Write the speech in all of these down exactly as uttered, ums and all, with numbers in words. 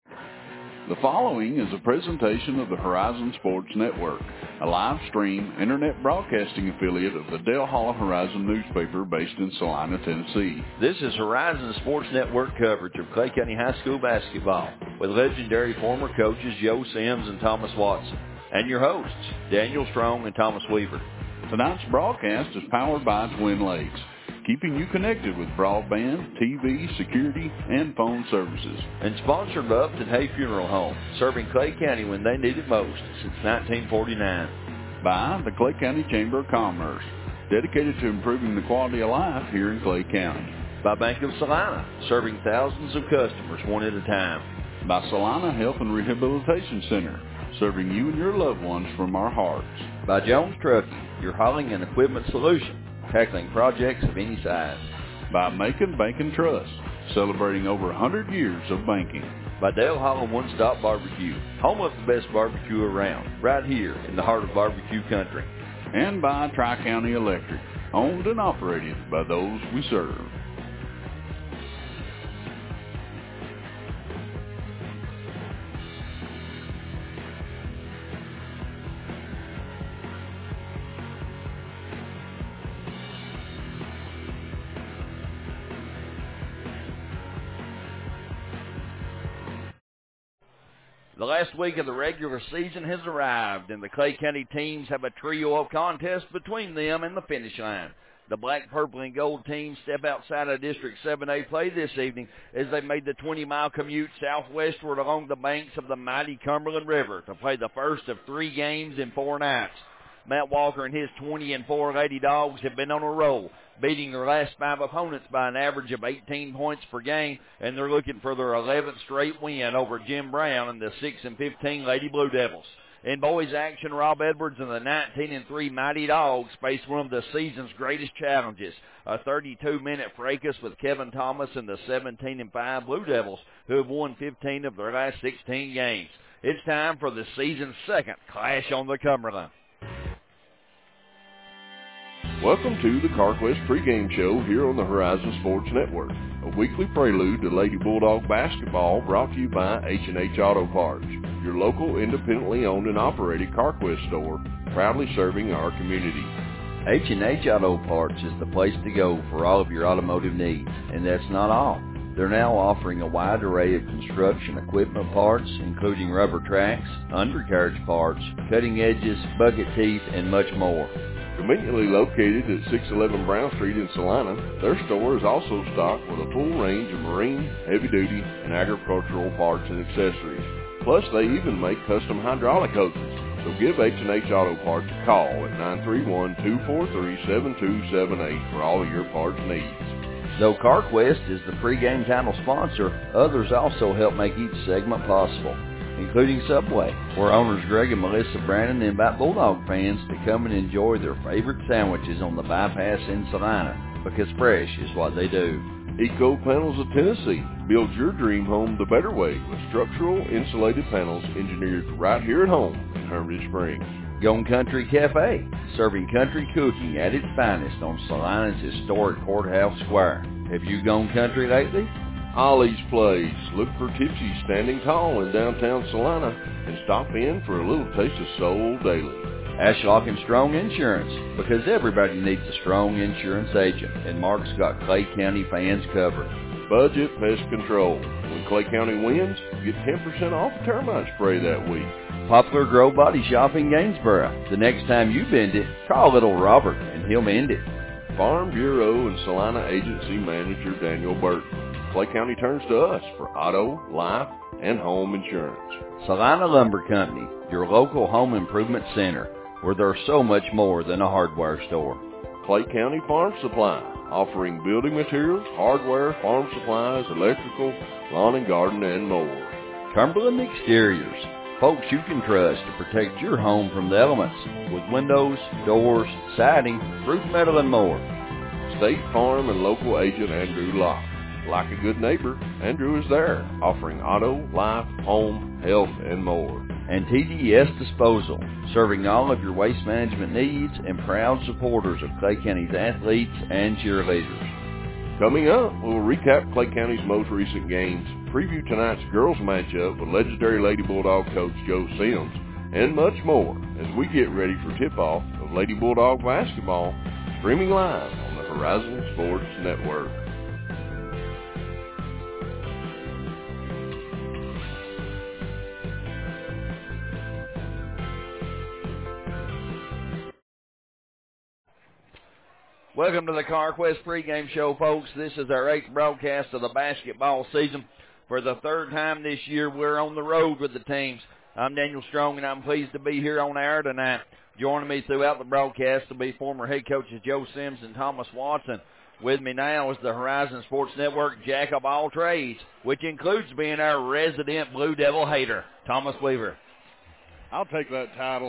The following is a presentation of the Horizon Sports Network, a live stream internet broadcasting affiliate of the Dale Hollow Horizon newspaper based in Salina, Tennessee. This is Horizon Sports Network coverage of Clay County High School basketball with legendary former coaches Joe Sims and Thomas Watson, and your hosts, Daniel Strong and Thomas Weaver. Tonight's broadcast is powered by Twin Lakes, keeping you connected with broadband, T V, security, and phone services. And sponsored by Upton Hay Funeral Home, serving Clay County when they need it most since nineteen forty-nine. By the Clay County Chamber of Commerce, dedicated to improving the quality of life here in Clay County. By Bank of Salina, serving thousands of customers one at a time. By Salina Health and Rehabilitation Center, serving you and your loved ones from our hearts. By Jones Trucking, your hauling and equipment solution, tackling projects of any size. By Macon Bank and Trust, celebrating over one hundred years of banking. By Dale Hollow One Stop Barbecue, home of the best barbecue around, right here in the heart of barbecue country. And by Tri-County Electric, owned and operated by those we serve. The last week of the regular season has arrived, and the Clay County teams have a trio of contests between them and the finish line. The black, purple, and gold teams step outside of District seven A play this evening as they made the twenty-mile commute southwestward along the banks of the mighty Cumberland River to play the first of three games in four nights. Matt Walker and his twenty and four Lady Dogs have been on a roll, beating their last five opponents by an average of eighteen points per game, and they're looking for their eleventh straight win over Jim Brown and the six and fifteen Lady Blue Devils. In boys action, Rob Edwards and the nineteen and three Mighty Dogs face one of the season's greatest challenges, a thirty-two minute fracas with Kevin Thomas and the seventeen and five Blue Devils, who have won fifteen of their last sixteen games. It's time for the season's second clash on the Cumberland. Welcome to the CarQuest pregame show here on the Horizon Sports Network, a weekly prelude to Lady Bulldog basketball brought to you by H and H Auto Parts, your local independently owned and operated CarQuest store, proudly serving our community. H and H Auto Parts is the place to go for all of your automotive needs, and that's not all. They're now offering a wide array of construction equipment parts, including rubber tracks, undercarriage parts, cutting edges, bucket teeth, and much more. Conveniently located at six eleven Brown Street in Salina, their store is also stocked with a full range of marine, heavy-duty, and agricultural parts and accessories. Plus, they even make custom hydraulic hoses. So give H and H Auto Parts a call at nine three one, two four three, seven two seven eight for all of your parts needs. Though CarQuest is the pregame title sponsor, others also help make each segment possible, including Subway, where owners Greg and Melissa Brandon invite Bulldog fans to come and enjoy their favorite sandwiches on the bypass in Salina, because fresh is what they do. Eco Panels of Tennessee. Build your dream home the better way with structural insulated panels engineered right here at home in Hermitage Springs. Gone Country Cafe, serving country cooking at its finest on Salina's historic Courthouse Square. Have you gone country lately? Ollie's Place. Look for Tipsy standing tall in downtown Salina and stop in for a little taste of soul daily. Ashlock and Strong Insurance, because everybody needs a strong insurance agent, and Mark's got Clay County fans covered. Budget Pest Control. When Clay County wins, get ten percent off a termite spray that week. Poplar Grove Body Shop in Gainsboro. The next time you bend it, call little Robert and he'll mend it. Farm Bureau and Salina Agency Manager Daniel Burton. Clay County turns to us for auto, life, and home insurance. Salina Lumber Company, your local home improvement center, where there's so much more than a hardware store. Clay County Farm Supply, offering building materials, hardware, farm supplies, electrical, lawn and garden, and more. Cumberland Exteriors, folks you can trust to protect your home from the elements with windows, doors, siding, roof metal, and more. State Farm and local agent Andrew Locke. Like a good neighbor, Andrew is there, offering auto, life, home, health, and more. And T D S Disposal, serving all of your waste management needs and proud supporters of Clay County's athletes and cheerleaders. Coming up, we'll recap Clay County's most recent games, preview tonight's girls matchup with legendary Lady Bulldog coach Joe Sims, and much more as we get ready for tip-off of Lady Bulldog basketball, streaming live on the Horizon Sports Network. Welcome to the CarQuest pregame show, folks. This is our eighth broadcast of the basketball season. For the third time this year, we're on the road with the teams. I'm Daniel Strong, and I'm pleased to be here on air tonight. Joining me throughout the broadcast will be former head coaches Joe Sims and Thomas Watson. With me now is the Horizon Sports Network jack of all trades, which includes being our resident Blue Devil hater, Thomas Weaver. I'll take that title.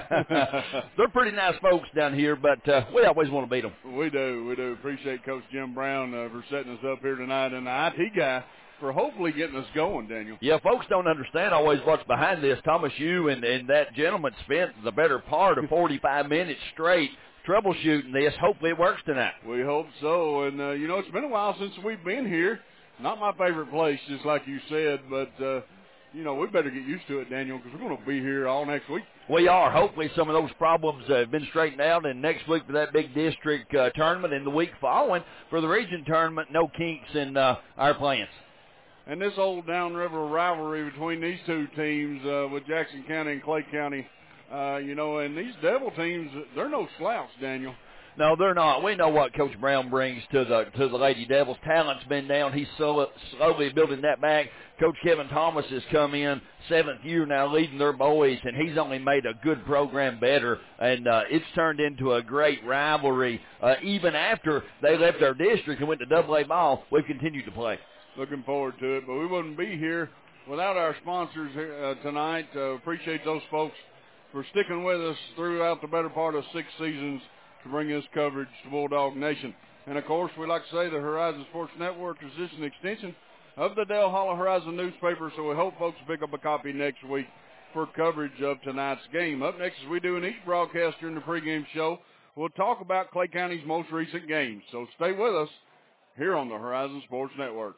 They're pretty nice folks down here, but uh, we always want to beat them. We do. We do. Appreciate Coach Jim Brown uh, for setting us up here tonight, and the I T guy for hopefully getting us going, Daniel. Yeah, folks don't understand always what's behind this. Thomas, you and, and that gentleman spent the better part of forty-five minutes straight troubleshooting this. Hopefully it works tonight. We hope so. And, uh, you know, it's been a while since we've been here. Not my favorite place, just like you said, but uh, – you know, we better get used to it, Daniel, because we're going to be here all next week. We are. Hopefully some of those problems uh, have been straightened out, and next week for that big district uh, tournament, and the week following for the region tournament, no kinks in uh, our plans. And this old downriver rivalry between these two teams uh, with Jackson County and Clay County, uh, you know, and these Devil teams, they're no slouch, Daniel. No, they're not. We know what Coach Brown brings to the to the Lady Devils. Talent's been down. He's slowly, slowly building that back. Coach Kevin Thomas has come in, seventh year now, leading their boys, and he's only made a good program better. And uh, it's turned into a great rivalry. Uh, even after they left our district and went to double A ball, we've continued to play. Looking forward to it, but we wouldn't be here without our sponsors uh, tonight. Uh, appreciate those folks for sticking with us throughout the better part of six seasons to bring this coverage to Bulldog Nation. And, of course, we like to say the Horizon Sports Network is just an extension of the Dale Hollow Horizon newspaper, so we hope folks pick up a copy next week for coverage of tonight's game. Up next, as we do in each broadcast during the pregame show, we'll talk about Clay County's most recent games. So stay with us here on the Horizon Sports Network.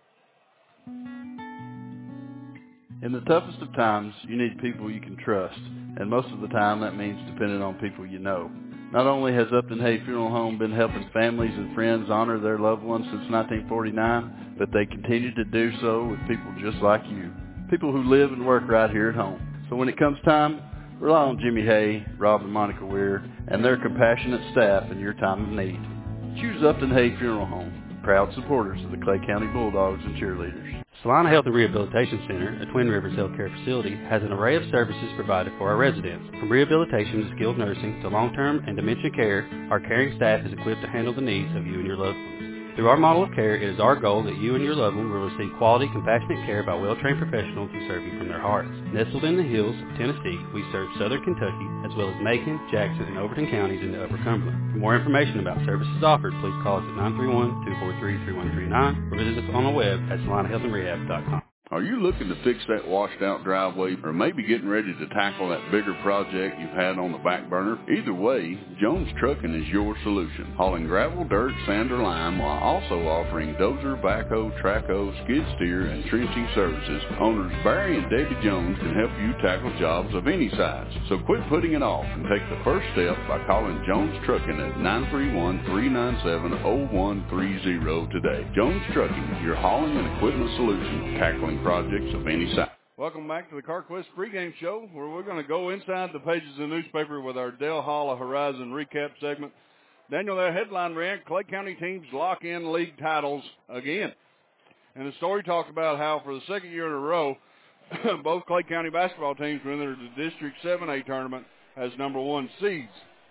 In the toughest of times, you need people you can trust, and most of the time that means depending on people you know. Not only has Upton Hay Funeral Home been helping families and friends honor their loved ones since nineteen forty-nine, but they continue to do so with people just like you, people who live and work right here at home. So when it comes time, rely on Jimmy Hay, Rob and Monica Weir, and their compassionate staff in your time of need. Choose Upton Hay Funeral Home, proud supporters of the Clay County Bulldogs and cheerleaders. Salina Health and Rehabilitation Center, a Twin Rivers healthcare facility, has an array of services provided for our residents. From rehabilitation to skilled nursing to long-term and dementia care, our caring staff is equipped to handle the needs of you and your loved ones. Through our model of care, it is our goal that you and your loved one will receive quality, compassionate care by well-trained professionals who serve you from their hearts. Nestled in the hills of Tennessee, we serve southern Kentucky, as well as Macon, Jackson, and Overton counties in the Upper Cumberland. For more information about services offered, please call us at nine three one, two four three, three one three nine or visit us on the web at salina health and rehab dot com. Are you looking to fix that washed-out driveway, or maybe getting ready to tackle that bigger project you've had on the back burner? Either way, Jones Trucking is your solution. Hauling gravel, dirt, sand, or lime, while also offering dozer, backhoe, trackhoe, skid steer, and trenching services. Owners Barry and Debbie Jones can help you tackle jobs of any size. So quit putting it off and take the first step by calling Jones Trucking at nine three one, three nine seven, zero one three zero today. Jones Trucking, your hauling and equipment solution, tackling projects of any size. Welcome back to the CarQuest pregame show, where we're going to go inside the pages of the newspaper with our Dale Hollow Horizon recap segment. Daniel, their headline read, Clay County teams lock in league titles again. And the story talked about how for the second year in a row, both Clay County basketball teams were entered the District seven A tournament as number one seeds.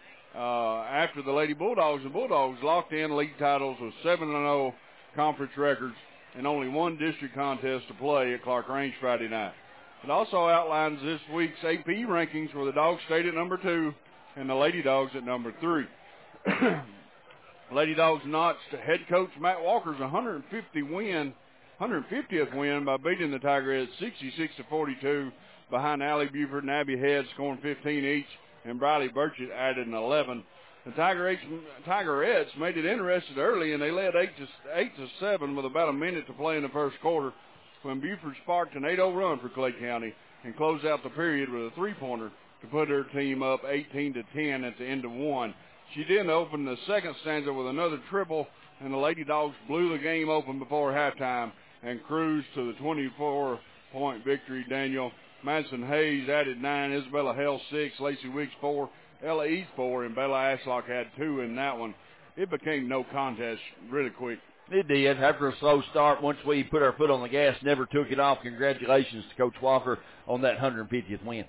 Uh, after the Lady Bulldogs and Bulldogs locked in league titles with seven and oh conference records and only one district contest to play at Clark Range Friday night. It also outlines this week's A P rankings, where the Dogs stayed at number two and the Lady Dogs at number three. Lady Dogs notched head coach Matt Walker's one hundred fifty win, one hundred fiftieth win by beating the Tigerettes sixty-six to forty-two behind Allie Buford and Abby Head scoring fifteen each, and Briley Burchett added an eleven. The Tigerettes, Tigerettes made it interested early, and they led eight to eight to seven with about a minute to play in the first quarter, when Buford sparked an eight oh run for Clay County and closed out the period with a three-pointer to put her team up eighteen to ten at the end of one. She then opened the second stanza with another triple, and the Lady Dogs blew the game open before halftime and cruised to the twenty-four point victory. Daniel Madison Hayes added nine, Isabella Hale six, Lacey Wiggs four, Ella East four, and Bella Ashlock had two in that one. It became no contest really quick. It did. After a slow start, once we put our foot on the gas, never took it off. Congratulations to Coach Walker on that one hundred fiftieth win.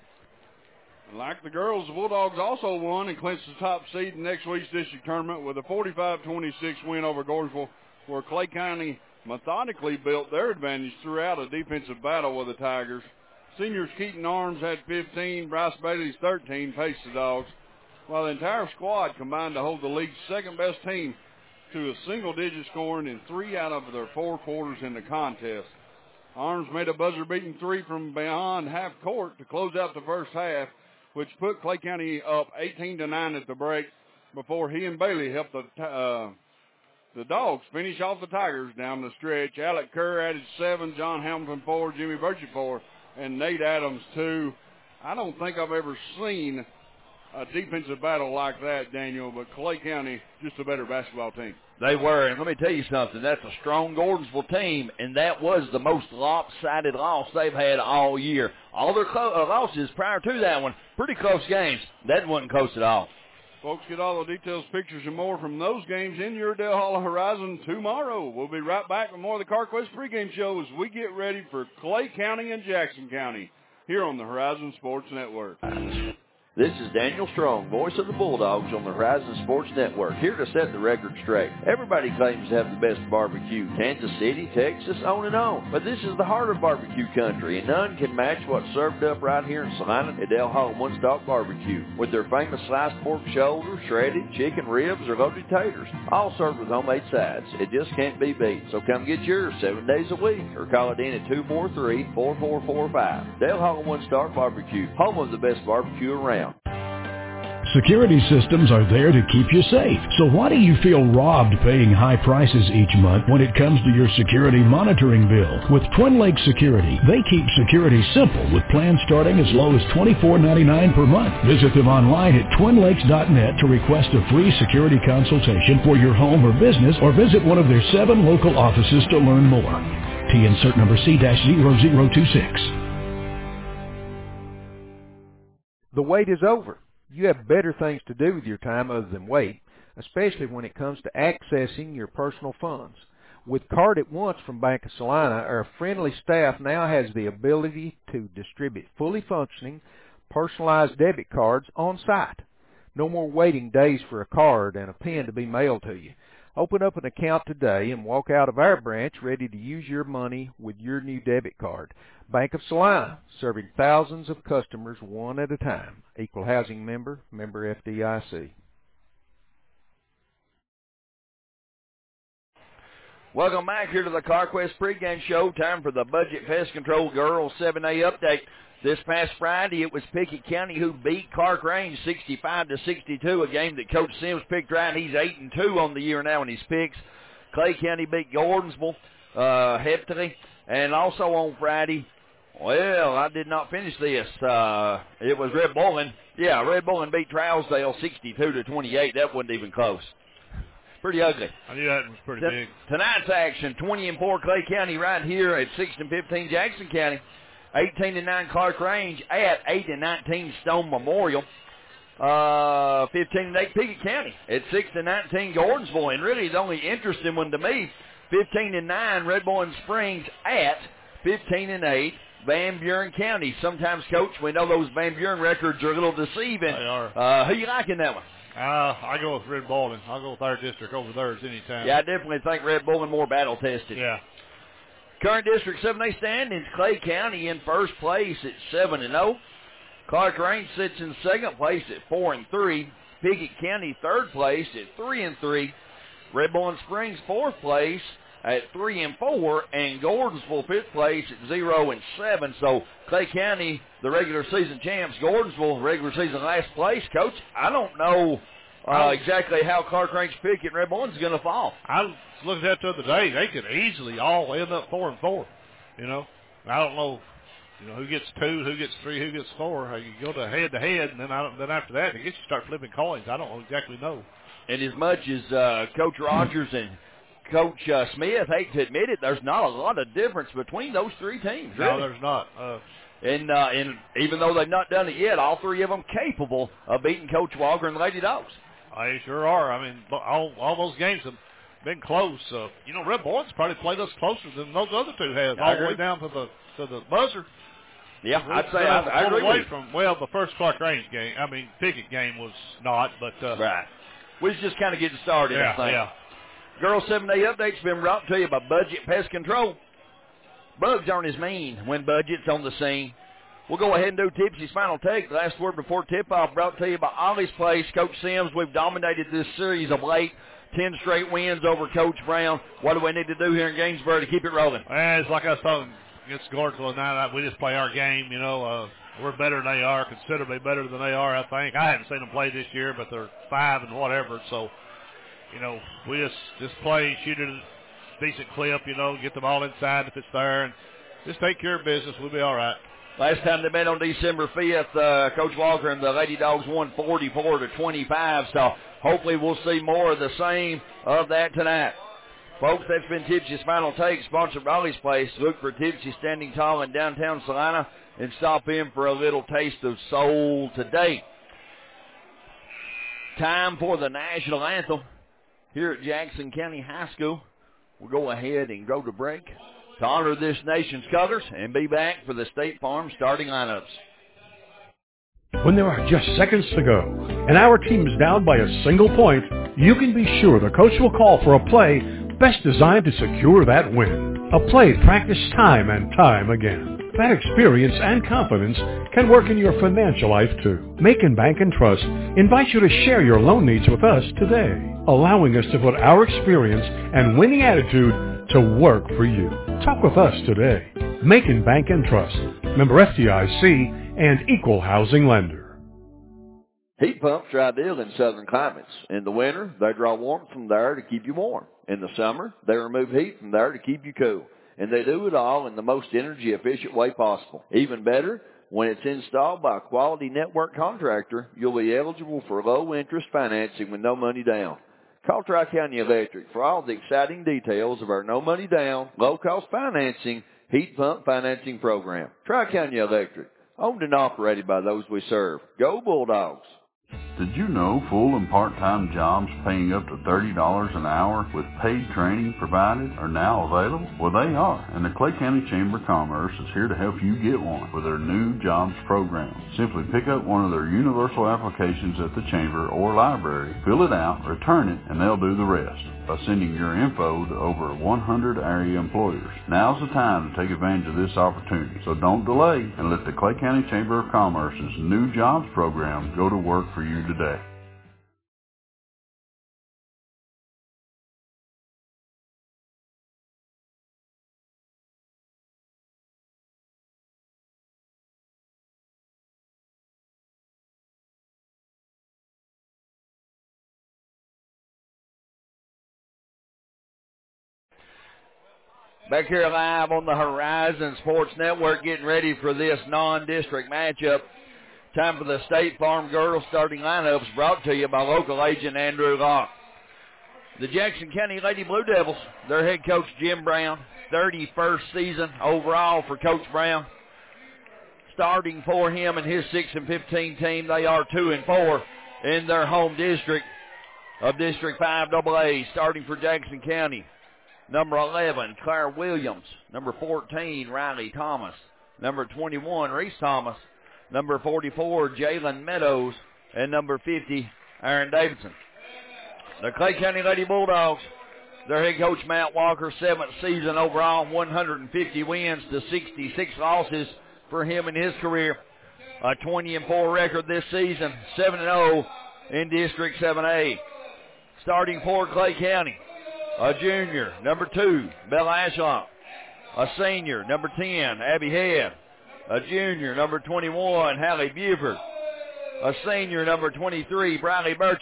Like the girls, the Bulldogs also won and clinched the top seed in next week's district tournament with a forty-five twenty-six win over Gordonsville, where Clay County methodically built their advantage throughout a defensive battle with the Tigers. Seniors Keaton Arms had fifteen, Bryce Bailey's thirteen paced the Dogs, while the entire squad combined to hold the league's second-best team to a single-digit scoring in three out of their four quarters in the contest. Arms made a buzzer-beating three from beyond half court to close out the first half, which put Clay County up eighteen to nine at the break before he and Bailey helped the uh, the Dogs finish off the Tigers down the stretch. Alec Kerr added seven, John Hamilton four, Jimmy Burchett four, and Nate Adams two. I don't think I've ever seen a defensive battle like that, Daniel, but Clay County, just a better basketball team. They were, and let me tell you something. That's a strong Gordonsville team, and that was the most lopsided loss they've had all year. All their clo- uh, losses prior to that one, pretty close games. That wasn't close at all. Folks, get all the details, pictures, and more from those games in your Dale Hall Horizon tomorrow. We'll be right back with more of the CarQuest pregame show as we get ready for Clay County and Jackson County here on the Horizon Sports Network. This is Daniel Strong, voice of the Bulldogs on the Horizon Sports Network, here to set the record straight. Everybody claims to have the best barbecue, Kansas City, Texas, on and on. But this is the heart of barbecue country, and none can match what's served up right here in Salina at Del Hall One Stop Barbecue, with their famous sliced pork shoulder, shredded chicken ribs, or loaded taters, all served with homemade sides. It just can't be beat. So come get yours seven days a week, or call it in at two four three, four four four five. Del Hall One Stop Barbecue, home of the best barbecue around. Security systems are there to keep you safe. So why do you feel robbed paying high prices each month when it comes to your security monitoring bill? With Twin Lakes Security, they keep security simple with plans starting as low as twenty-four ninety-nine per month. Visit them online at twin lakes dot net to request a free security consultation for your home or business, or visit one of their seven local offices to learn more. T insert number C zero zero two six. The wait is over. You have better things to do with your time other than wait, especially when it comes to accessing your personal funds. With Card at Once from Bank of Salina, our friendly staff now has the ability to distribute fully functioning, personalized debit cards on site. No more waiting days for a card and a pen to be mailed to you. Open up an account today and walk out of our branch ready to use your money with your new debit card. Bank of Salina, serving thousands of customers one at a time. Equal housing member, member F D I C. Welcome back here to the CarQuest pregame show. Time for the Budget Pest Control Girls seven A update. This past Friday, it was Pickett County who beat Clark Range sixty-five to sixty-two, a game that Coach Sims picked right. He's eight and two on the year now in his picks. Clay County beat Gordonsville uh, heftily. And also on Friday, well, I did not finish this. Uh, it was Red Bowling. Yeah, Red Bowling beat Trousdale sixty-two to twenty-eight. That wasn't even close. Pretty ugly. I knew that was pretty T- big. Tonight's action, twenty and four Clay County right here at six and fifteen Jackson County. eighteen and nine Clark Range at eight and nineteen Stone Memorial. Uh, fifteen and eight Pickett County at six and nineteen Gordonsville. And really the only interesting one to me, fifteen and nine Red Bowling Springs at fifteen and eight Van Buren County. Sometimes, Coach, we know those Van Buren records are a little deceiving. They are. Uh, who you like in that one? Uh, I go with Red Bowling. I'll go with our district over theirs anytime. Yeah, I definitely think Red Bowling more battle tested. Yeah. Current District seven A standings, Clay County in first place at seven and oh. Clark Range sits in second place at four and three. Pickett County third place at three and three. Red Bowling Springs fourth place at three and four, and Gordonsville fifth place at zero and seven. So Clay County, the regular season champs. Gordonsville, regular season last place. Coach, I don't know uh, exactly how Clark Range Pickett and Red Bullens is going to fall. I was looking at that the other day. They could easily all end up four and four. You know, I don't know. You know who gets two, who gets three, who gets four. You go to head to head, and then I don't, then after that, it gets you start flipping coins. I don't exactly know. And as much as uh, Coach Rogers and Coach uh, Smith hate to admit it, there's not a lot of difference between those three teams. Really. No, there's not. Uh, and uh, and even though they've not done it yet, all three of them capable of beating Coach Walker and the Lady Dogs. They sure are. I mean, all all those games have been close. Uh, you know, Red Bullens probably played us closer than those other two have, all the way down to the to the buzzer. Yeah, I'd say I, I agree away with from, well, the first Clark Range game, I mean, Pickett game was not, but. Uh, right. We was just kind of getting started, yeah, I think. Yeah. Girls seven A updates been brought to you by Budget Pest Control. Bugs aren't as mean when Budget's on the scene. We'll go ahead and do Tipsy's final take. The last word before tip-off brought to you by Ollie's Place. Coach Sims, we've dominated this series of late. Ten straight wins over Coach Brown. What do we need to do here in Gainesboro to keep it rolling? Well, it's like I was talking against Gordonsville tonight. We just play our game, you know. Uh, we're better than they are, considerably better than they are, I think. I haven't seen them play this year, but they're five and whatever. So, you know, we just, just play, shoot it at a decent clip, you know, get the ball inside if it's there, and just take care of business. We'll be all right. Last time they met on December fifth, uh, Coach Walker and the Lady Dogs won forty-four to twenty-five, so hopefully we'll see more of the same of that tonight. Folks, that's been Tipsy's Final Take, sponsored by Ollie's Place. Look for Tipsy standing tall in downtown Salina and stop in for a little taste of soul today. Time for the national anthem here at Jackson County High School. We'll go ahead and go to break to honor this nation's colors and be back for the State Farm starting lineups. When there are just seconds to go and our team is down by a single point, you can be sure the coach will call for a play best designed to secure that win. A play practiced time and time again. That experience and confidence can work in your financial life too. Macon Bank and Trust invites you to share your loan needs with us today, allowing us to put our experience and winning attitude to work for you. Talk with us today. Macon Bank and Trust, member F D I C and equal housing lender. Heat pumps are ideal in southern climates. In the winter, they draw warmth from there to keep you warm. In the summer, they remove heat from there to keep you cool. And they do it all in the most energy-efficient way possible. Even better, when it's installed by a quality network contractor, you'll be eligible for low-interest financing with no money down. Call Tri-County Electric for all the exciting details of our no-money-down, low-cost financing heat pump financing program. Tri-County Electric, owned and operated by those we serve. Go Bulldogs! Did you know full and part-time jobs paying up to thirty dollars an hour with paid training provided are now available? Well, they are, and the Clay County Chamber of Commerce is here to help you get one with their new jobs program. Simply pick up one of their universal applications at the Chamber or library, fill it out, return it, and they'll do the rest by sending your info to over one hundred area employers. Now's the time to take advantage of this opportunity, so don't delay and let the Clay County Chamber of Commerce's new jobs program go to work for you today. Back here live on the Horizon Sports Network, getting ready for this non-district matchup. Time for the State Farm Girls starting lineups, brought to you by local agent Andrew Locke. The Jackson County Lady Blue Devils, their head coach Jim Brown, thirty-first season overall for Coach Brown. Starting for him and his six and fifteen team, they are two and four in their home district of District five double A. Starting for Jackson County, number eleven, Claire Williams. Number fourteen, Riley Thomas. Number twenty-one, Reese Thomas. Number forty-four, Jalen Meadows. And number fifty, Aaron Davidson. The Clay County Lady Bulldogs, their head coach Matt Walker, seventh season overall, one hundred fifty wins to sixty-six losses for him in his career. A twenty and four record this season, seven and oh in District seven A. Starting for Clay County, a junior, number two, Bella Ashlock. A senior, number ten, Abby Head. A junior, number twenty-one, Hallie Buford. A senior, number twenty-three, Briley Burchett.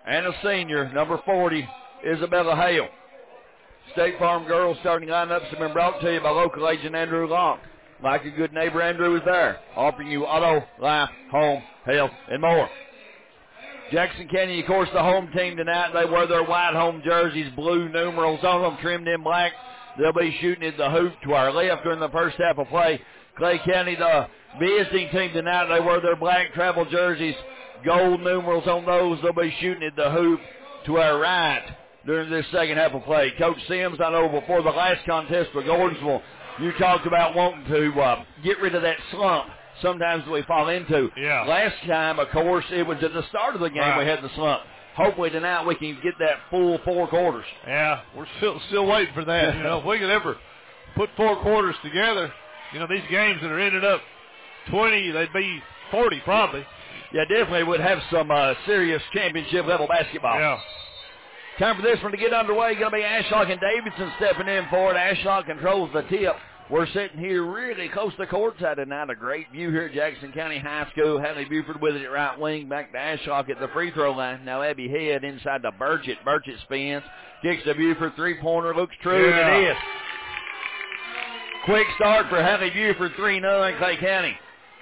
And a senior, number forty, Isabella Hale. State Farm girls starting lineups have been brought to you by local agent Andrew Long. Like a good neighbor, Andrew is there, offering you auto, life, home, health, and more. Jackson County, of course, the home team tonight. They wear their white home jerseys, blue numerals on them, trimmed in black. They'll be shooting at the hoop to our left during the first half of play. Clay County, the visiting team tonight, they wear their black travel jerseys, gold numerals on those. They'll be shooting at the hoop to our right during this second half of play. Coach Sims, I know before the last contest for Gordonsville, you talked about wanting to uh, get rid of that slump sometimes we fall into. Yeah. Last time, of course, it was at the start of the game right. we had the slump. Hopefully tonight we can get that full four quarters. Yeah, we're still still waiting for that. You know, if we can ever put four quarters together, you know, these games that are ended up twenty, they'd be forty probably. Yeah, definitely would have some uh, serious championship level basketball. Yeah. Time for this one to get underway. Going to be Ashlock and Davidson stepping in for it. Ashlock controls the tip. We're sitting here really close to courtside tonight. A great view here at Jackson County High School. Hadley Buford with it at right wing. Back to Ashlock at the free throw line. Now Abby Head inside to Burchett. Burchett spins. Kicks to Buford. Three-pointer looks true. Yeah. And it is. Quick start for Hadley Buford. three nothing Clay County.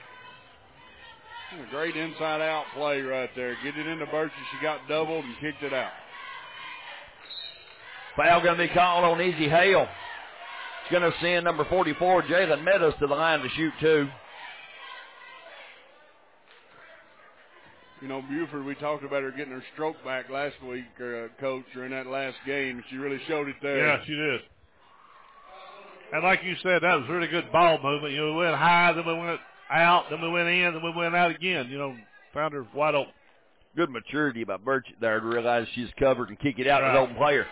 A great inside-out play right there. Get it into Burchett. She got doubled and kicked it out. Foul going to be called on Izzy Hale. It's going to send number forty-four, Jalen Meadows, to the line to shoot two. You know, Buford, we talked about her getting her stroke back last week, uh, Coach, during that last game. She really showed it there. Yeah, she did. And like you said, that was really good ball movement. You know, we went high, then we went out, then we went in, then we went out again. You know, found her wide open. Good maturity by Burchett there to realize she's covered and kick it out Right. to the open player.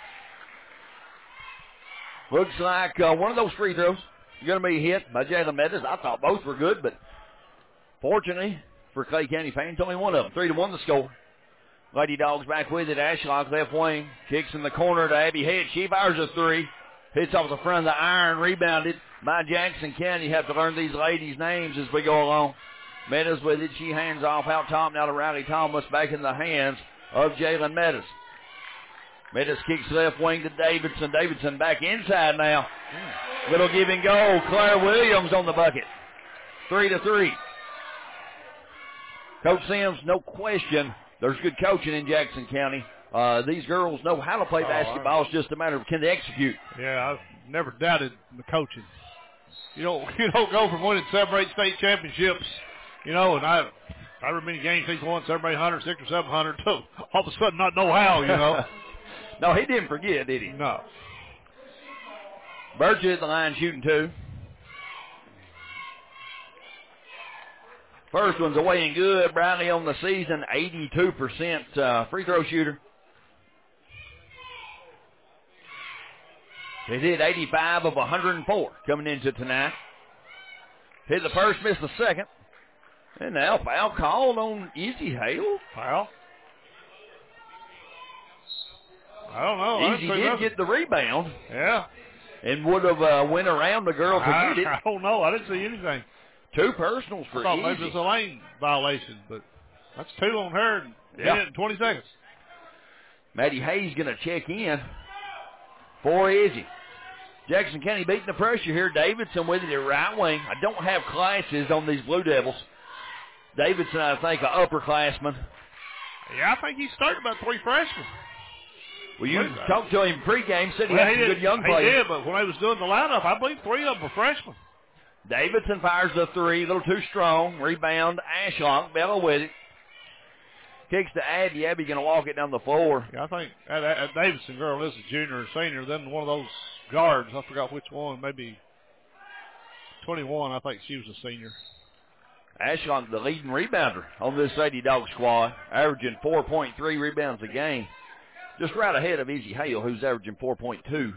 Looks like uh, one of those free throws is going to be hit by Jalen Meadows. I thought both were good, but fortunately for Clay County fans, only one of them. Three to one the score. Lady Dogs back with it. Ashlock left wing. Kicks in the corner to Abby Head. She fires a three. Hits off the front of the iron. Rebounded by Jackson County. You have to learn these ladies' names as we go along. Meadows with it. She hands off out top now to Riley Thomas. Back in the hands of Jalen Meadows. Meadows kicks left wing to Davidson. Davidson back inside now. Little give and go. Claire Williams on the bucket. Three to three. Coach Sims, no question, there's good coaching in Jackson County. Uh, these girls know how to play Oh, basketball. It's just a matter of can they execute. Yeah, I've never doubted the coaching. You don't you don't go from winning seven or eight state championships, you know, and I however many games he's won, seven or eight hundred, six or seven hundred, to all of a sudden not know how, you know. No, he didn't forget, did he? No. Burchett at the line shooting two. First one's away and good. Bradley on the season, eighty-two percent uh, free throw shooter. He hit eighty-five of one hundred four coming into tonight. Hit the first, missed the second. And now foul called on Izzy Hale. Foul? I don't know. I Izzy didn't see did nothing. get the rebound Yeah. and would have uh, went around the girl to I, get it. I don't know. I didn't see anything. Two personals I for thought maybe it Izzy. was a lane violation, but that's two on her and Yeah. yeah. in twenty seconds. Maddie Hayes going to check in for Izzy. Jackson County beating the pressure here. Davidson with it at right wing. I don't have classes on these Blue Devils. Davidson, I think, an upperclassman. Yeah, I think he started about three freshmen. Well, you Wait, talked to him pregame, said he Well, had he some did, good young he players. did, but when I was doing the lineup, I believe three of them were freshmen. Davidson fires the three, a little too strong. Rebound, Ashlock, Bella with it. Kicks to Abby. Abby going to walk it down the floor. Yeah, I think that, that Davidson girl is a junior or senior. Then one of those guards, I forgot which one, maybe twenty-one, I think she was a senior. Ashlock, the leading rebounder on this Lady Dog squad, averaging four point three rebounds a game. Just right ahead of Izzy Hale, who's averaging four point two.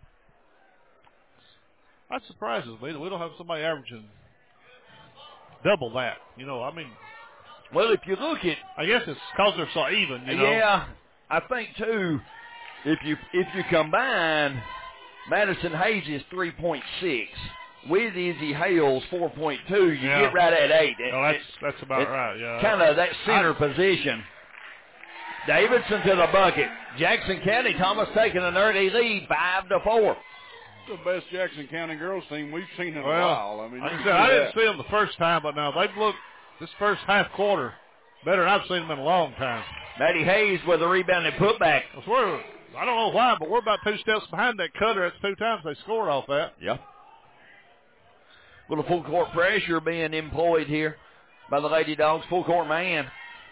That surprises me that we don't have somebody averaging double that. You know, I mean, Well, if you look at, I guess it's because they're so even, you know. yeah, I think too, if you if you combine Madison Hayes' three point six with Izzy Hale's four point two, you Yeah. get right at eight. No, that's, that's about right, yeah. Kind of that center position. Davidson to the bucket. Jackson County, Thomas taking an early lead, five to four. The best Jackson County girls team we've seen in well, a while. I mean, like you I can said, see I didn't that. see them the first time, but now they've looked this first half quarter better than I've seen them in a long time. Maddie Hayes with a rebound and putback. We're, I don't know why, but we're about two steps behind that Cutter. That's two times they scored off that. Yeah. Little full court pressure being employed here by the Lady Dogs. Full court man.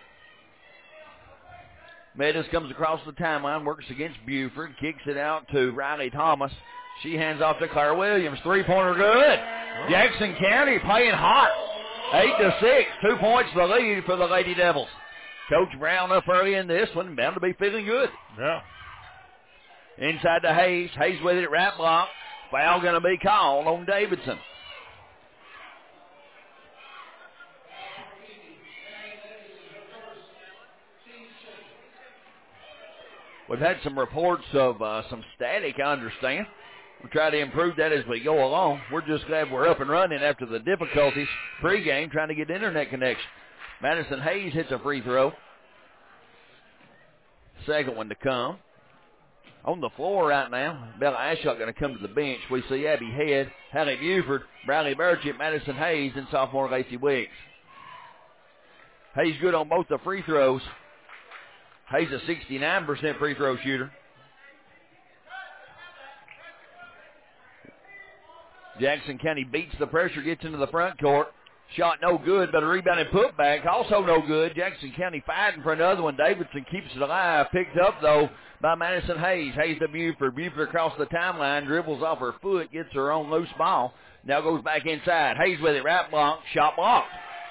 Meadows comes across the timeline, works against Buford, kicks it out to Riley Thomas. She hands off to Claire Williams. Three-pointer good. Jackson County playing hot. Eight to six. Two points the lead for the Lady Devils. Coach Brown up early in this one, bound to be feeling good. Yeah. Inside to Hayes. Hayes with it, right block. Foul going to be called on Davidson. We've had some reports of uh, some static, I understand. We'll try to improve that as we go along. We're just glad we're up and running after the difficulties pregame trying to get internet connection. Madison Hayes hits a free throw. Second one to come. On the floor right now, Bella Ashok going to come to the bench. We see Abby Head, Hallie Buford, Bradley Burchett, Madison Hayes, and sophomore Lacey Wicks. Hayes good on both the free throws. Hayes a sixty-nine percent free throw shooter. Jackson County beats the pressure, gets into the front court. Shot no good, but a rebound and putback also no good. Jackson County fighting for another one. Davidson keeps it alive. Picked up, though, by Madison Hayes. Hayes to Buford. Buford across the timeline, dribbles off her foot, gets her own loose ball. Now goes back inside. Hayes with it, right block, shot blocked.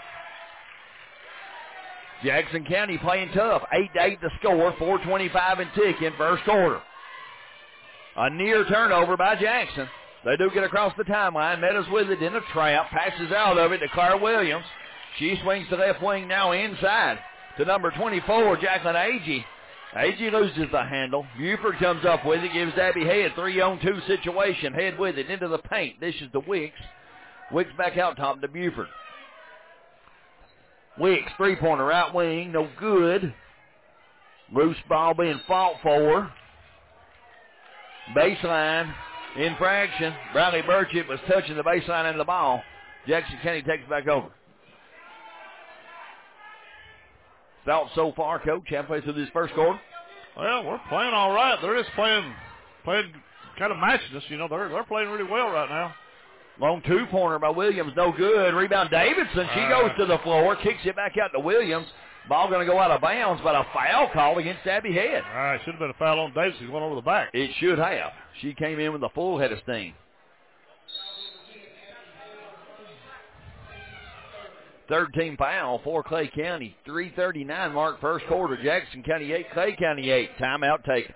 Jackson County playing tough. eight to eight to score, four twenty-five and ticking, first quarter. A near turnover by Jackson. They do get across the timeline. Meadows with it in a trap. Passes out of it to Claire Williams. She swings to left wing now inside to number twenty-four, Jacqueline Agee. Agee loses the handle. Buford comes up with it, gives Abby Head three-on-two situation. Head with it into the paint. Dishes to Wicks. Wicks back out top to Buford. Wicks, three-pointer, right wing, no good. Loose ball being fought for. Baseline, infraction. Bradley Burchett was touching the baseline and the ball. Jackson County takes it back over. Thoughts so far, Coach, halfway through this first quarter? Well, we're playing all right. They're just playing, playing kind of matching us. You know, they're they're playing really well right now. Long two-pointer by Williams, no good. Rebound Davidson. She uh, goes to the floor, kicks it back out to Williams. Ball going to go out of bounds, but a foul call against Abby Head. All right, should have been a foul on Davidson. He went over the back. It should have. She came in with a full head of steam. Third team foul for Clay County. three thirty-nine mark first quarter. Jackson County eight, Clay County eight. Timeout taken.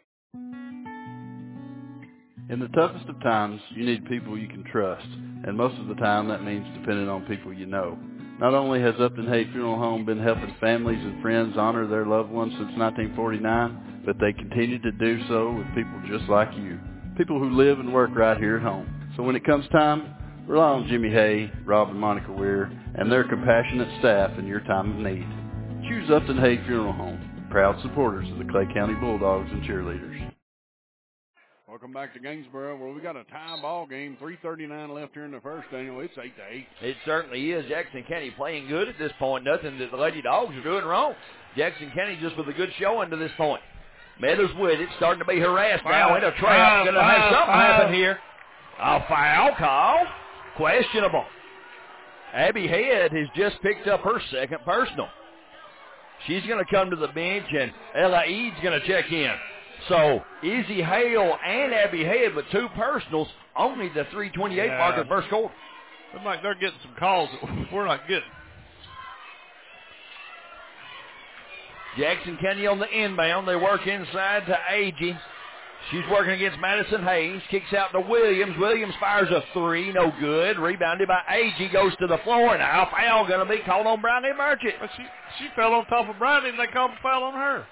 In the toughest of times, you need people you can trust, and most of the time that means depending on people you know. Not only has Upton Hay Funeral Home been helping families and friends honor their loved ones since nineteen forty-nine, but they continue to do so with people just like you, people who live and work right here at home. So when it comes time, rely on Jimmy Hay, Rob and Monica Weir, and their compassionate staff in your time of need. Choose Upton Hay Funeral Home, proud supporters of the Clay County Bulldogs and cheerleaders. Welcome back to Gainsboro, where we got a tie ball game. three thirty-nine left here in the first, Daniel. It's eight to eight. It certainly is. Jackson County playing good at this point. Nothing that the Lady Dogs are doing wrong. Jackson County just with a good showing to this point. Meadows with it, starting to be harassed foul, now in a trap. Going to have something foul. happen here. A foul call. Questionable. Abby Head has just picked up her second personal. She's going to come to the bench, and Ella Eads going to check in. So, Izzy Hale and Abby Head with two personals, only the three twenty-eight yeah. mark of the first quarter. Looks like they're getting some calls that we're not getting. Jackson County on the inbound. They work inside to Agee. She's working against Madison Hayes. Kicks out to Williams. Williams fires a three. No good. Rebounded by Agee. Goes to the floor. And now foul going to be called on Brownie Burchett. But she, she fell on top of Brownie, and they called a foul on her.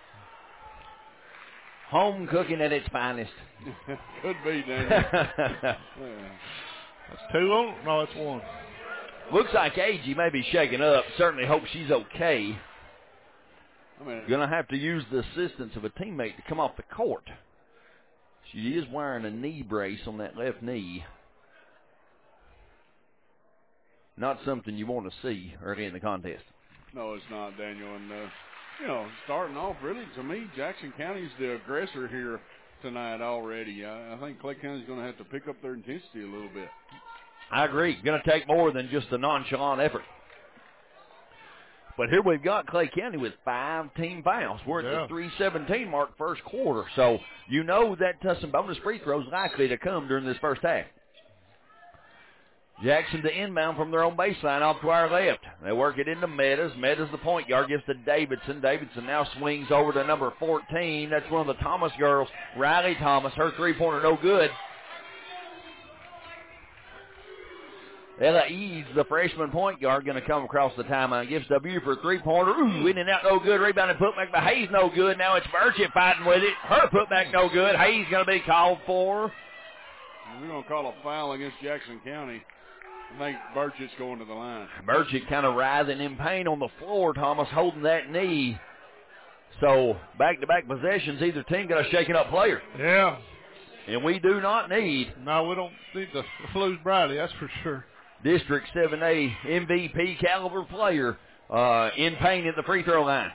Home cooking at its finest. Could be, Daniel. yeah. That's two on? No, that's one. Looks like Agee may be shaking up. Certainly hope she's okay. I mean, going to have to use the assistance of a teammate to come off the court. She is wearing a knee brace on that left knee. Not something you want to see early in the contest. No, it's not, Daniel. And, uh, you know, starting off, really, to me, Jackson County's the aggressor here tonight already. I, I think Clay County's going to have to pick up their intensity a little bit. I agree. Going to take more than just a nonchalant effort. But here we've got Clay County with five team fouls. We're at yeah. the three seventeen mark first quarter. So you know that uh, some bonus free throws likely to come during this first half. Jackson to inbound from their own baseline off to our left. They work it into Meadows. Meadows, the point guard, gives to Davidson. Davidson now swings over to number fourteen. That's one of the Thomas girls, Riley Thomas. Her three-pointer no good. Ella Eads, the freshman point guard, going to come across the timeline. Gives to Buford, three-pointer. Ooh, in and out, no good. Rebound and putback by Hayes, no good. Now it's Burchett fighting with it. Her putback, no good. Hayes going to be called for. We're going to call a foul against Jackson County. I think Burchett's going to the line. Burchett kind of writhing in pain on the floor, Thomas, holding that knee. So back-to-back possessions, either team got a shaken-up player. Yeah. And we do not need. No, we don't need to lose Bradley, that's for sure. District seven A M V P caliber player uh, in pain at the free throw line.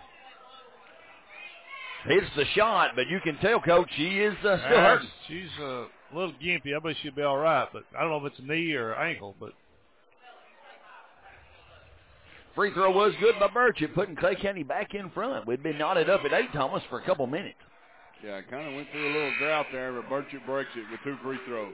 Hits the shot, but you can tell, Coach, she is uh, still uh, hurting. She's uh, a little gimpy. I bet she'll be all right, but I don't know if it's a knee or ankle. But free throw was good by Burchett, putting Clay County back in front. We'd been knotted up at eight, Thomas, for a couple minutes. Yeah, kind of went through a little drought there, but Burchett breaks it with two free throws.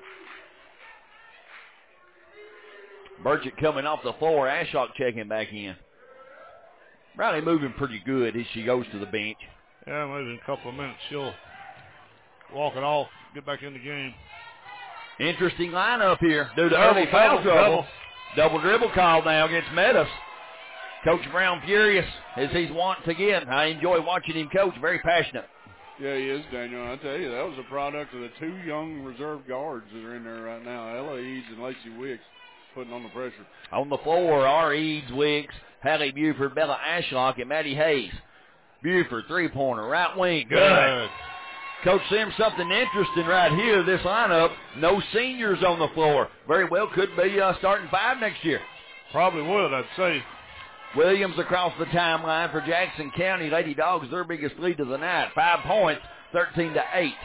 Burchett coming off the floor. Ashlock checking back in. Riley moving pretty good as she goes to the bench. Yeah, maybe in a couple of minutes she'll walk it off, get back in the game. Interesting lineup here due to Double, early foul double, trouble. Double dribble call now against Meadows. Coach Brown furious as he's wont to get. I enjoy watching him coach. Very passionate. Yeah, he is, Daniel. I tell you, that was a product of the two young reserve guards that are in there right now, Ella Eads and Lacey Wicks, putting on the pressure. On the floor are Eads, Wicks, Hallie Buford, Bella Ashlock, and Maddie Hayes. Buford, three-pointer, right wing. Good. Good. Coach Sims, something interesting right here, this lineup. No seniors on the floor. Very well could be uh, starting five next year. Probably would, I'd say. Williams across the timeline for Jackson County. Lady Dogs, their biggest lead of the night. Five points, thirteen to eight.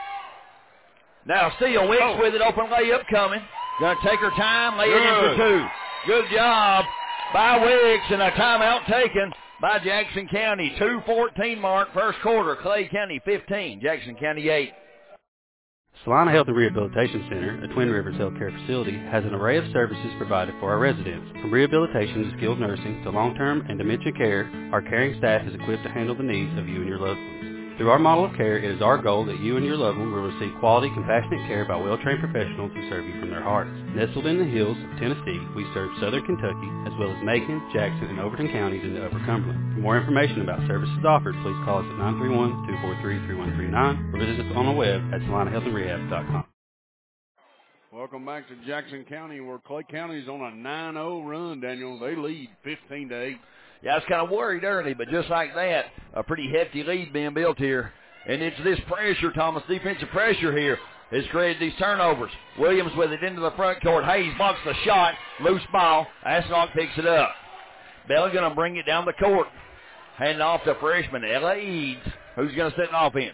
Now Steele Wicks oh. with it, open layup coming. Going to take her time, lay it in for two. Good job by Wicks, and a timeout taken by Jackson County. two fourteen mark, first quarter. Clay County fifteen, Jackson County eight. Salina Health and Rehabilitation Center, a Twin Rivers healthcare facility, has an array of services provided for our residents. From rehabilitation to skilled nursing to long-term and dementia care, our caring staff is equipped to handle the needs of you and your loved ones. Through our model of care, it is our goal that you and your loved one will receive quality, compassionate care by well-trained professionals who serve you from their hearts. Nestled in the hills of Tennessee, we serve southern Kentucky, as well as Macon, Jackson, and Overton counties in the Upper Cumberland. For more information about services offered, please call us at nine three one, two four three, three one three nine or visit us on the web at salina health and rehab dot com. Welcome back to Jackson County, where Clay County's on a nine oh run, Daniel. They lead fifteen to eight. Yeah, I was kind of worried early, but just like that, a pretty hefty lead being built here. And it's this pressure, Thomas, defensive pressure here, has created these turnovers. Williams with it into the front court. Hayes blocks the shot. Loose ball. Ashlock picks it up. Bella going to bring it down the court. Hand it off to freshman Ella Eads, who's going to set an offense.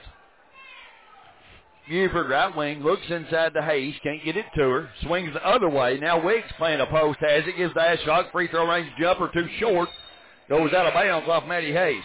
Buford, right wing, looks inside to Hayes, can't get it to her. Swings the other way. Now Wicks playing a post, has it, gives to Ashlock. Free throw range jumper, too short. Goes out of bounds off Maddie Hayes.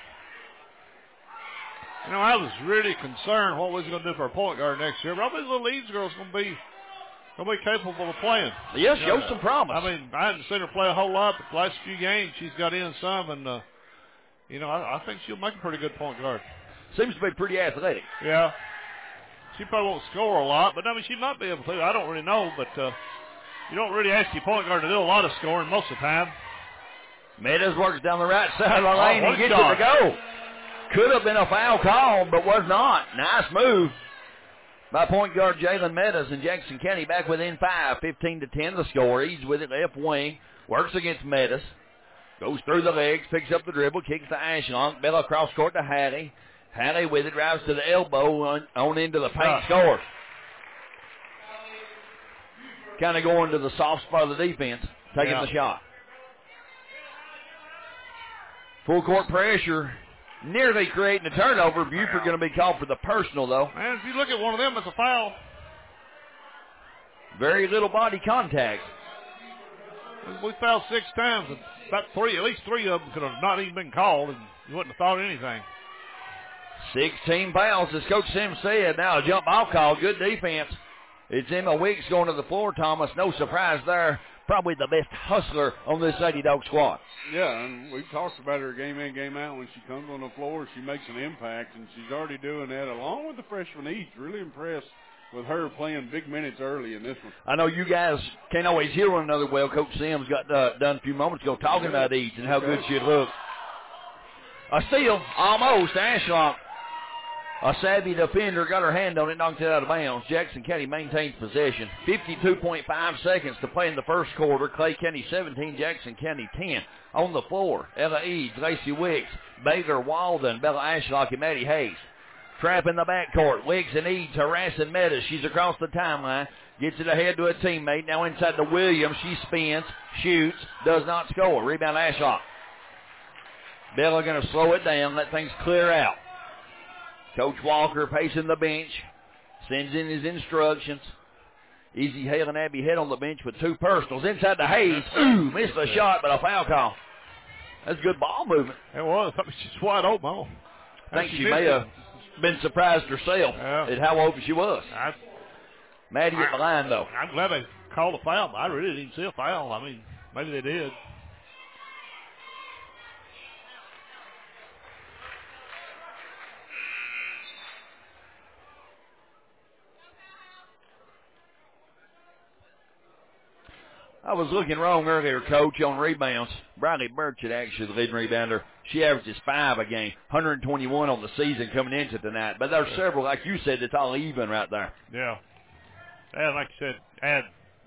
You know, I was really concerned what was he going to do for a point guard next year, but I think the little Eads girl's going to be going to be capable of playing. Yes, you show know, some promise. I mean, I haven't seen her play a whole lot, but the last few games she's got in some, and, uh, you know, I, I think she'll make a pretty good point guard. Seems to be pretty athletic. Yeah. She probably won't score a lot, but, I mean, she might be able to. I don't really know, but uh, you don't really ask your point guard to do a lot of scoring most of the time. Meadows works down the right side of the lane oh, and gets shot. it to go. Could have been a foul call, but was not. Nice move by point guard Jalen Meadows, and Jackson County back within five, fifteen to ten the score. Eads with it left wing, works against Meadows. Goes through the legs, picks up the dribble, kicks to Ashlunk. Bella cross court to Hattie. Hattie with it, drives to the elbow, on, on into the paint, uh. scores. Kind of going to the soft spot of the defense, taking yeah. the shot. Full court pressure, nearly creating a turnover. Buford going to be called for the personal, though. Man, if you look at one of them, it's a foul. Very little body contact. We fouled six times, and about three, at least three of them could have not even been called, and you wouldn't have thought anything. sixteen fouls, as Coach Sims said. Now a jump ball call, good defense. It's Emma Weeks going to the floor, Thomas. No surprise there. Probably the best hustler on this Lady Dog squad. Yeah, and we've talked about her game in, game out. When she comes on the floor, she makes an impact, and she's already doing that along with the freshman Eads. Really impressed with her playing big minutes early in this one. I know you guys can't always hear one another well. Coach Sims got uh, done a few moments ago talking yeah. about Eads and how good she'd look. A steal, almost. Ashlunk, a savvy defender, got her hand on it, knocked it out of bounds. Jackson County maintains possession. fifty-two point five seconds to play in the first quarter. Clay County seventeen, Jackson County ten. On the floor, Ella Eads, Lacey Wicks, Baylor Walden, Bella Ashlock, and Maddie Hayes. Trap in the backcourt. Wiggs and Eads harassing Meadows. She's across the timeline. Gets it ahead to a teammate. Now inside to Williams. She spins, shoots, does not score. Rebound Ashlock. Bella going to slow it down, let things clear out. Coach Walker pacing the bench. Sends in his instructions. Easy Hale and Abby Head on the bench with two personals. Inside to Hayes. Ooh, missed the shot, but a foul call. That's good ball movement. It was. She's wide open. I think she may have been surprised herself yeah. at how open she was. I, Maddie at the line, though. I'm glad they called a foul, but I really didn't see a foul. I mean, maybe they did. I was looking wrong earlier, Coach, on rebounds. Briley Burchett, actually the leading rebounder. She averages five a game, one hundred twenty-one on the season coming into tonight. But there's several, like you said, it's all even right there. Yeah. And like you said, add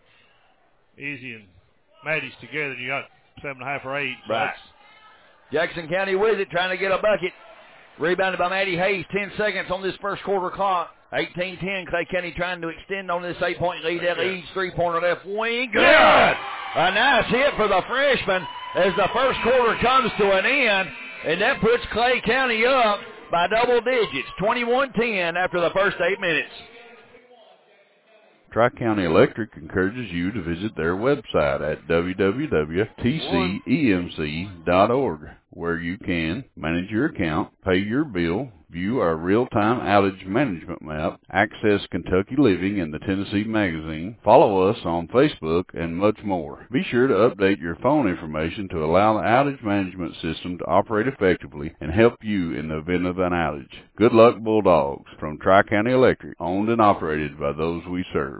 Easy and Maddie's together, and you got seven and a half or eight. Right. Jackson County with it, trying to get a bucket. Rebounded by Maddie Hayes. Ten seconds on this first quarter clock. eighteen ten, Clay County trying to extend on this eight-point lead. That leads three-pointer left wing. Good! A nice hit for the freshman as the first quarter comes to an end, and that puts Clay County up by double digits, twenty-one ten after the first eight minutes. Tri-County Electric encourages you to visit their website at w w w dot t c e m c dot org, where you can manage your account, pay your bill, view our real-time outage management map, access Kentucky Living and the Tennessee Magazine, follow us on Facebook, and much more. Be sure to update your phone information to allow the outage management system to operate effectively and help you in the event of an outage. Good luck, Bulldogs, from Tri-County Electric, owned and operated by those we serve.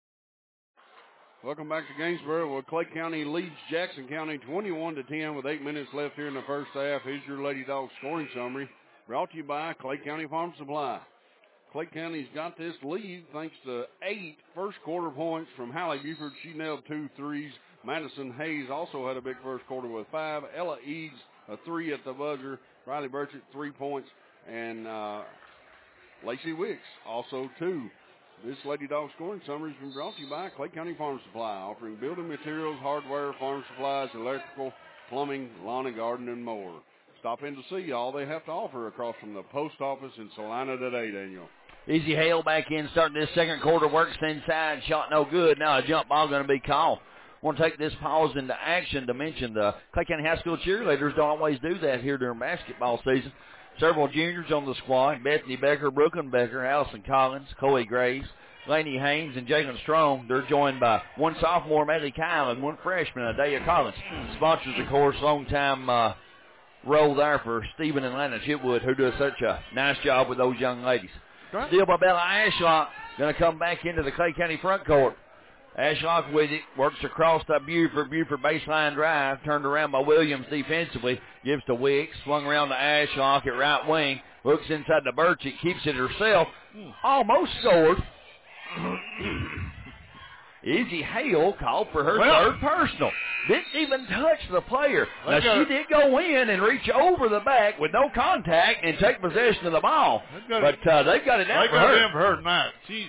Welcome back to Gainesboro, where Clay County leads Jackson County twenty-one to ten with eight minutes left here in the first half. Here's your Lady Dog scoring summary, brought to you by Clay County Farm Supply. Clay County's got this lead thanks to eight first quarter points from Hallie Buford. She nailed two threes. Madison Hayes also had a big first quarter with five. Ella Eads, a three at the buzzer. Riley Burchett, three points. And uh, Lacey Wicks, also two. This Lady Dog scoring summary has been brought to you by Clay County Farm Supply, offering building materials, hardware, farm supplies, electrical, plumbing, lawn and garden, and more. Stop in to see all they have to offer across from the post office in Salina today, Daniel. Easy Hale back in, starting this second quarter, works inside, shot no good. Now a jump ball going to be called. Want to take this pause into action to mention the Clay County High School cheerleaders don't always do that here during basketball season. Several juniors on the squad: Bethany Becker, Brooklyn Becker, Allison Collins, Chloe Graves, Lainey Haynes, and Jalen Strong. They're joined by one sophomore, Maddie Kyle, and one freshman, Adaya Collins. Sponsors, of course, long-time uh, role there for Stephen and Lana Chitwood, who does such a nice job with those young ladies. Right. Steal by Bella Ashlock, going to come back into the Clay County front court. Ashlock with it, works across to Buford. Buford baseline drive, turned around by Williams defensively, gives to Wicks, swung around to Ashlock at right wing, looks inside to Burchett, keeps it herself, almost scored. Izzy Hale called for her well, third personal. didn't even touch the player. They now, she did go in and reach over the back with no contact and take possession of the ball. But uh, they've got it down they for got her. They got for her tonight. She,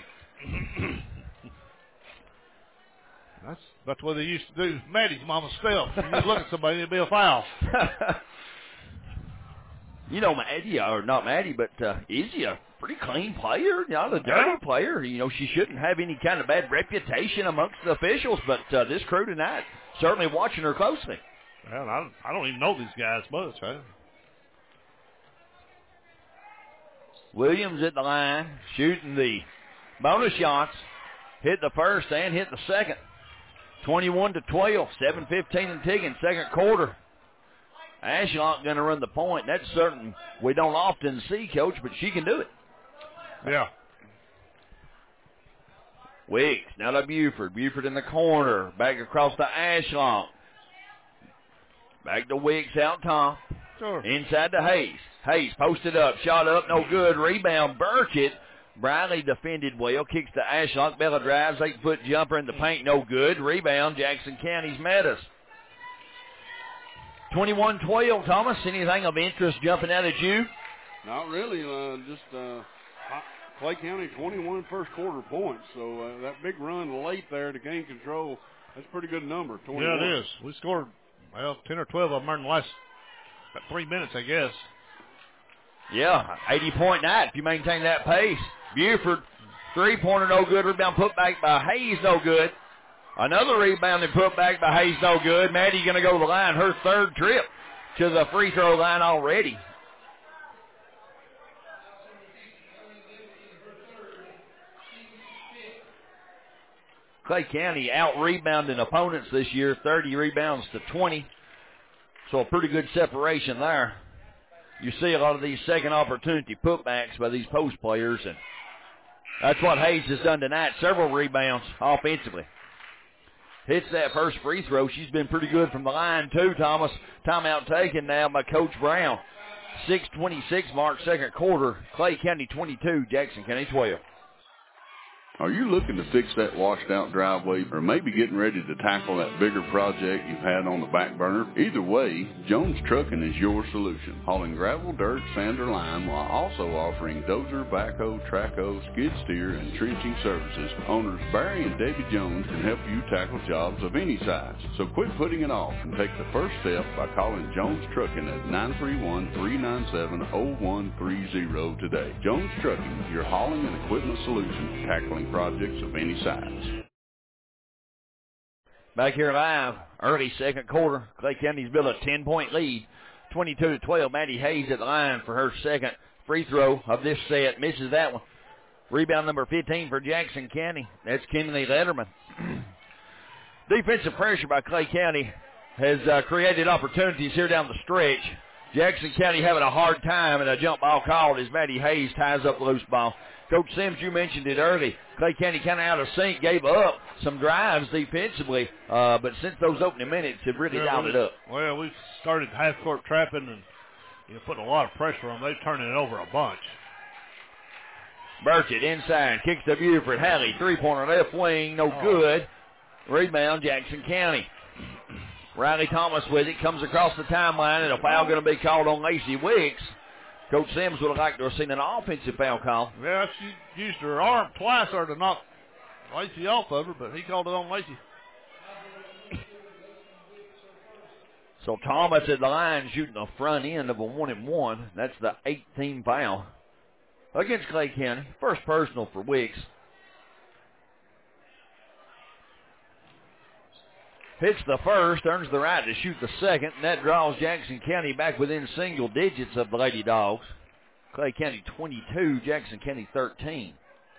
that's, that's what they used to do. Maddie's mama Steph. You just look at somebody, it'd be a foul. You know, Maddie, or not Maddie, but uh, Izzy, a pretty clean player, not a dirty yeah. player. You know, she shouldn't have any kind of bad reputation amongst the officials, but uh, this crew tonight certainly watching her closely. Well, I, I don't even know these guys much, right? Williams at the line, shooting the bonus shots, hit the first and hit the second. twenty-one to twelve, seven fifteen and ticking, second quarter. Ashlock going to run the point. That's certain we don't often see, Coach, but she can do it. Yeah. Wicks, now to Buford. Buford in the corner. Back across to Ashlock. Back to Wicks out top. Sure. Inside to Hayes. Hayes posted up. Shot up, no good. Rebound, Burkett. Briley defended well. Kicks to Ashlock. Bella drives. Eight-foot jumper in the paint, no good. Rebound, Jackson County's met us. twenty-one twelve, Thomas. Anything of interest jumping out at you? Not really. Uh, just uh, Clay County twenty-one first quarter points. So uh, that big run late there to gain control, that's a pretty good number. twenty-one. Yeah, it is. We scored, well, ten or twelve of them in the last about three minutes, I guess. Yeah, eighty-point night if you maintain that pace. Buford, three-pointer no good. Rebound put back by Hayes, no good. Another rebound and put back by Hayes, no good. Maddie going to go to the line, her third trip to the free throw line already. Clay County out-rebounding opponents this year, thirty rebounds to twenty. So a pretty good separation there. You see a lot of these second opportunity putbacks by these post players, and that's what Hayes has done tonight, several rebounds offensively. Hits that first free throw. She's been pretty good from the line, too, Thomas. Timeout taken now by Coach Brown. six twenty-six mark, second quarter. Clay County twenty-two, Jackson County twelve. Are you looking to fix that washed out driveway or maybe getting ready to tackle that bigger project you've had on the back burner? Either way, Jones Trucking is your solution. Hauling gravel, dirt, sand, or lime while also offering dozer, backhoe, trackhoe, skid steer, and trenching services. Owners Barry and Debbie Jones can help you tackle jobs of any size. So quit putting it off and take the first step by calling Jones Trucking at nine three one, three nine seven, zero one three zero today. Jones Trucking, your hauling and equipment solution, tackling projects of any size. Back here live, early second quarter. Clay County's built a ten-point lead, twenty-two to twelve. Maddie Hayes at the line for her second free throw of this set. Misses that one. Rebound number fifteen for Jackson County. That's Kennedy Letterman. Defensive pressure by Clay County has uh, created opportunities here down the stretch. Jackson County having a hard time, and a jump ball called as Maddie Hayes ties up the loose ball. Coach Sims, you mentioned it early. Clay County kind of out of sync, gave up some drives defensively, uh, but since those opening minutes have really yeah, dialed we, it up. Well, we've started half-court trapping and you know, putting a lot of pressure on them. They're turning it over a bunch. Burchett inside, kicks to Buford. Halley, three-pointer left wing, no oh. good. Rebound, Jackson County. Riley Thomas with it, comes across the timeline, and a foul going to be called on Lacey Wicks. Coach Sims would have liked to have seen an offensive foul call. Yeah, she used her arm twice or to knock Lacey off of her, but he called it on Lacey. So Thomas at the line shooting the front end of a one and one. That's the eighteenth foul against Clay County. First personal for Wicks. Hits the first, earns the right to shoot the second, and that draws Jackson County back within single digits of the Lady Dogs. Clay County twenty-two, Jackson County thirteen.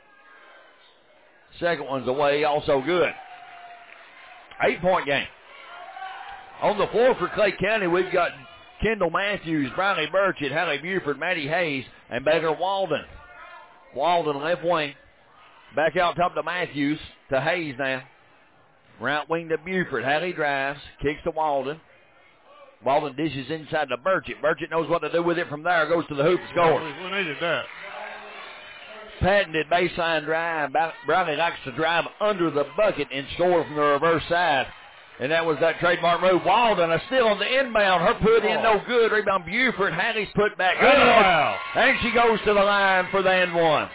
Second one's away, also good. Eight-point game. On the floor for Clay County, we've got Kendall Matthews, Briley Burchett, Hallie Buford, Maddie Hayes, and Baker Walden. Walden left wing. Back out top to Matthews, to Hayes now. Right wing to Buford. Hallie drives, kicks to Walden. Walden dishes inside to Burchett. Burchett knows what to do with it from there. Goes to the hoop and scores. We needed that. Patented baseline drive. Briley likes to drive under the bucket and score from the reverse side. And that was that trademark move. Walden is still on the inbound. Her put in no good. Rebound Buford. Hattie's put back. Good. Wow. And she goes to the line for the and one.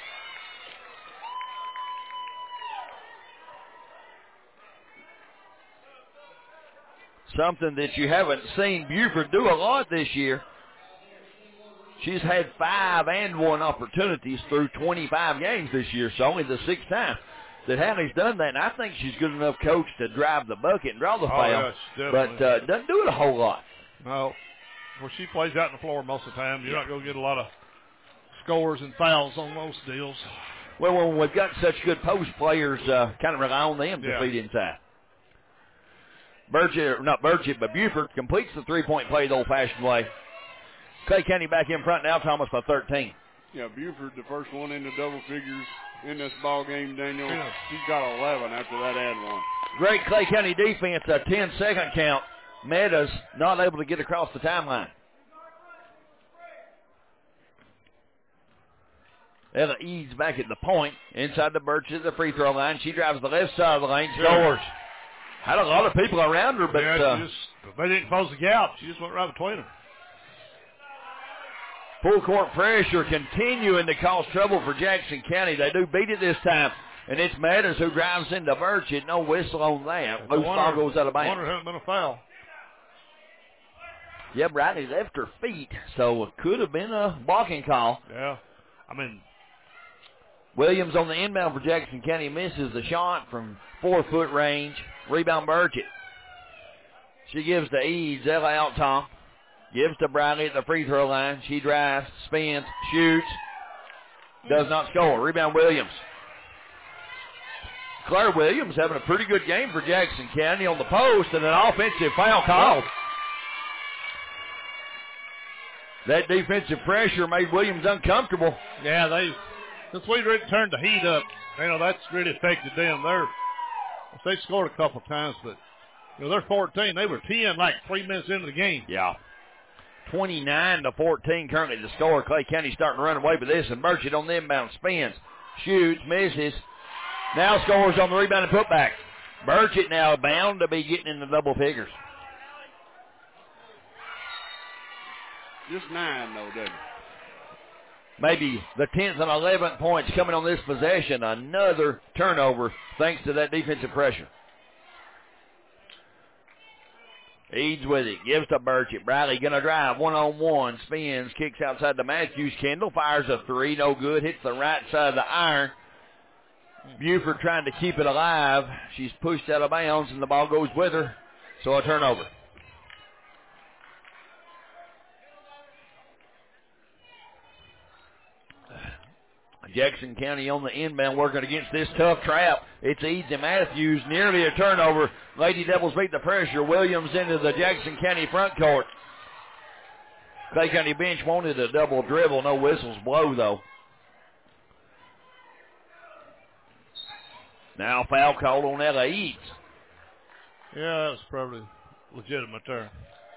Something that you haven't seen Buford do a lot this year. She's had five and one opportunities through twenty-five games this year, so only the sixth time that Hallie's done that. And I think she's good enough coach to drive the bucket and draw the Oh, foul, yes, but uh, doesn't do it a whole lot. No. Well, she plays out on the floor most of the time. You're not going to get a lot of scores and fouls on most deals. Well, when we've got such good post players, uh, kind of rely on them to Yeah. feed inside. Burgett, not Burgett, but Buford completes the three-point play the old-fashioned way. Clay County back in front now, Thomas by thirteen. Yeah, Buford, the first one into double figures in this ball game, Daniel. Yeah. She's got eleven after that ad one. Great Clay County defense, a ten-second count. Meadows not able to get across the timeline. Ella Eads back at the point, inside the Birch at the free throw line. She drives the left side of the lane, scores. Had a lot of people around her, but yeah, uh, she just, they didn't close the gap. She just went right between them. full court pressure continuing to cause trouble for Jackson County. They do beat it this time, and it's Meadows who drives into Burchett. No whistle on that. Loose ball goes out of bounds. I wonder if it hadn't been a foul. Yeah, Bradley left her feet, so it could have been a blocking call. Yeah, I mean, Williams on the inbound for Jackson County misses the shot from four-foot range. Rebound Burchett. She gives to Eads. Ella out top. Gives to Bradley at the free throw line. She drives, spins, shoots. Does not score. Rebound Williams. Claire Williams having a pretty good game for Jackson County on the post, and an offensive foul called. That defensive pressure made Williams uncomfortable. Yeah, they since we really turned the heat up, you know, that's really affected them. They're they scored a couple of times, but you know, they're fourteen. They were ten like three minutes into the game. Yeah. twenty-nine to fourteen currently the score. Clay County starting to run away with this, and Burchett on the inbound spins, shoots, misses. Now scores on the rebound and putback. Burchett now bound to be getting in the double figures. Just nine, though, doesn't it? Maybe the tenth and eleventh points coming on this possession. Another turnover thanks to that defensive pressure. Eads with it. Gives to Burchett. Bradley going to drive. One-on-one. Spins. Kicks outside to Matthews. Kendall fires a three. No good. Hits the right side of the iron. Buford trying to keep it alive. She's pushed out of bounds, and the ball goes with her. So a turnover. Jackson County on the inbound working against this tough trap. It's Eads and Matthews. Nearly a turnover. Lady Devils beat the pressure. Williams into the Jackson County front court. Clay County bench wanted a double dribble. No whistles blow, though. Now foul called on Ella Eads. Yeah, that was probably legitimate there.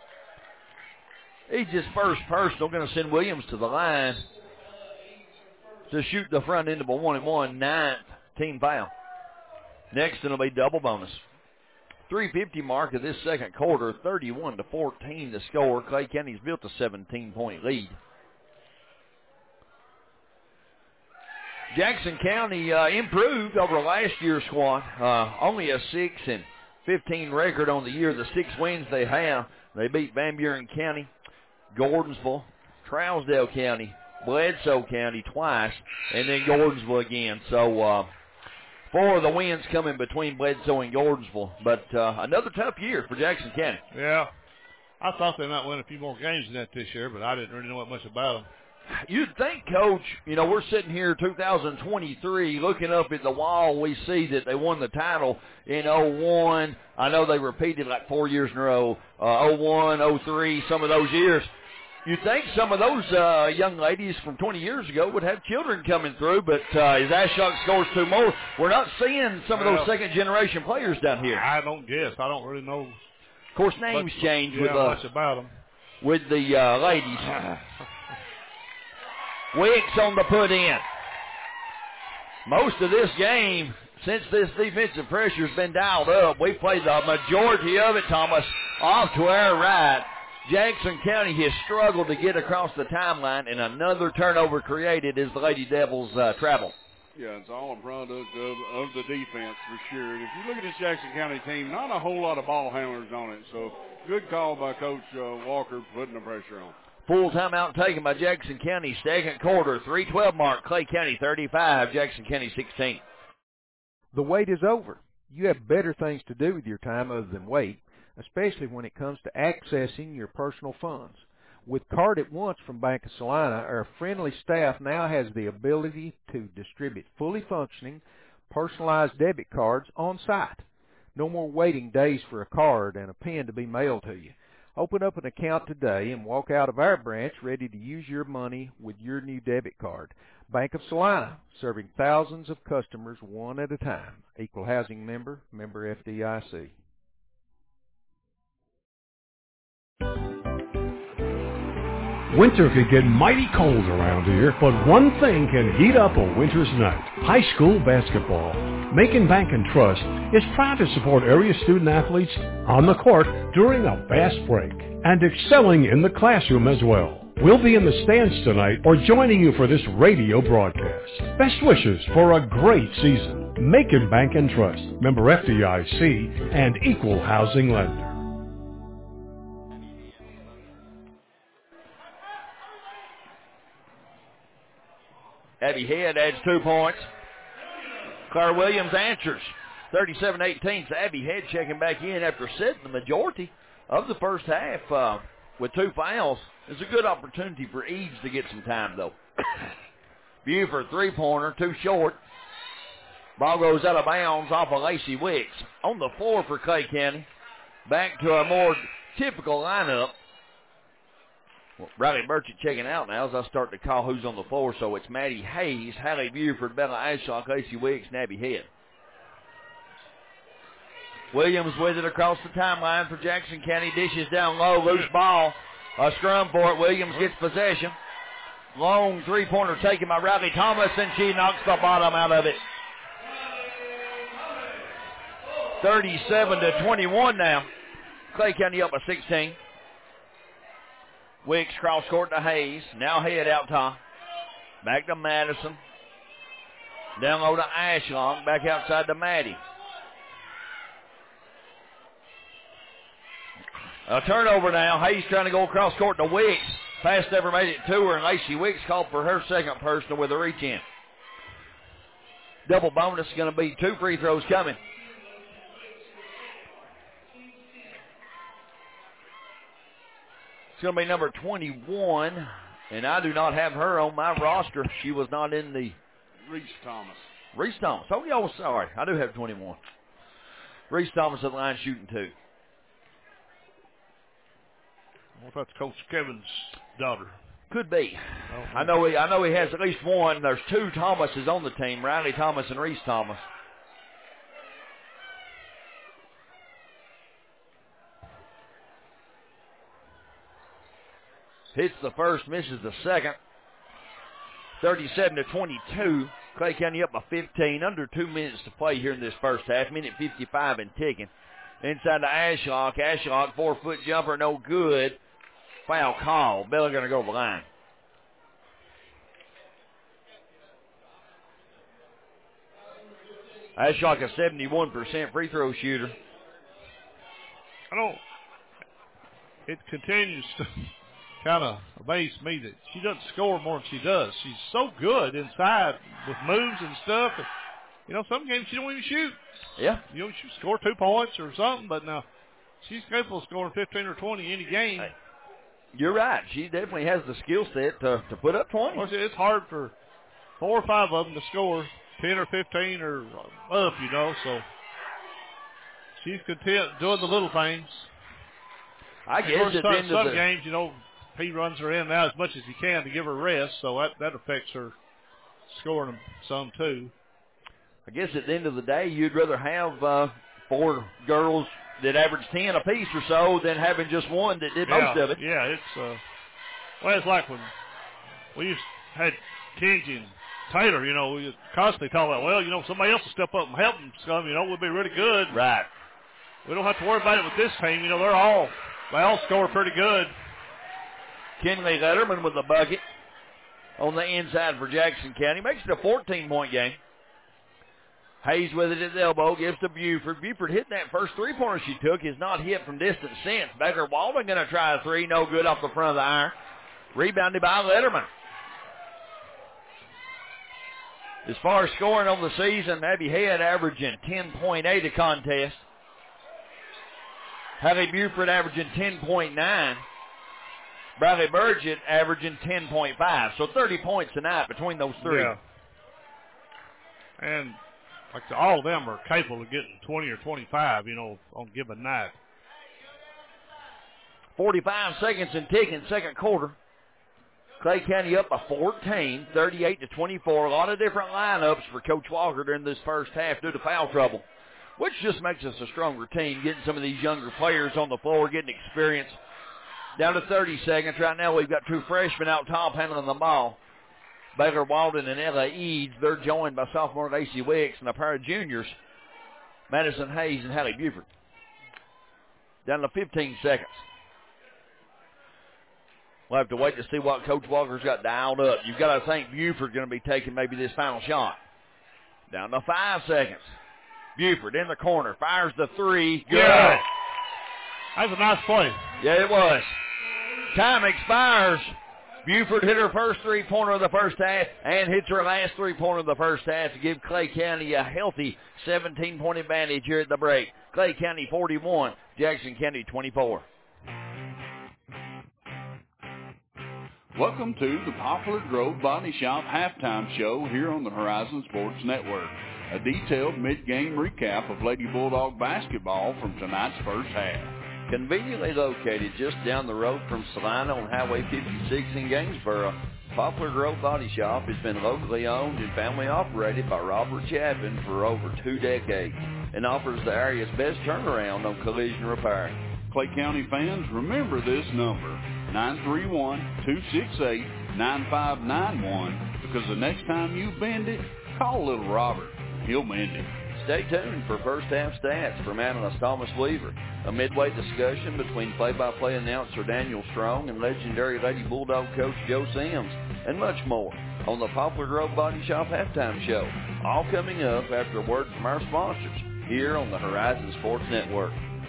Eads is first personal. Going to send Williams to the line to shoot the front end of a one and one, ninth team foul. Next, it'll be double bonus. three fifty mark of this second quarter, thirty-one to fourteen to score. Clay County's built a seventeen-point lead. Jackson County uh, improved over last year's squad. Uh, only a six and fifteen record on the year. The six wins they have, they beat Van Buren County, Gordonsville, Trousdale County, Bledsoe County twice, and then Gordonsville again. So uh, four of the wins coming between Bledsoe and Gordonsville. But uh, another tough year for Jackson County. Yeah. I thought they might win a few more games than that this year, but I didn't really know much about them. You'd think, Coach, you know, we're sitting here two thousand twenty-three looking up at the wall. We see that they won the title in oh one. I know they repeated like four years in a row, uh, oh one, oh three, some of those years. You'd think some of those uh, young ladies from twenty years ago would have children coming through, but uh, as Ashok scores two more, we're not seeing some of those well, second-generation players down here. I don't guess. I don't really know. Of course, names much, change yeah, with, uh, much about them. with the uh, ladies. Wicks on the put in. Most of this game Since this defensive pressure's been dialed up, we played the majority of it, Thomas, off to our right. Jackson County has struggled to get across the timeline, and another turnover created as the Lady Devils uh, travel. Yeah, it's all a product of, of the defense for sure. And if you look at this Jackson County team, not a whole lot of ball handlers on it. So good call by Coach uh, Walker putting the pressure on. Full timeout taken by Jackson County. Second quarter, three twelve mark. Clay County thirty-five, Jackson County sixteen. The wait is over. You have better things to do with your time other than wait, especially when it comes to accessing your personal funds. With Card at Once from Bank of Salina, our friendly staff now has the ability to distribute fully functioning, personalized debit cards on site. No more waiting days for a card and a pen to be mailed to you. Open up an account today and walk out of our branch ready to use your money with your new debit card. Bank of Salina, serving thousands of customers one at a time. Equal housing member, member F D I C. Winter can get mighty cold around here, but one thing can heat up a winter's night. High school basketball. Macon Bank and Trust is proud to support area student athletes on the court during a fast break and excelling in the classroom as well. We'll be in the stands tonight or joining you for this radio broadcast. Best wishes for a great season. Macon Bank and Trust, member F D I C and equal housing lender. Abby Head adds two points. Claire Williams answers. thirty-seven eighteen. So Abby Head checking back in after setting the majority of the first half uh, with two fouls. It's a good opportunity for Eads to get some time, though. Buford, three-pointer, too short. Ball goes out of bounds off of Lacey Wicks. On the floor for Clay County. Back to a more typical lineup. Well, Riley Burchett checking out now as I start to call who's on the floor. So it's Maddie Hayes, Hallie Buford, Bella Ashlock, Lacey Wicks, and Abby Head. Williams with it across the timeline for Jackson County. Dishes down low, loose ball. A scrum for it. Williams gets possession. Long three-pointer taken by Riley Thomas, and she knocks the bottom out of it. thirty-seven to twenty-one now. Clay County up by sixteen. Wicks cross court to Hayes. Now Head out top. Back to Madison. Down low to Ashlock. Back outside to Maddie. A turnover now. Hayes trying to go across court to Wicks. Pass never made it to her, and Lacey Wicks called for her second personal with a reach in. Double bonus is going to be two free throws coming. It's going to be number twenty-one, and I do not have her on my roster. She was not in the... Reese Thomas. Reese Thomas. Oh, yeah, I was sorry. I do have twenty-one. Reese Thomas at the line shooting two. Well, that's Coach Kevin's daughter. Could be. Oh, I know he. I know he has at least one. There's two Thomases on the team: Riley Thomas and Reese Thomas. Hits the first, misses the second. thirty-seven to twenty-two. Clay County up by fifteen. Under two minutes to play here in this first half. Minute fifty-five and ticking. Inside to Ashlock. Ashlock, four-foot jumper, no good. Foul call. Bella going to go to the line. Ashlock a seventy-one percent free throw shooter. I don't. It continues to kind of amaze me that she doesn't score more than she does. She's so good inside with moves and stuff. And, you know, some games she don't even shoot. Yeah. You know, she score two points or something, but now she's capable of scoring fifteen or twenty any game. Hey, you're right. She definitely has the skill set to, to put up twenty. Well, it's hard for four or five of them to score ten or fifteen or up, you know, so she's content doing the little things. I guess at at some, the end some of the games, you know, he runs her in now as much as he can to give her rest, so that, that affects her scoring them some too. I guess at the end of the day, you'd rather have uh, four girls that average ten apiece or so than having just one that did yeah, most of it. Yeah, it's uh, well, it's like when we used had Kenji and Taylor, you know, we constantly talk about, well, you know, somebody else will step up and help them some, you know, we'll be really good. Right. We don't have to worry about it with this team. You know, they're all, they all score pretty good. Kenley Letterman with the bucket on the inside for Jackson County. Makes it a fourteen-point game. Hayes with it at the elbow, gives to Buford. Buford hitting that first three-pointer she took, is not hit from distance since. Baker Walden going to try a three, no good off the front of the iron. Rebounded by Letterman. As far as scoring on the season, Abbey Head averaging ten point eight a contest. Hallie Buford averaging ten point nine. Bradley Burgett averaging ten point five. So thirty points tonight between those three. Yeah. And like all of them are capable of getting twenty or twenty-five, you know, on a given night. forty-five seconds and ticking, second quarter. Clay County up by fourteen, thirty-eight to twenty-four. A lot of different lineups for Coach Walker during this first half due to foul trouble, which just makes us a stronger team, getting some of these younger players on the floor, getting experience. Down to thirty seconds. Right now we've got two freshmen out top handling the ball. Baker Walden and Ella Eads. They're joined by sophomore Lacey Wicks and a pair of juniors, Madison Hayes and Hallie Buford. Down to fifteen seconds. We'll have to wait to see what Coach Walker's got dialed up. You've got to think Buford's going to be taking maybe this final shot. Down to five seconds. Buford in the corner. Fires the three. Good. Yeah. That was a nice play. Yeah, it was. Time expires. Buford hit her first three-pointer of the first half and hits her last three-pointer of the first half to give Clay County a healthy seventeen-point advantage here at the break. Clay County forty-one, Jackson County twenty-four. Welcome to the Poplar Grove Body Shop halftime show here on the Horizon Sports Network. A detailed mid-game recap of Lady Bulldog basketball from tonight's first half. Conveniently located just down the road from Salina on Highway fifty-six in Gainesboro, Poplar Grove Body Shop has been locally owned and family operated by Robert Chapin for over two decades and offers the area's best turnaround on collision repair. Clay County fans, remember this number, nine three one, two six eight, nine five nine one, because the next time you bend it, call little Robert. He'll mend it. Stay tuned for first half stats from analyst Thomas Weaver, a midway discussion between play-by-play announcer Daniel Strong and legendary Lady Bulldog coach Joe Sims, and much more on the Poplar Grove Body Shop halftime show. All coming up after a word from our sponsors here on the Horizon Sports Network.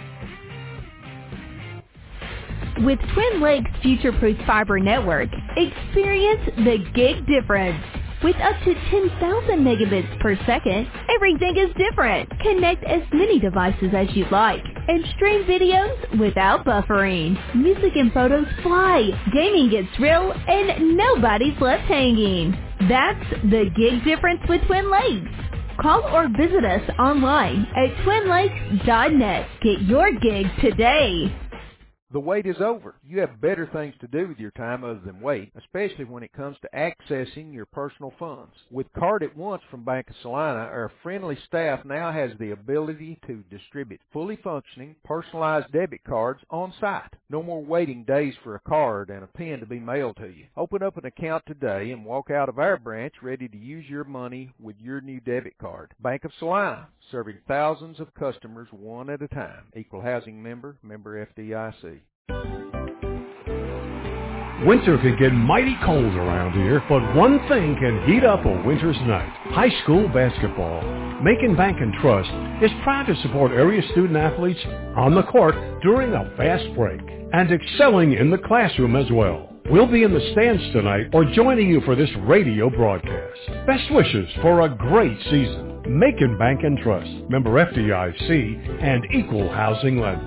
With Twin Lakes Future-Proof Fiber Network, experience the gig difference. With up to ten thousand megabits per second, everything is different. Connect as many devices as you'd like and stream videos without buffering. Music and photos fly, gaming gets real, and nobody's left hanging. That's the gig difference with Twin Lakes. Call or visit us online at twin lakes dot net. Get your gig today. The wait is over. You have better things to do with your time other than wait, especially when it comes to accessing your personal funds. With Card at Once from Bank of Salina, our friendly staff now has the ability to distribute fully functioning, personalized debit cards on site. No more waiting days for a card and a pen to be mailed to you. Open up an account today and walk out of our branch ready to use your money with your new debit card. Bank of Salina, serving thousands of customers one at a time. Equal housing member, member F D I C. Winter can get mighty cold around here, but one thing can heat up a winter's night. High school basketball. Macon Bank and Trust is proud to support area student athletes on the court during a fast break and excelling in the classroom as well. We'll be in the stands tonight or joining you for this radio broadcast. Best wishes for a great season. Macon Bank and Trust, member F D I C and equal housing lender.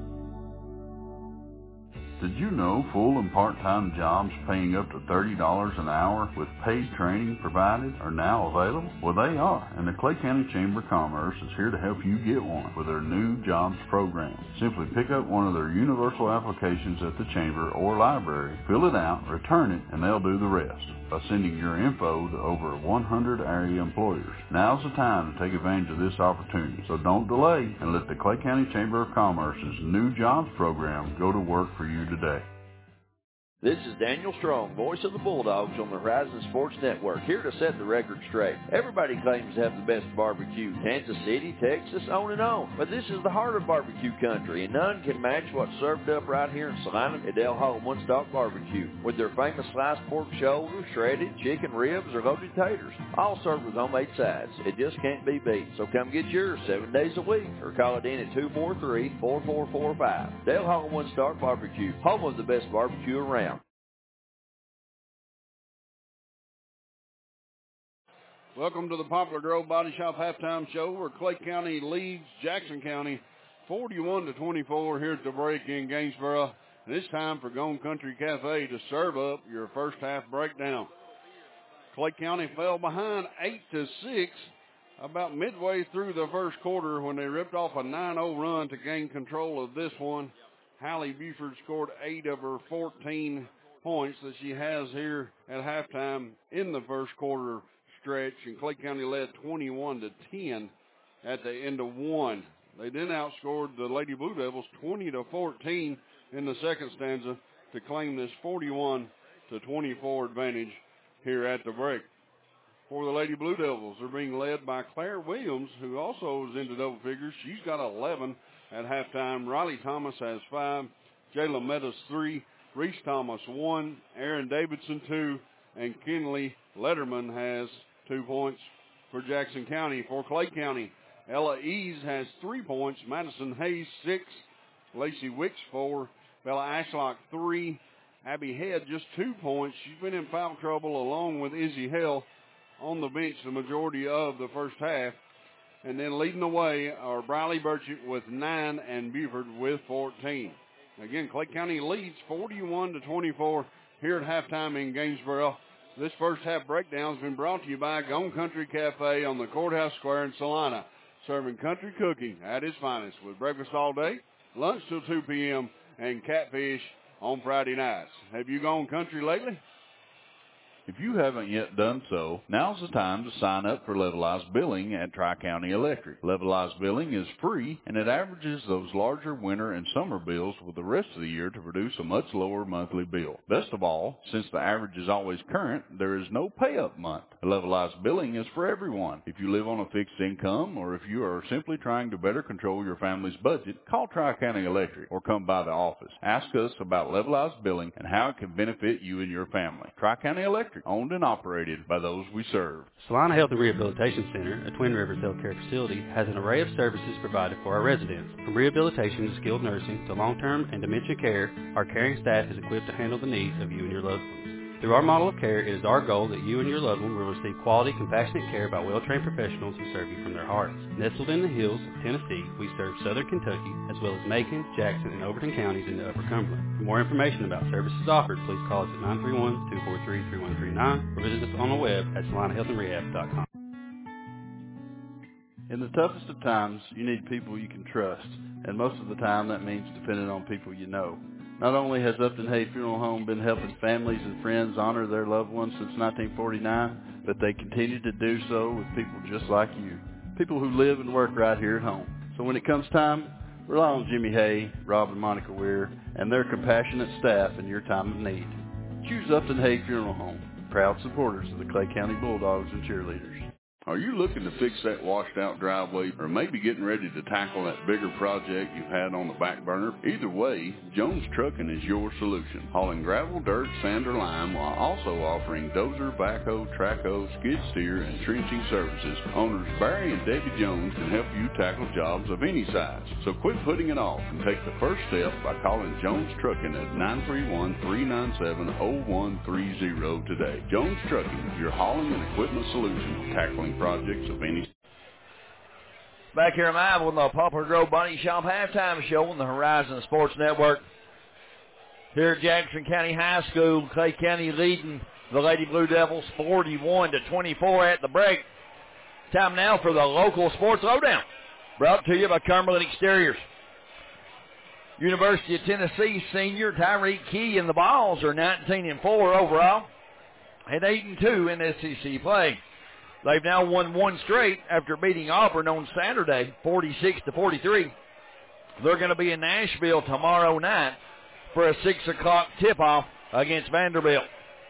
Did you know full and part-time jobs paying up to thirty dollars an hour with paid training provided are now available? Well, they are, and the Clay County Chamber of Commerce is here to help you get one with their new jobs program. Simply pick up one of their universal applications at the Chamber or library, fill it out, return it, and they'll do the rest by sending your info to over one hundred area employers. Now's the time to take advantage of this opportunity, so don't delay and let the Clay County Chamber of Commerce's new jobs program go to work for you today. This is Daniel Strong, voice of the Bulldogs on the Horizon Sports Network, here to set the record straight. Everybody claims to have the best barbecue. Kansas City, Texas, on and on. But this is the heart of barbecue country, and none can match what's served up right here in Salina at Del Hall One Stop Barbecue, with their famous sliced pork shoulder, shredded chicken ribs, or loaded taters, all served with homemade sides. It just can't be beat. So come get yours seven days a week, or call it in at two four three, four four four five. Del Hall One Stop Barbecue, home of the best barbecue around. Welcome to the Poplar Grove Body Shop halftime show, where Clay County leads Jackson County forty-one to twenty-four here at the break in Gainesboro. And it's time for Gone Country Cafe to serve up your first half breakdown. Clay County fell behind eight to six about midway through the first quarter when they ripped off a nine oh run to gain control of this one. Hallie Buford scored eight of her fourteen points that she has here at halftime in the first quarter stretch, and Clay County led twenty-one to ten at the end of one. They then outscored the Lady Blue Devils twenty to fourteen in the second stanza to claim this forty-one to twenty-four advantage here at the break. For the Lady Blue Devils, they're being led by Claire Williams, who also is into double figures. She's got eleven at halftime. Riley Thomas has five, Jayla Meadows three, Reese Thomas one, Aaron Davidson two, and Kinley Letterman has two points for Jackson County. For Clay County, Ella Ease has three points, Madison Hayes six, Lacey Wicks four, Bella Ashlock three, Abby Head just two points. She's been in foul trouble along with Izzy Hell on the bench the majority of the first half. And then leading the way are Briley Burchett with nine and Buford with fourteen. Again, Clay County leads forty-one to twenty-four here at halftime in Gainesboro. This first half breakdown has been brought to you by Gone Country Cafe on the Courthouse Square in Salina, serving country cooking at its finest with breakfast all day, lunch till two p.m., and catfish on Friday nights. Have you gone country lately? If you haven't yet done so, now's the time to sign up for Levelized Billing at Tri-County Electric. Levelized Billing is free, and it averages those larger winter and summer bills with the rest of the year to produce a much lower monthly bill. Best of all, since the average is always current, there is no pay-up month. Levelized Billing is for everyone. If you live on a fixed income, or if you are simply trying to better control your family's budget, call Tri-County Electric or come by the office. Ask us about Levelized Billing and how it can benefit you and your family. Tri-County Electric, owned and operated by those we serve. Salina Health and Rehabilitation Center, a Twin Rivers healthcare facility, has an array of services provided for our residents. From rehabilitation to skilled nursing to long-term and dementia care, our caring staff is equipped to handle the needs of you and your loved ones. Through our model of care, it is our goal that you and your loved one will receive quality, compassionate care by well-trained professionals who serve you from their hearts. Nestled in the hills of Tennessee, we serve southern Kentucky, as well as Macon, Jackson, and Overton counties in the Upper Cumberland. For more information about services offered, please call us at nine three one, two four three, three one three nine or visit us on the web at salina health and rehab dot com. In the toughest of times, you need people you can trust, and most of the time that means depending on people you know. Not only has Upton Hay Funeral Home been helping families and friends honor their loved ones since nineteen forty-nine, but they continue to do so with people just like you, people who live and work right here at home. So when it comes time, rely on Jimmy Hay, Rob and Monica Weir, and their compassionate staff in your time of need. Choose Upton Hay Funeral Home, proud supporters of the Clay County Bulldogs and cheerleaders. Are you looking to fix that washed-out driveway, or maybe getting ready to tackle that bigger project you've had on the back burner? Either way, Jones Trucking is your solution. Hauling gravel, dirt, sand, or lime, while also offering dozer, backhoe, trackhoe, skid steer, and trenching services. Owners Barry and Debbie Jones can help you tackle jobs of any size. So quit putting it off and take the first step by calling Jones Trucking at nine three one, three nine seven, zero one three zero today. Jones Trucking, your hauling and equipment solution, tackling projects of any. Back here live with the Poplar Grove Body Shop halftime show on the Horizon Sports Network. Here at Jackson County High School, Clay County leading the Lady Blue Devils forty-one to twenty-four at the break. Time now for the local sports lowdown, brought to you by Cumberland Exteriors. University of Tennessee senior Tyreek Key and the Balls are nineteen and four overall and eight and two in S E C play. They've now won one straight after beating Auburn on Saturday, forty-six to forty-three. They're going to be in Nashville tomorrow night for a six o'clock tip-off against Vanderbilt.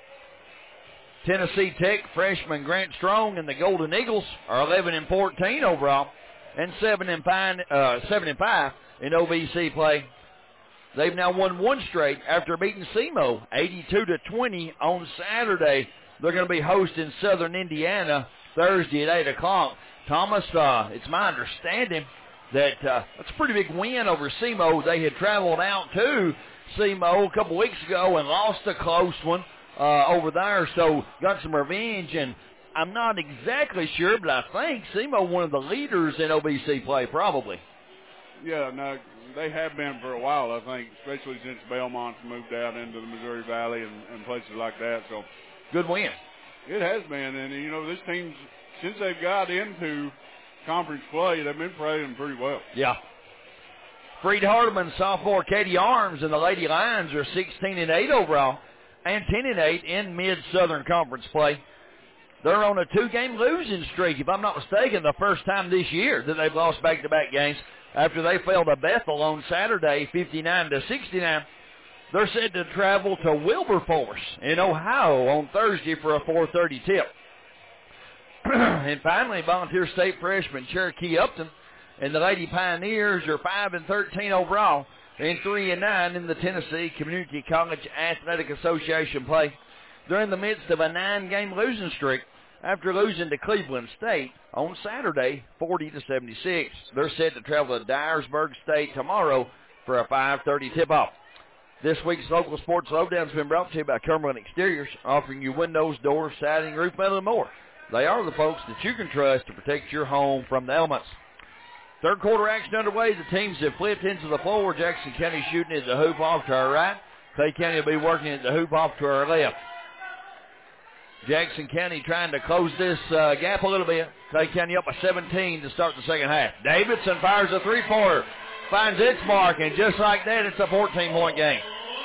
Tennessee Tech freshman Grant Strong and the Golden Eagles are eleven and fourteen overall, and seven and five, uh, seven and five in O V C play. They've now won one straight after beating S E M O eighty-two to twenty on Saturday. They're going to be hosting Southern Indiana Thursday at eight o'clock. Thomas, uh, it's my understanding that uh, that's a pretty big win over S E M O. They had traveled out to S E M O a couple weeks ago and lost a close one uh, over there, so got some revenge. And I'm not exactly sure, but I think S E M O one of the leaders in O V C play, probably. Yeah, no, they have been for a while, I think, especially since Belmont's moved out into the Missouri Valley and, and places like that. So good win. It has been, and, you know, this team's, since they've got into conference play, they've been playing pretty well. Yeah. Freed Hardeman, sophomore Katie Arms, and the Lady Lions are sixteen and eight overall and ten and eight in Mid-Southern Conference play. They're on a two-game losing streak, if I'm not mistaken, the first time this year that they've lost back-to-back games after they fell to Bethel on Saturday, fifty-nine to sixty-nine. They're set to travel to Wilberforce in Ohio on Thursday for a four thirty tip. And finally, Volunteer State freshman Cherokee Upton and the Lady Pioneers are five and thirteen overall and three and nine in the Tennessee Community College Athletic Association play. They're in the midst of a nine-game losing streak after losing to Cleveland State on Saturday, forty to seventy-six. They're set to travel to Dyersburg State tomorrow for a five thirty tip-off. This week's local sports lowdown has been brought to you by Cumberland Exteriors, offering you windows, doors, siding, roof metal, and more. They are the folks that you can trust to protect your home from the elements. Third quarter action underway. The teams have flipped into the floor. Jackson County shooting at the hoop off to our right. Clay County will be working at the hoop off to our left. Jackson County trying to close this uh, gap a little bit. Clay County up by seventeen to start the second half. Davidson fires a three-pointer, finds its mark, and just like that, it's a fourteen-point game.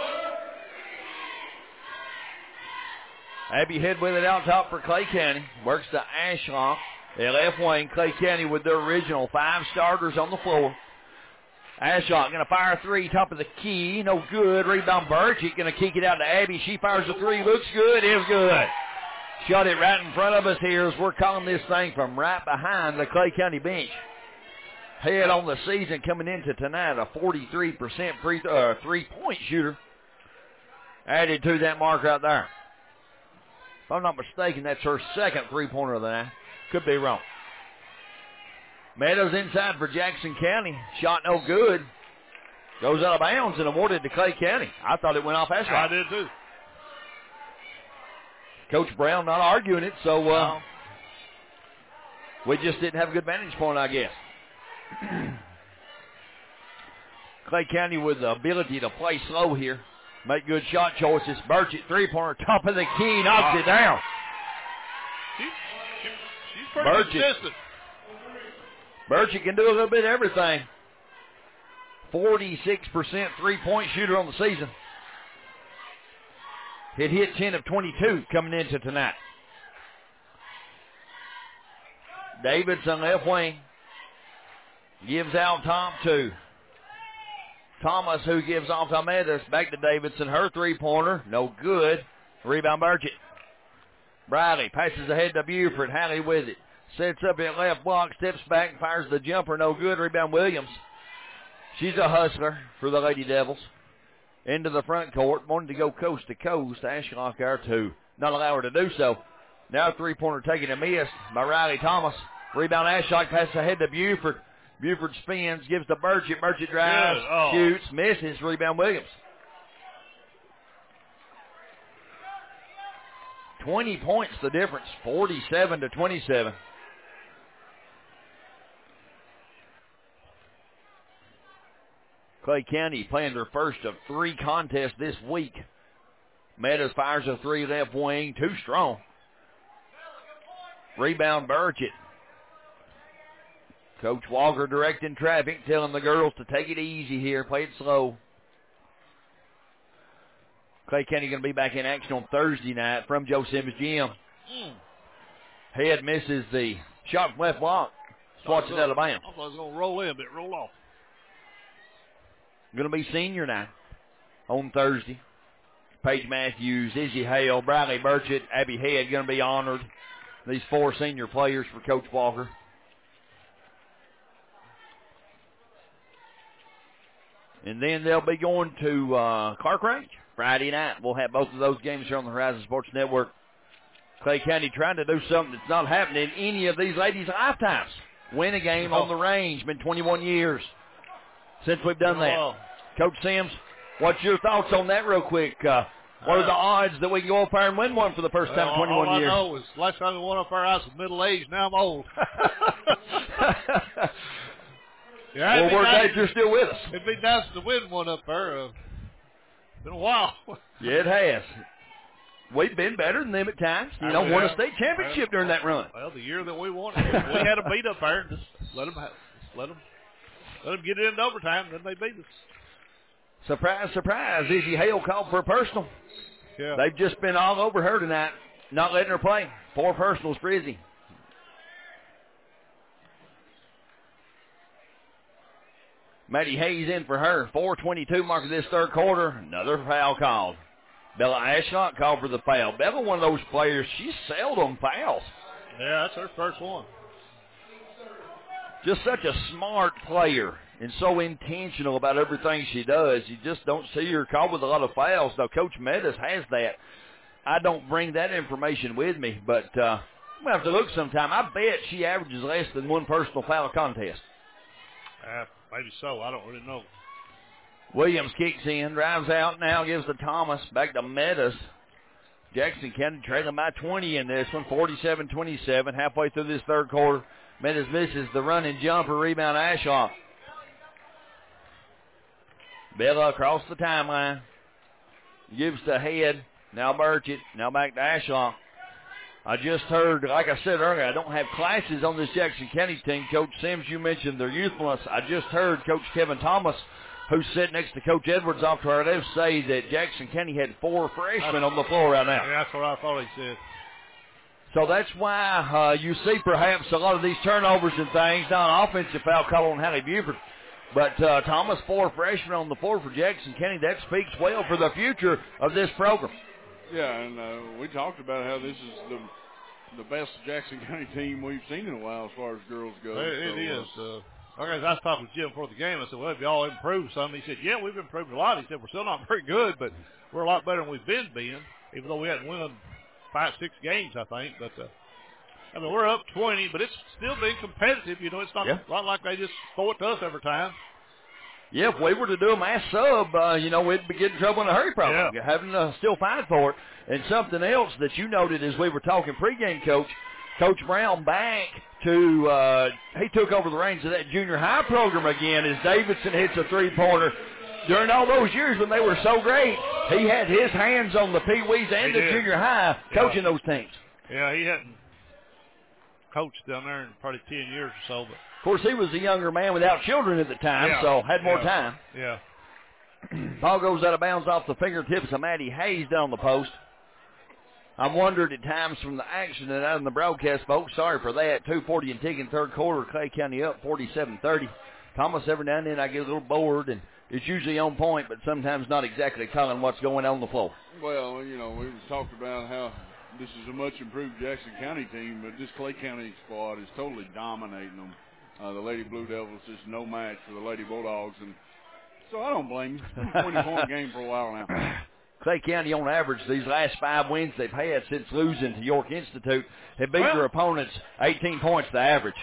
Abby Head with it out top for Clay County. Works to Ashlock at left wing. Clay County with their original five starters on the floor. Ashlock going to fire a three, top of the key. No good. Rebound Burchett going to kick it out to Abby. She fires a three. Looks good. Is good. Shot it right in front of us here as we're calling this thing from right behind the Clay County bench. Head on the season coming into tonight, a forty-three percent free th- uh, three-point shooter. Added to that mark right there. If I'm not mistaken, that's her second three-pointer of the night. Could be wrong. Meadows inside for Jackson County. Shot no good. Goes out of bounds and awarded to Clay County. I thought it went off Ashlock. I did too. Coach Brown not arguing it, so uh, we just didn't have a good vantage point, I guess. Clay County with the ability to play slow here. Make good shot choices. Burchett, three-pointer, top of the key, knocks it down. She, she, she's pretty Burchett. consistent. Burchett can do a little bit of everything. forty-six percent three-point shooter on the season. It hit ten of twenty-two coming into tonight. Davidson left wing. Gives out top to Thomas, who gives off to Meadows. Back to Davidson. Her three-pointer. No good. Rebound Burchett. Briley passes ahead to Buford. Halley with it. Sets up at left block. Steps back. Fires the jumper. No good. Rebound Williams. She's a hustler for the Lady Devils. Into the front court. Wanted to go coast to coast. Ashlock there to not allow her to do so. Now three-pointer taken a miss by Riley Thomas. Rebound Ashlock. Passes ahead to Buford. Buford spins. Gives to Burchett. Burchett drives. Oh. Shoots. Misses. Rebound Williams. twenty points the difference. forty-seven to twenty-seven. Clay County playing their first of three contests this week. Meadows fires a three left wing. Too strong. Rebound Burchett. Coach Walker directing traffic, telling the girls to take it easy here. Play it slow. Clay County going to be back in action on Thursday night from Joe Simmons Gym. Mm. Head misses the shot from left block. Swats it out of bounds. I thought it was going to roll in, but it rolled off. Going to be senior night on Thursday. Paige Matthews, Izzy Hale, Bradley Burchett, Abby Head going to be honored. These four senior players for Coach Walker. And then they'll be going to uh, Clark Range Friday night. We'll have both of those games here on the Horizon Sports Network. Clay County trying to do something that's not happening in any of these ladies' lifetimes. Win a game oh. on the range. Been twenty-one years since we've done that. Oh. Coach Sims, what's your thoughts on that real quick? Uh, what are the odds that we can go up there and win one for the first time well, in twenty-one all years? All I know is last time we won up there, I was middle-aged. Now I'm old. Yeah, well, we're nice. glad you're still with us. It'd be nice to win one up there. Uh, been a while. Yeah, it has. We've been better than them at times. You know, won a state championship during that run. Well, the year that we won, we had a beat up there, and just let them, have, just let them, let them get it into overtime, then they beat us. Surprise, surprise! Izzy Hale called for a personal. Yeah. They've just been all over her tonight, not letting her play. Four personals for Izzy. Maddie Hayes in for her. four twenty-two mark of this third quarter. Another foul called. Bella Ashlock called for the foul. Bella, one of those players, she seldom fouls. Yeah, that's her first one. Just such a smart player and so intentional about everything she does. You just don't see her caught with a lot of fouls. Now, Coach Meadows has that. I don't bring that information with me, but uh, we'll have to look sometime. I bet she averages less than one personal foul contest. Uh, maybe so. I don't really know. Williams kicks in, drives out now, gives to Thomas, back to Meadows. Jackson County trailing by twenty in this one, forty-seven twenty-seven, halfway through this third quarter. Meadows misses the running jumper, rebound Ashlock. Bella across the timeline, gives to Head, now Burchett, now back to Ashlock. I just heard, like I said earlier, I don't have classes on this Jackson County team. Coach Sims, you mentioned their youthfulness. I just heard Coach Kevin Thomas, who's sitting next to Coach Edwards off to our left, say that Jackson County had four freshmen on the floor right now. Yeah, that's what I thought he said. So that's why uh, you see perhaps a lot of these turnovers and things, not an offensive foul call on Hallie Buford. But uh, Thomas, four freshmen on the floor for Jackson County. That speaks well for the future of this program. Yeah, and uh, we talked about how this is the the best Jackson County team we've seen in a while as far as girls go. It, it so, is. Uh, okay, I was talking with Jim before the game. I said, well, have y'all improved some? He said, yeah, we've improved a lot. He said, we're still not very good, but we're a lot better than we've been being, even though we hadn't won five, six games, I think. But, uh, I mean, we're up twenty, but it's still being competitive. You know, it's not, yeah. not like they just throw it to us every time. Yeah, if we were to do a mass sub, uh, you know, we'd be getting in trouble in a hurry probably. Yeah. Having to still fight for it. And something else that you noted as we were talking pregame, Coach, Coach Brown back to, uh, he took over the reins of that junior high program again as Davidson hits a three-pointer. During all those years when they were so great, he had his hands on the Pee-wees and he the did. junior high coaching yeah. those teams. Yeah, he hadn't coached down there in probably ten years or so. But of course, he was a younger man without children at the time, yeah. so had more yeah. time. Yeah. Ball goes out of bounds off the fingertips of Maddie Hayes down the post. I'm wondered at times from the action and out in the broadcast, folks. Sorry for that. two forty and ticking third quarter. Clay County up forty-seven thirty. Thomas, every now and then I get a little bored, and it's usually on point, but sometimes not exactly telling what's going on the floor. Well, you know, we talked about how this is a much improved Jackson County team, but this Clay County squad is totally dominating them. Uh, the Lady Blue Devils is no match for the Lady Bulldogs, and so I don't blame you. It's been a twenty-point game for a while now. Clay County, on average, these last five wins they've had since losing to York Institute have beat well, their opponents eighteen points to average.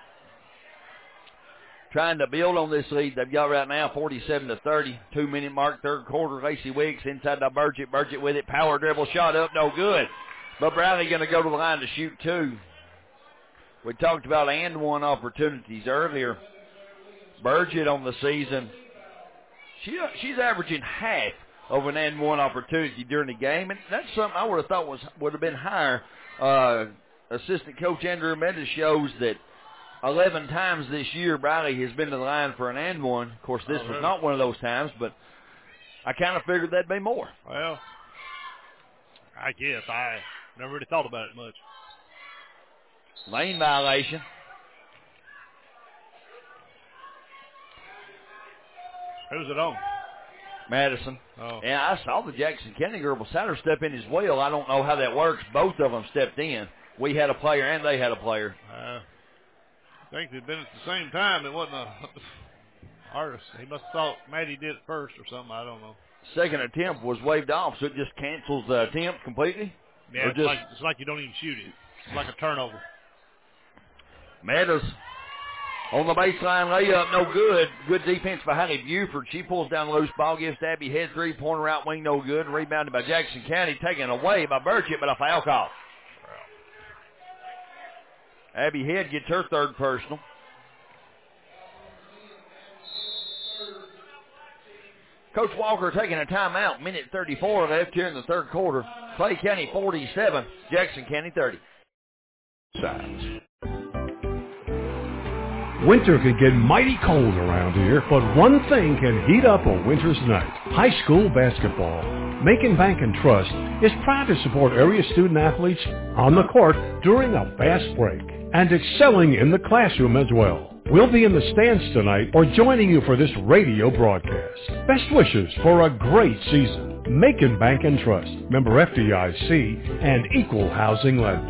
Trying to build on this lead they've got right now, forty-seven to thirty. Two-minute mark, third quarter. Lacey Wicks inside to Burchett. Burchett with it. Power dribble shot up, no good. But Brownie going to go to the line to shoot two. We talked about and one opportunities earlier. Burchett on the season, she she's averaging half of an and one opportunity during the game, and that's something I would have thought was would have been higher. Uh, assistant coach Andrew Mendes shows that eleven times this year Briley has been to the line for an and one. Of course, this oh, was really? not one of those times, but I kind of figured that'd be more. Well, I guess I never really thought about it much. Lane violation. Who's it on? Madison. Oh. And I saw the Jackson County girl beside her step in as well. I don't know how that works. Both of them stepped in. We had a player and they had a player. Uh, I think they'd been at the same time. It wasn't a artist. He must have thought Maddie did it first or something. I don't know. Second attempt was waved off, so it just cancels the attempt completely. Yeah, or it's, just, like, it's like you don't even shoot it. It's like a turnover. Meadows on the baseline layup, no good. Good defense by Hallie Buford. She pulls down the loose ball, gives to Abby Head, three-pointer right wing, no good. Rebounded by Jackson County, taken away by Burchett, but a foul call. Abby Head gets her third personal. Coach Walker taking a timeout. Minute thirty-four left here in the third quarter. Clay County forty-seven, Jackson County thirty. Sides. Winter can get mighty cold around here, but one thing can heat up a winter's night. High school basketball. Macon Bank and Trust is proud to support area student athletes on the court during a fast break and excelling in the classroom as well. We'll be in the stands tonight or joining you for this radio broadcast. Best wishes for a great season. Macon Bank and Trust, member F D I C and equal housing lender.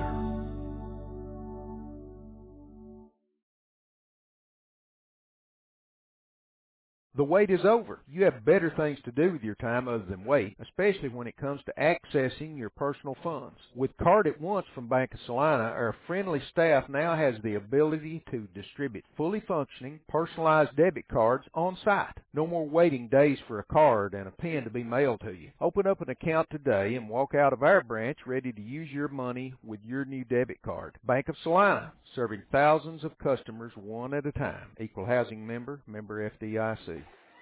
The wait is over. You have better things to do with your time other than wait, especially when it comes to accessing your personal funds. With Card at Once from Bank of Salina, our friendly staff now has the ability to distribute fully functioning, personalized debit cards on site. No more waiting days for a card and a pin to be mailed to you. Open up an account today and walk out of our branch ready to use your money with your new debit card. Bank of Salina, serving thousands of customers one at a time. Equal housing member, member F D I C.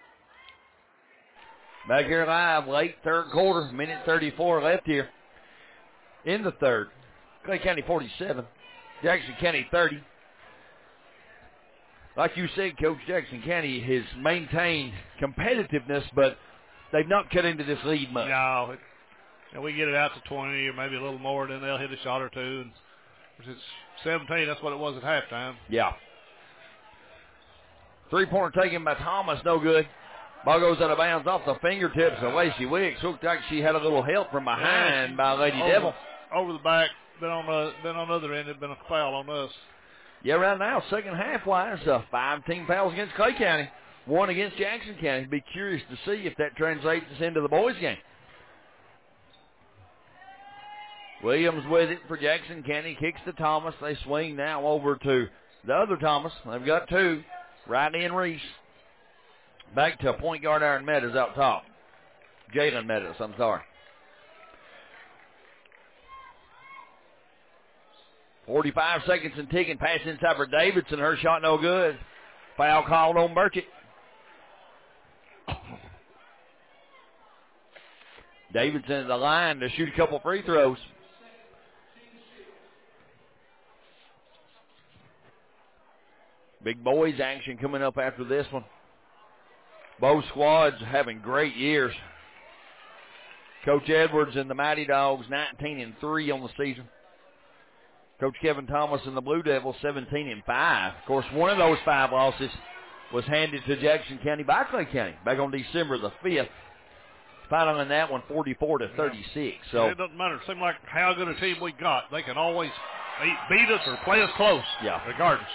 Back here live, late third quarter, minute thirty-four left here in the third. Clay County forty-seven, Jackson County thirty. Like you said, Coach, Jackson County has maintained competitiveness, but they've not cut into this lead much. No, it, and we get it out to twenty or maybe a little more, then they'll hit a shot or two. And it's seventeen, that's what it was at halftime. Yeah. Three-pointer taken by Thomas, no good. Ball goes out of bounds off the fingertips of Lacey Wicks. Looked like she had a little help from behind yeah, by Lady over, Devil. Over the back, then on the then on the other end, it'd been a foul on us. Yeah, right now, second half-wise, uh, five team fouls against Clay County, one against Jackson County. Be curious to see if that translates into the boys' game. Williams with it for Jackson County, kicks to Thomas. They swing now over to the other Thomas. They've got two. Right in Reese. Back to point guard Aaron Meadows out top. Jalen Meadows, I'm sorry. forty-five seconds and ticking. Pass inside for Davidson. Her shot no good. Foul called on Burchett. Davidson at the line to shoot a couple free throws. Big boys action coming up after this one. Both squads having great years. Coach Edwards and the Mighty Dogs nineteen and three on the season. Coach Kevin Thomas and the Blue Devils seventeen and five. Of course, one of those five losses was handed to Jackson County by Clay County back on December the fifth. Final in that one, forty-four to thirty-six. So it doesn't matter. It seems like how good a team we got. They can always beat us or play us close. Yeah. Regardless.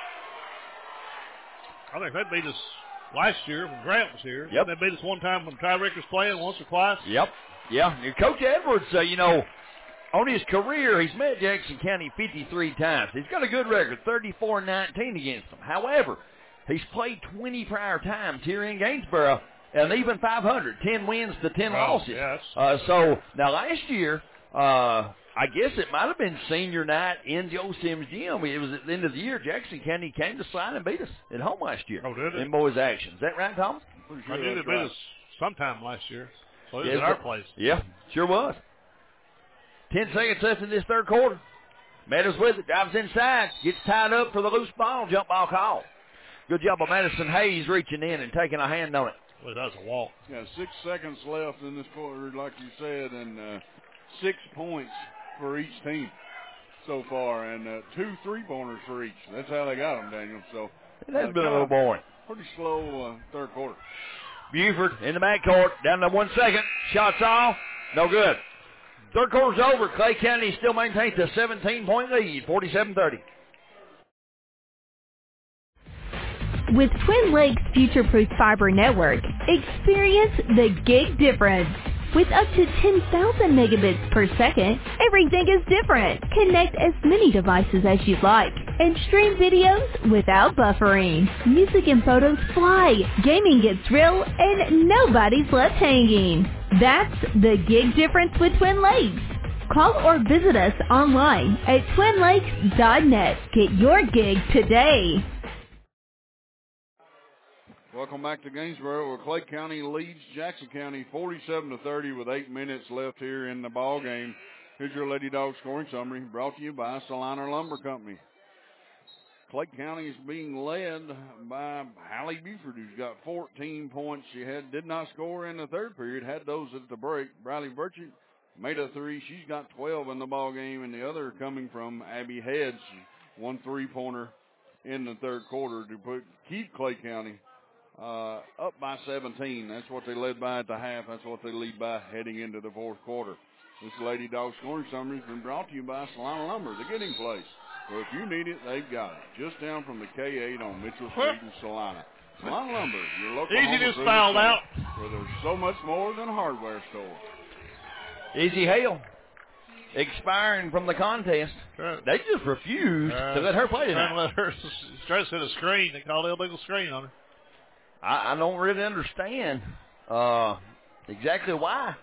I think they beat us last year when Grant was here. Yep. They beat us one time when Ty Rick was playing, once or twice. Yep. Yeah. And Coach Edwards, uh, you know, on his career, he's met Jackson County fifty-three times. He's got a good record, thirty-four and nineteen against them. However, he's played twenty prior times here in Gainesboro, and even five hundred, ten wins to ten oh, losses. Yes. Uh, so, now last year, uh, I guess it might have been senior night in Joe Sims' gym. It was at the end of the year. Jackson County came to slide and beat us at home last year. Oh, did it? In boys' action. Is that right, Thomas? Sure I knew they beat right. us sometime last year. So it was yeah, at our place. Yeah, sure was. Ten seconds left in this third quarter. Meadows with it, drives inside, gets tied up for the loose ball, jump ball call. Good job by Madison Hayes reaching in and taking a hand on it. Well, that's a walk. Yeah, six seconds left in this quarter, like you said, and uh, six points for each team so far, and uh, two three-pointers for each. That's how they got them, Daniel. So it has uh, been a little boring. Pretty slow uh, third quarter. Buford in the backcourt, down to one second. Shots off, no good. Third quarter's over. Clay County still maintains a seventeen-point lead, forty-seven thirty. With Twin Lakes Future-Proof Fiber Network, experience the gig difference. With up to ten thousand megabits per second, everything is different. Connect as many devices as you'd like and stream videos without buffering. Music and photos fly, gaming gets real, and nobody's left hanging. That's the gig difference with Twin Lakes. Call or visit us online at twin lakes dot net. Get your gig today. Welcome back to Gainesboro, where Clay County leads Jackson County forty-seven to thirty with eight minutes left here in the ball game. Here's your Lady Dog scoring summary, brought to you by Salina Lumber Company. Clay County is being led by Hallie Buford, who's got fourteen points. She had did not score in the third period, had those at the break. Briley Burchett made a three. She's got twelve in the ball game, and the other coming from Abby Heads, one three-pointer in the third quarter to put keep Clay County Uh, up by seventeen. That's what they led by at the half. That's what they lead by heading into the fourth quarter. This Lady Dog scoring summary has been brought to you by Salina Lumber, the getting place. So if you need it, they've got it. Just down from the K eight on Mitchell Street in Salina. Salina Lumber, your local Easy just fouled out. Where there's so much more than a hardware store. Easy Hale expiring from the contest. Right. They just refused uh, to let her play tonight. Trying to let her try to set a screen. They called an illegal screen on her. I, I don't really understand uh, exactly why.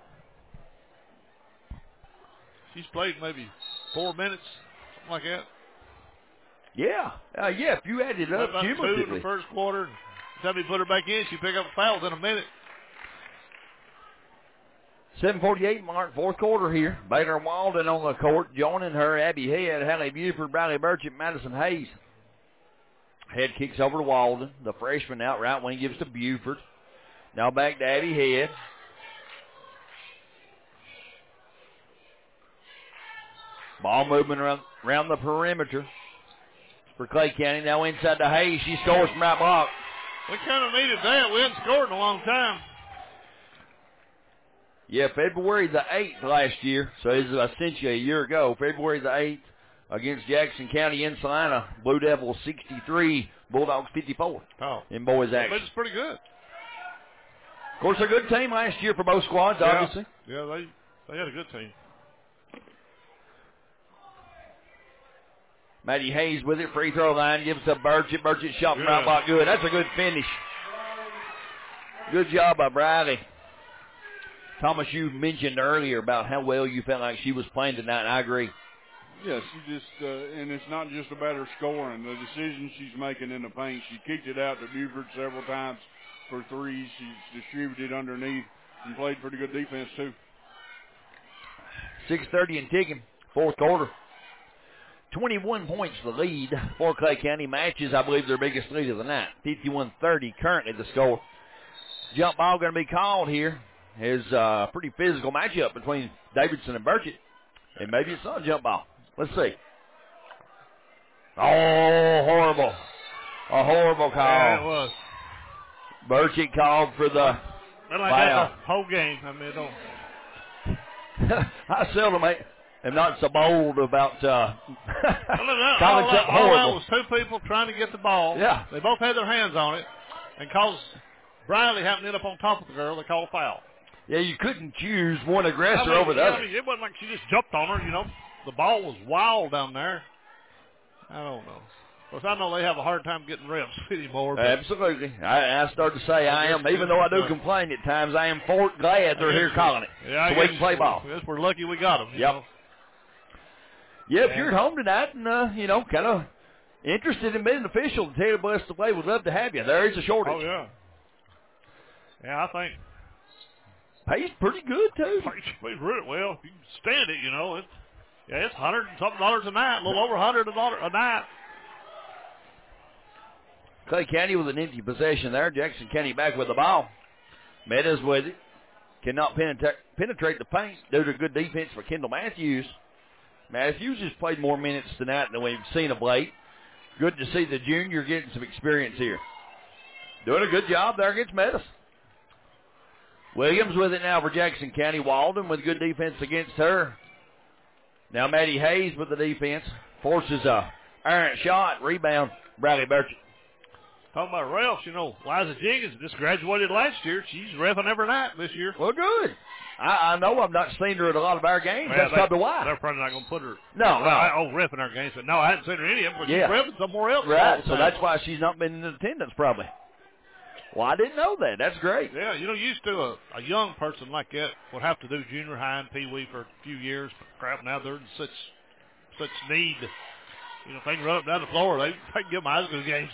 She's played maybe four minutes, something like that. Yeah, uh, yeah. If you added it up about cumulatively, two in the first quarter. Time you put her back in, she pick up fouls in a minute. seven forty-eight mark, fourth quarter here. Baylor Walden on the court, joining her, Abby Head, Hallie Buford, Briley Burchett, Madison Hayes. Head kicks over to Walden. The freshman out right wing gives to Buford. Now back to Abby Head. Ball movement around, around the perimeter for Clay County. Now inside to Hayes. She scores from right block. We kind of needed that. We hadn't scored in a long time. Yeah, February the eighth last year. So this is essentially a year ago. February the eighth. Against Jackson County in Salina, Blue Devils sixty-three, Bulldogs fifty-four oh. in boys action. That's pretty good. Of course, a good team last year for both squads, yeah. obviously. Yeah, they they had a good team. Maddie Hayes with it, free throw line, gives to Burchett. Burchett shot from right block, good. That's a good finish. Good job by Briley. Thomas, you mentioned earlier about how well you felt like she was playing tonight, and I agree. Yeah, she just, uh, and it's not just about her scoring. The decisions she's making in the paint. She kicked it out to Buford several times for threes. She's distributed underneath and played pretty good defense, too. six thirty and ticking, fourth quarter. twenty-one points the lead for Clay County. Matches, I believe, their biggest lead of the night. fifty-one thirty currently the score. Jump ball going to be called here. Here's a pretty physical matchup between Davidson and Burchett. And maybe it's not a jump ball. Let's see. Oh, horrible. A horrible call. Yeah, it was. Burchett called for the But like foul. that the whole game. I mean, it don't. I seldom am not so bold about uh, all, calling all, something all that horrible. was two people trying to get the ball. Yeah. They both had their hands on it. And because Briley happened to end up on top of the girl, they called a foul. Yeah, you couldn't choose one aggressor I mean, over the yeah, other. I mean, it wasn't like she just jumped on her, you know. The ball was wild down there. I don't know. Of course, I know they have a hard time getting reps anymore. But Absolutely. I, I start to say I am, even though I do complain at times, I am for glad they're here calling it. Yeah, so we can play ball. I guess we're lucky we got them. You yep. know? Yeah, if you're at home tonight and, uh, you know, kind of interested in being an official, the Taylor Bless the Way would love to have you. There is a shortage. Oh, yeah. Yeah, I think. Pays pretty good, too. Pays really well. You can stand it, you know. It's, yeah, it's a hundred and something dollars a night, a little over a hundred a dollar a night. Clay County with an empty possession there. Jackson County back with the ball. Meadows with it. Cannot penetrate, penetrate the paint due to good defense for Kendall Matthews. Matthews has played more minutes tonight than we've seen of late. Good to see the junior getting some experience here. Doing a good job there against Meadows. Williams with it now for Jackson County. Walden with good defense against her. Now Maddie Hayes with the defense. Forces a errant shot. Rebound, Bradley Burchett. Talking about refs, you know, Liza Jenkins just graduated last year. She's reffing every night this year. Well, good. I, I know I've not seen her at a lot of our games. Well, That's they, probably why. They're probably not going to put her. No, well, no. I, oh, reffing our games, but no, I hadn't seen her in any of them. But Yeah. she's reffing somewhere else. Right, so that's why she's not been in attendance probably. Well, I didn't know that. That's great. Yeah, you know, used to a, a young person like that would have to do junior high and pee wee for a few years. But crap, now they're in such such need. You know, if they can run up down the floor, they, they can get my high school games.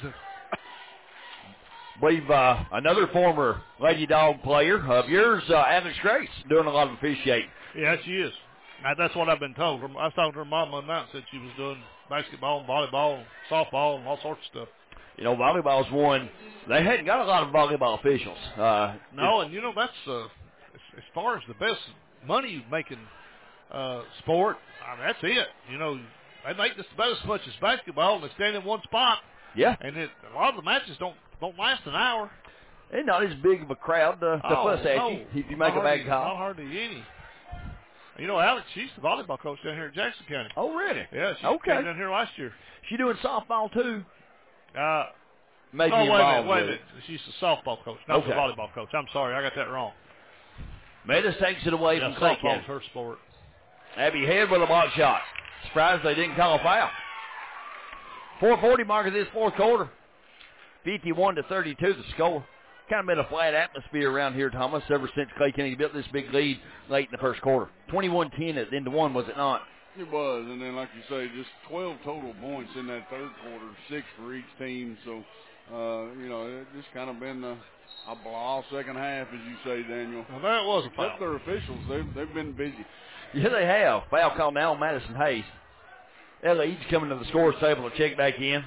We've uh, another former Lady Dog player of yours, uh, Alex Grace, doing a lot of officiating. Yeah, she is. I, that's what I've been told. I was talking to her mom one night and said she was doing basketball and volleyball and softball and all sorts of stuff. You know, volleyball's one. They hadn't got a lot of volleyball officials. Uh, no, and you know that's uh, as, as far as the best money making uh, sport. I mean, that's it. You know, they make just about as much as basketball, and they stand in one spot. Yeah, and it, a lot of the matches don't don't last an hour. And not as big of a crowd to, to oh, fuss at no. you if you make not a bad hardly, call. Not hardly any. You know, Alex, she's the volleyball coach down here in Jackson County. Oh, really? Yeah, she okay. came down here last year. She doing softball too. Uh, Maybe oh, wait a minute, wait a with minute. She's the softball coach, not okay. the volleyball coach. I'm sorry, I got that wrong. Metis takes it away yeah, from Clay softball's County. her sport. Abby Head with a block shot. Surprised they didn't call a foul. four forty mark of this fourth quarter. fifty-one to thirty-two the score. Kind of been a flat atmosphere around here, Thomas, ever since Clay County built this big lead late in the first quarter. twenty-one ten at the end of one, was it not? It was, and then like you say, just twelve total points in that third quarter, six for each team. So, uh, you know, it just kind of been a, a blah second half, as you say, Daniel. Well, that was a foul. Except their officials, they've, they've been busy. Yeah, they have. Foul call now on Madison Hayes. Ella Eads coming to the scores table to check back in.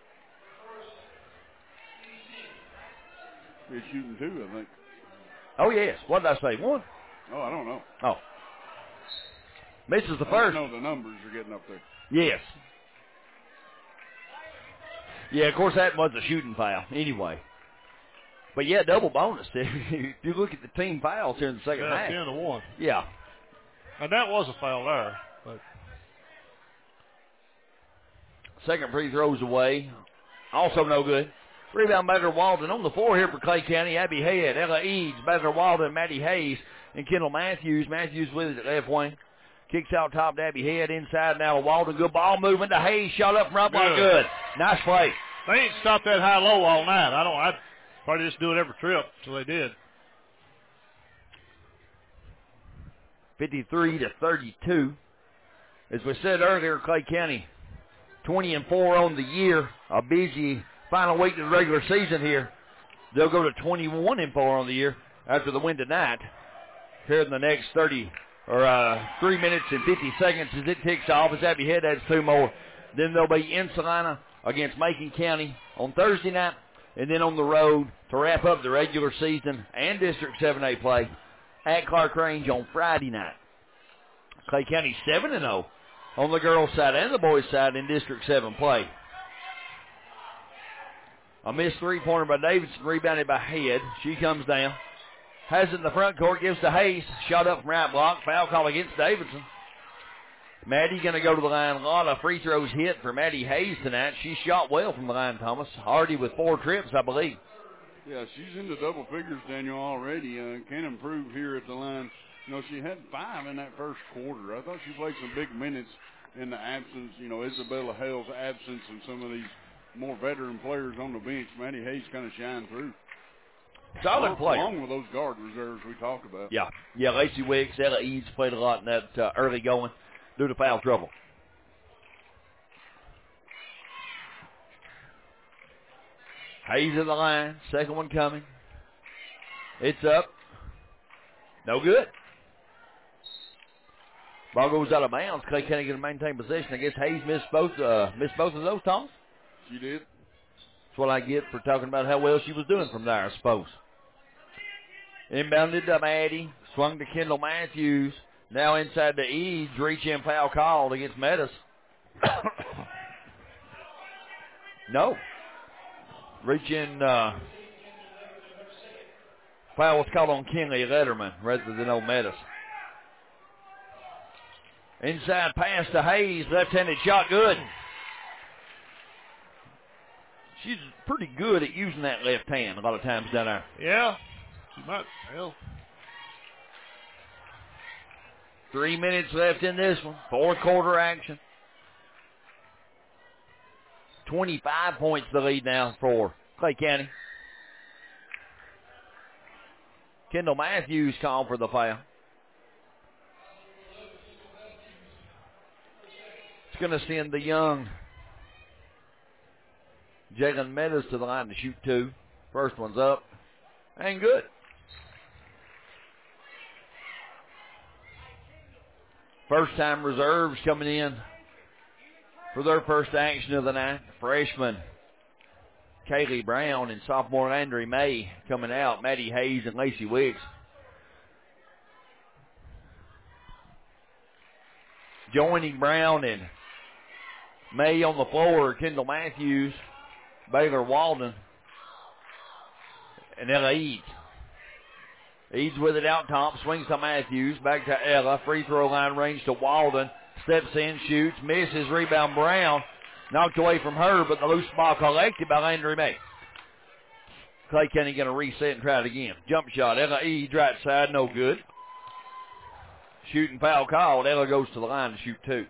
He's shooting two, I think. Oh, yes. What did I say? One? Oh, I don't know. Oh. Misses the I first. know the numbers are getting up there. Yes. Yeah, of course, that was a shooting foul anyway. But, yeah, double bonus. If you look at the team fouls here in the second yeah, half. ten to one. Yeah. And that was a foul there. But second free throws away. Also no good. Rebound Badger Walden on the floor here for Clay County. Abby Head, Ella Eads, Badger Walden, Maddie Hayes, and Kendall Matthews. Matthews with it at left wing. Kicks out top to Abby Head. Inside now to Walden. Good ball movement to Hayes. Shot up from right block. Good. Nice play. They ain't stopped that high low all night. I don't. I'd probably just do it every trip until they did. fifty-three to thirty-two. As we said earlier, Clay County twenty and four on the year. A busy final week of the regular season here. They'll go to twenty-one and four on the year after the win tonight. Here in the next thirty or uh, three minutes and fifty seconds as it ticks off. As Abby Head adds two more. Then they'll be in Salina against Macon County on Thursday night, and then on the road to wrap up the regular season and District seven A play at Clark Range on Friday night. Clay County seven and oh on the girls' side and the boys' side in District seven play. A missed three-pointer by Davidson, rebounded by Head. She comes down. Has it in the front court, gives to Hayes. Shot up from right block. Foul call against Davidson. Maddie going to go to the line. A lot of free throws hit for Maddie Hayes tonight. She shot well from the line, Thomas. Hardy with four trips, I believe. Yeah, she's into double figures, Daniel, already. Uh, can improve here at the line. You know, she had five in that first quarter. I thought she played some big minutes in the absence, you know, Isabella Hale's absence and some of these more veteran players on the bench. Maddie Hayes kind of shined through. Solid along, player. Along with those guard reserves we talked about. Yeah. Yeah, Lacey Wicks, Ella Eads played a lot in that uh, early going due to foul trouble. Hayes in the line. Second one coming. It's up. No good. Ball goes out of bounds. Clay County going to maintain possession. I guess Hayes missed both, uh, missed both of those, Thomas? She did. That's what I get for talking about how well she was doing from there, I suppose. Inbounded to Maddie. Swung to Kendall Matthews. Now inside to Eads. Reach in foul called against Metis. No. Reach in, uh, Foul was called on Kenley Letterman rather than O'Meadows. Inside pass to Hayes. Left-handed shot, good. She's pretty good at using that left hand a lot of times down there. Yeah. She might. Hell. Three minutes left in this one. Fourth quarter action. twenty-five points the lead now for Clay County. Kendall Matthews called for the foul. It's going to send the young Jalen Meadows to the line to shoot two. First one's up. Ain't good. First time reserves coming in for their first action of the night. Freshman Kaylee Brown and sophomore Landry May coming out. Maddie Hayes and Lacey Wicks. Joining Brown and May on the floor, Kendall Matthews, Baylor Walden, and Ella Eads. Eads with it out top, swings to Matthews, back to Ella, free throw line range to Walden, steps in, shoots, misses, rebound Brown, knocked away from her, but the loose ball collected by Landry May. Clay County going to reset and try it again. Jump shot, Ella Eads, right side, no good. Shooting foul called, Ella goes to the line to shoot two.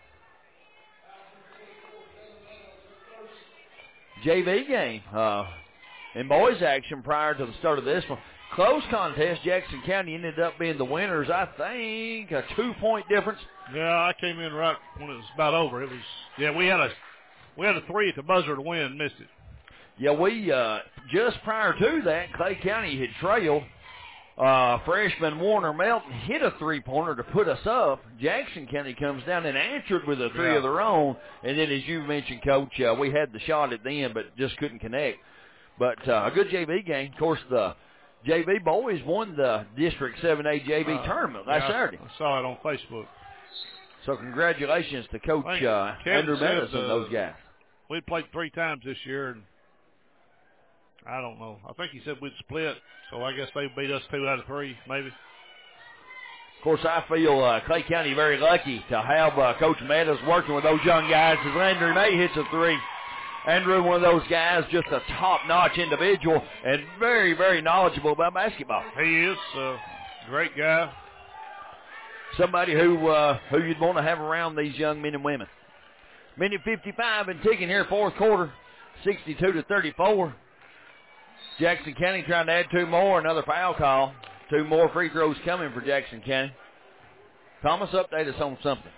J V game uh, in boys action prior to the start of this one. Close contest. Jackson County ended up being the winners, I think, a two-point difference. Yeah, I came in right when it was about over. It was yeah, we had a we had a three at the buzzer to win, missed it. Yeah, we uh, just prior to that, Clay County had trailed. Uh, freshman Warner Melton hit a three-pointer to put us up. Jackson County comes down and answered with a three yeah. of their own. And then, as you mentioned, Coach, uh, we had the shot at the end, but just couldn't connect. But uh, a good J V game. Of course, the J V boys won the District seven A J V uh, tournament last yeah, Saturday. I saw it on Facebook. So congratulations to Coach uh, Andrew Meadows and those guys. We played three times this year, and I don't know. I think he said we'd split, so I guess they beat us two out of three, maybe. Of course, I feel uh, Clay County very lucky to have uh, Coach Meadows working with those young guys as Landry May hits a three. Andrew, one of those guys, just a top-notch individual and very, very knowledgeable about basketball. He is a great guy. Somebody who uh, who you'd want to have around these young men and women. Minute fifty-five and ticking here, fourth quarter, sixty-two to thirty-four. Jackson County trying to add two more, another foul call. Two more free throws coming for Jackson County. Thomas, update us on something.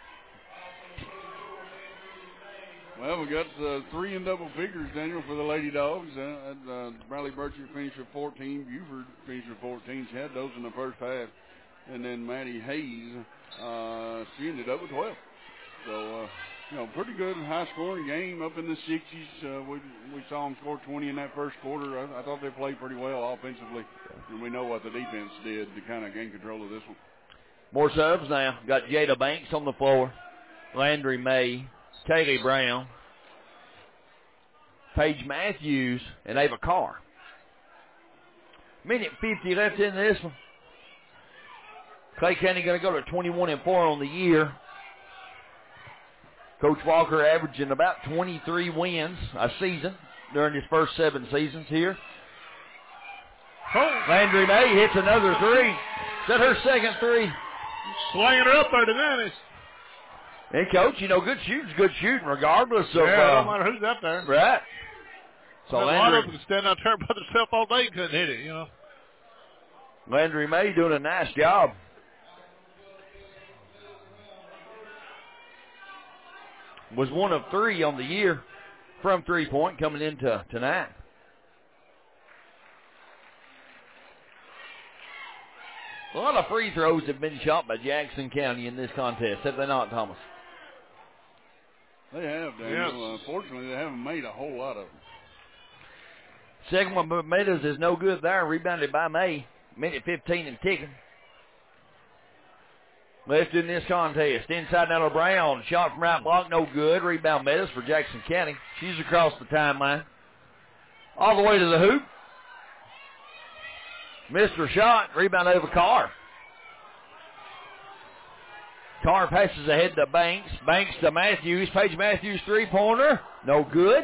Well, we got uh, three in double figures, Daniel, for the Lady Dogs. Uh, uh, Bradley Bircher finished with fourteen. Buford finished with fourteen. She had those in the first half. And then Maddie Hayes, uh, she ended up with twelve. So, uh, you know, pretty good high-scoring game up in the sixties. Uh, we we saw them score twenty in that first quarter. I, I thought they played pretty well offensively. And we know what the defense did to kind of gain control of this one. More subs now. Got Jada Banks on the floor. Landry May. Kaylee Brown, Paige Matthews, and Ava Carr. Minute fifty left in this one. Clay County going to go to twenty-one and four on the year. Coach Walker averaging about twenty-three wins a season during his first seven seasons here. Oh. Landry May hits another three. Is that her second three? Slinging her up there to Dennis. And, Coach, you know, good shooting's good shooting regardless of... Yeah, uh, don't matter who's up there. Right. So a Landry, lot of them can stand out there by themselves all day and couldn't hit it, you know. Landry May doing a nice job. Was one of three on the year from three-point coming into tonight. A lot of free throws have been shot by Jackson County in this contest, have they not, Thomas? They have, Daniel. Yes. Unfortunately, they haven't made a whole lot of them. Second one by Meadows is no good there. Rebounded by May. Minute fifteen and ticking. Left in this contest. Inside now to Brown. Shot from right block, no good. Rebound Meadows for Jackson County. She's across the timeline. All the way to the hoop. Missed her shot. Rebound over Carr. Carr passes ahead to Banks. Banks to Matthews. Paige Matthews three-pointer. No good.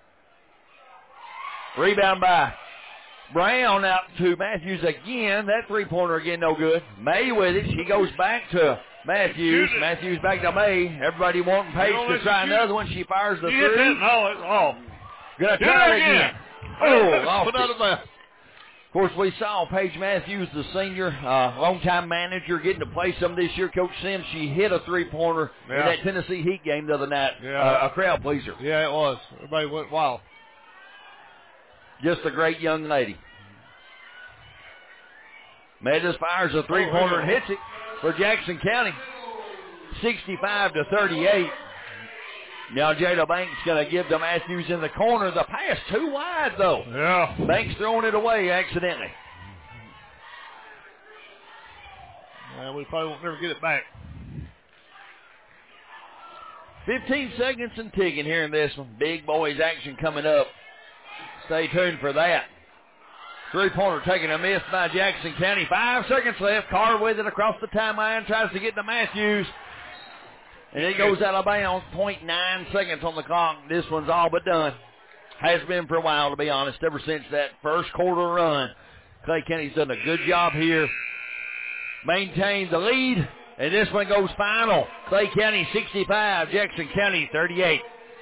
Rebound by Brown out to Matthews again. That three-pointer again, no good. May with it. She goes back to Matthews. Matthews back to May. Everybody wanting Paige to try another one. She fires the three. No, it's off. Gonna try it again. Oh, off Put out of bounds. Of course, we saw Paige Matthews, the senior, uh, longtime manager, getting to play some this year. Coach Sims, she hit a three-pointer yeah. in that Tennessee Heat game the other night. Yeah. Uh, a crowd pleaser. Yeah, it was. Everybody went wild. Just a great young lady. Meadows fires a three-pointer oh, and hits it for Jackson County. sixty-five to thirty-eight. Now Jada Banks going to give to Matthews in the corner. The pass too wide, though. Yeah. Banks throwing it away accidentally. Well, we probably won't never get it back. fifteen seconds and ticking here in this one. Big boys action coming up. Stay tuned for that. Three-pointer taking a miss by Jackson County. Five seconds left. Carr with it across the timeline. Tries to get to Matthews. And it goes out of bounds. point nine seconds on the clock. This one's all but done. Has been for a while, to be honest, ever since that first quarter run. Clay County's done a good job here. Maintained the lead. And this one goes final. Clay County sixty-five, Jackson County thirty-eight.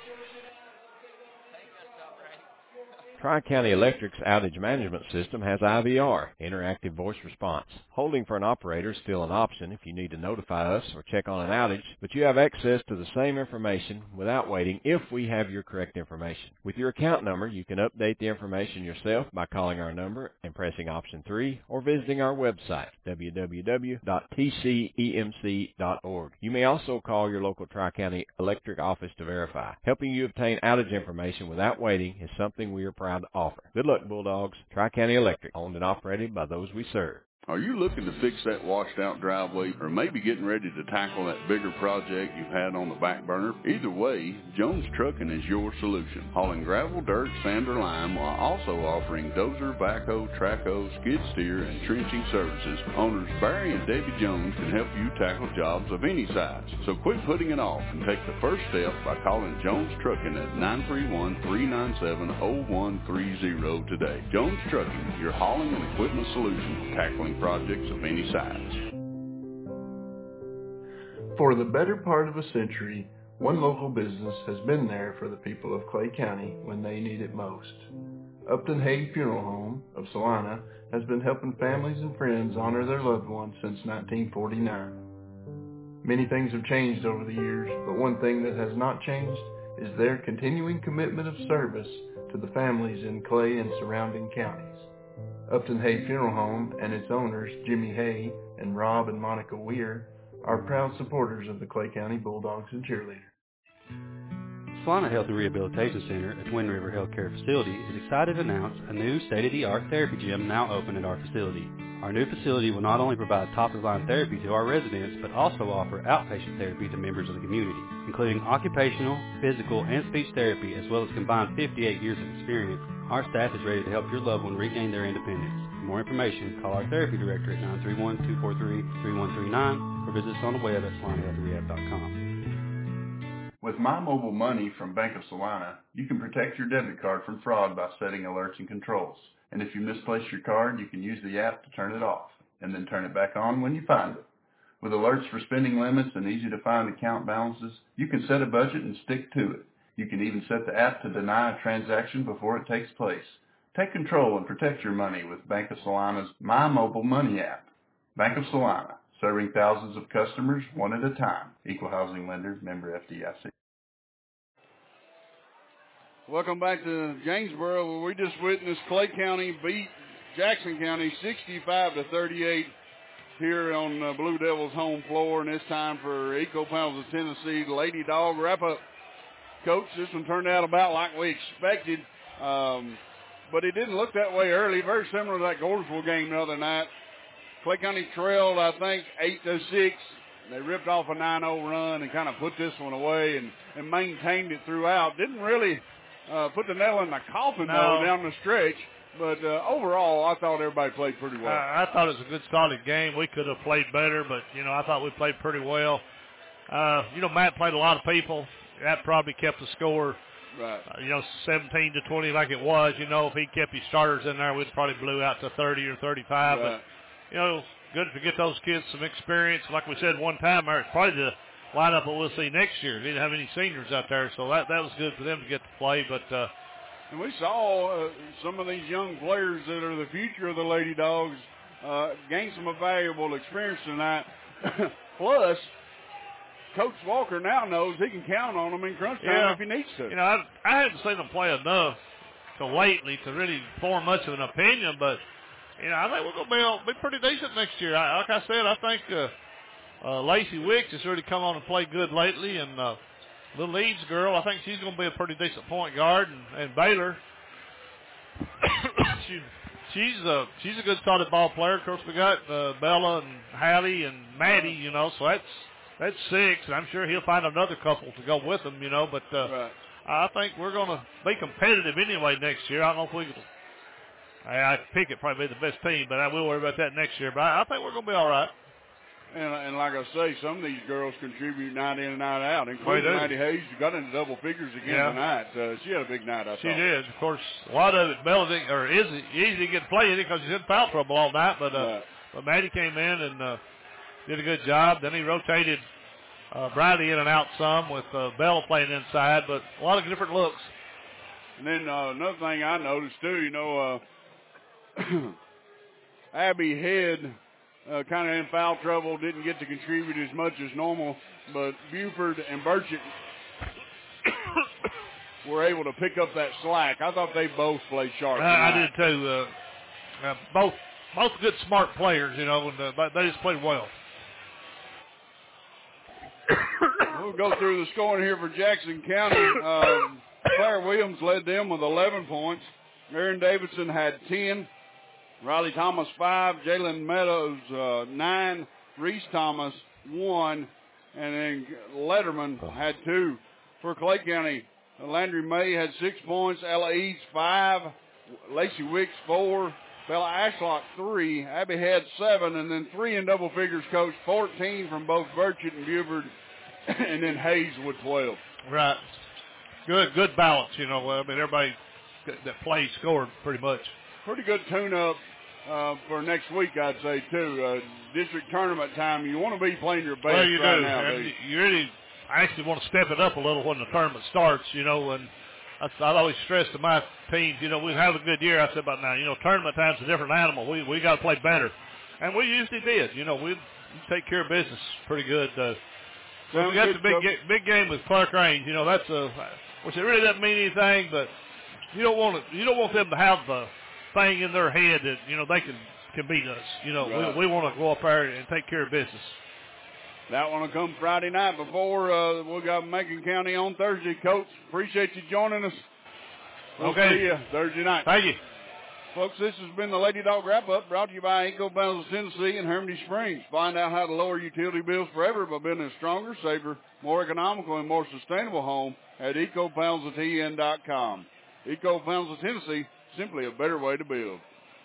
Tri-County Electric's outage management system has I V R, interactive voice response. Holding for an operator is still an option if you need to notify us or check on an outage, but you have access to the same information without waiting if we have your correct information. With your account number, you can update the information yourself by calling our number and pressing option three or visiting our website, w w w dot t c e m c dot org. You may also call your local Tri-County Electric office to verify. Helping you obtain outage information without waiting is something we are proud to offer. Good luck, Bulldogs. Tri-County Electric, owned and operated by those we serve. Are you looking to fix that washed-out driveway or maybe getting ready to tackle that bigger project you've had on the back burner? Either way, Jones Trucking is your solution. Hauling gravel, dirt, sand, or lime while also offering dozer, backhoe, trackhoe, skid steer, and trenching services. Owners Barry and Debbie Jones can help you tackle jobs of any size. So quit putting it off and take the first step by calling Jones Trucking at nine three one, three nine seven, zero one three zero today. Jones Trucking, your hauling and equipment solution, tackling projects of any size. For the better part of a century, one local business has been there for the people of Clay County when they need it most. Upton Hague Funeral Home of Salina has been helping families and friends honor their loved ones since nineteen forty-nine. Many things have changed over the years, but one thing that has not changed is their continuing commitment of service to the families in Clay and surrounding counties. Upton Hay Funeral Home and its owners, Jimmy Hay and Rob and Monica Weir, are proud supporters of the Clay County Bulldogs and Cheerleaders. Salina Health and Rehabilitation Center, a Twin River Healthcare facility, is excited to announce a new state-of-the-art therapy gym now open at our facility. Our new facility will not only provide top-of-the-line therapy to our residents, but also offer outpatient therapy to members of the community, including occupational, physical, and speech therapy, as well as combined fifty-eight years of experience. Our staff is ready to help your loved one regain their independence. For more information, call our therapy director at nine three one, two four three, three one three nine or visit us on the web at salina health rehab dot com. With My Mobile Money from Bank of Salina, you can protect your debit card from fraud by setting alerts and controls. And if you misplace your card, you can use the app to turn it off, and then turn it back on when you find it. With alerts for spending limits and easy-to-find account balances, you can set a budget and stick to it. You can even set the app to deny a transaction before it takes place. Take control and protect your money with Bank of Salina's My Mobile Money app. Bank of Salina, serving thousands of customers one at a time. Equal housing lender, member F D I C. Welcome back to Jamesboro, where we just witnessed Clay County beat Jackson County sixty-five to thirty-eight here on uh, Blue Devils' home floor, and it's time for Eco Panels of Tennessee Lady Dog wrap-up. Coach, this one turned out about like we expected, um, but it didn't look that way early. Very similar to that Gordonsville game the other night. Clay County trailed, I think, eight to six. They ripped off a nine oh run and kind of put this one away and, and maintained it throughout. Didn't really uh, put the nail in the coffin, no. though, down the stretch. But uh, overall, I thought everybody played pretty well. I, I thought it was a good, solid game. We could have played better, but, you know, I thought we played pretty well. Uh, you know, Matt played a lot of people. That probably kept the score, right. uh, you know, seventeen to twenty like it was. You know, if he kept his starters in there, we'd probably blew out to thirty or thirty-five. Right. But, you know, good to get those kids some experience. Like we said one time, it's probably the lineup that we'll see next year. We didn't have any seniors out there, so that, that was good for them to get to play. But uh, and we saw uh, some of these young players that are the future of the Lady Dogs uh, gain some valuable experience tonight. Plus, Coach Walker now knows he can count on them in crunch time yeah, if he needs to. You know, I, I haven't seen them play enough to lately to really form much of an opinion, but, you know, I think we're going to be, be pretty decent next year. I, like I said, I think uh, uh, Lacey Wicks has really come on and played good lately, and uh, the Leeds girl, I think she's going to be a pretty decent point guard, and, and Baylor, she, she's, a, she's a good solid ball player. Of course, we got uh, Bella and Hallie and Maddie, you know, so that's that's six, and I'm sure he'll find another couple to go with him, you know, but uh, right. I think we're going to be competitive anyway next year. I don't know if we can, I, I pick it probably be the best team, but I will worry about that next year, but I, I think we're going to be all right. And, and like I say, some of these girls contribute night in and night out, including Maddie Hayes, who got into double figures again yeah. tonight. Uh, she had a big night, I She thought. did. Of course, a lot of it, Bella didn't, or Izzy, Izzy didn't get to play because she's in foul trouble all night, but, uh, right. but Maddie came in and uh, did a good job. Then he rotated uh, Bridie in and out some with uh, Bella playing inside, but a lot of different looks. And then uh, another thing I noticed, too, you know, uh, Abby Head uh, kind of in foul trouble, didn't get to contribute as much as normal, but Buford and Burchett were able to pick up that slack. I thought they both played sharp. Uh, I did, too. Uh, uh, both both good, smart players, you know, and uh, they just played well. We'll go through the scoring here for Jackson County. Um, Claire Williams led them with eleven points. Erin Davidson had ten. Riley Thomas, five. Jalen Meadows, uh, nine. Reese Thomas, one. And then Letterman had two. For Clay County, Landry May had six points. Ella Eads, five. Lacey Wicks, four. Bella Ashlock, three. Abby had seven. And then three in double figures, Coach. fourteen from both Burchett and Buford. And then Hayes with twelve. Right. Good, good balance, you know. I mean, everybody that plays scored pretty much. Pretty good tune-up uh, for next week, I'd say, too. Uh, district tournament time, you want to be playing your best well, you right do. now. And you really actually want to step it up a little when the tournament starts, you know, and that's, I'd always stress to my teams, you know, we have a good year. I said about now, you know, tournament time's a different animal. We we got to play better. And we usually did. You know, we take care of business pretty good. Uh, so we got the big, ga- big game with Clark Range. You know, that's a, which it really doesn't mean anything, but you don't want to, you don't want them to have the thing in their head that, you know, they can, can beat us. You know, right. we, we want to go up there and take care of business. That one will come Friday night before uh, we got Macon County on Thursday. Coach, appreciate you joining us. We'll okay. see you Thursday night. Thank you. Folks, this has been the Lady Dog Wrap-Up brought to you by Eco Panels of Tennessee and Hermitage Springs. Find out how to lower utility bills forever by building a stronger, safer, more economical, and more sustainable home at eco panels of t n dot com. Eco Panels of Tennessee, simply a better way to build.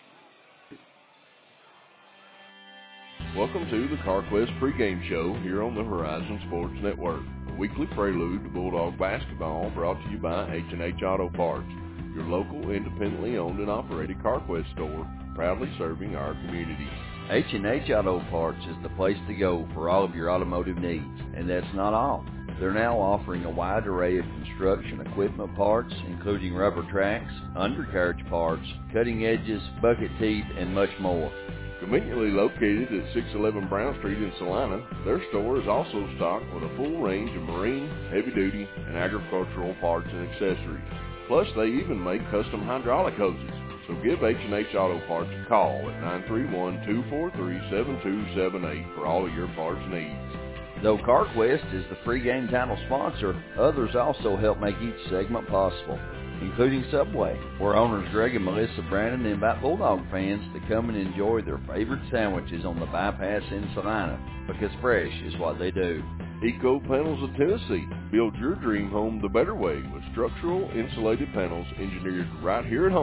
Welcome to the CarQuest pregame show here on the Horizon Sports Network, a weekly prelude to Bulldog basketball brought to you by H and H Auto Parts, your local independently owned and operated CarQuest store, proudly serving our community. H and H Auto Parts is the place to go for all of your automotive needs, and that's not all. They're now offering a wide array of construction equipment parts, including rubber tracks, undercarriage parts, cutting edges, bucket teeth, and much more. Conveniently located at six eleven Brown Street in Salina, their store is also stocked with a full range of marine, heavy-duty, and agricultural parts and accessories. Plus, they even make custom hydraulic hoses. So give H and H Auto Parts a call at nine three one, two four three, seven two seven eight for all of your parts needs. Though CarQuest is the pregame title sponsor, others also help make each segment possible, including Subway, where owners Greg and Melissa Brandon invite Bulldog fans to come and enjoy their favorite sandwiches on the bypass in Salina, because fresh is what they do. Eco Panels of Tennessee. Build your dream home the better way with structural insulated panels engineered right here at home in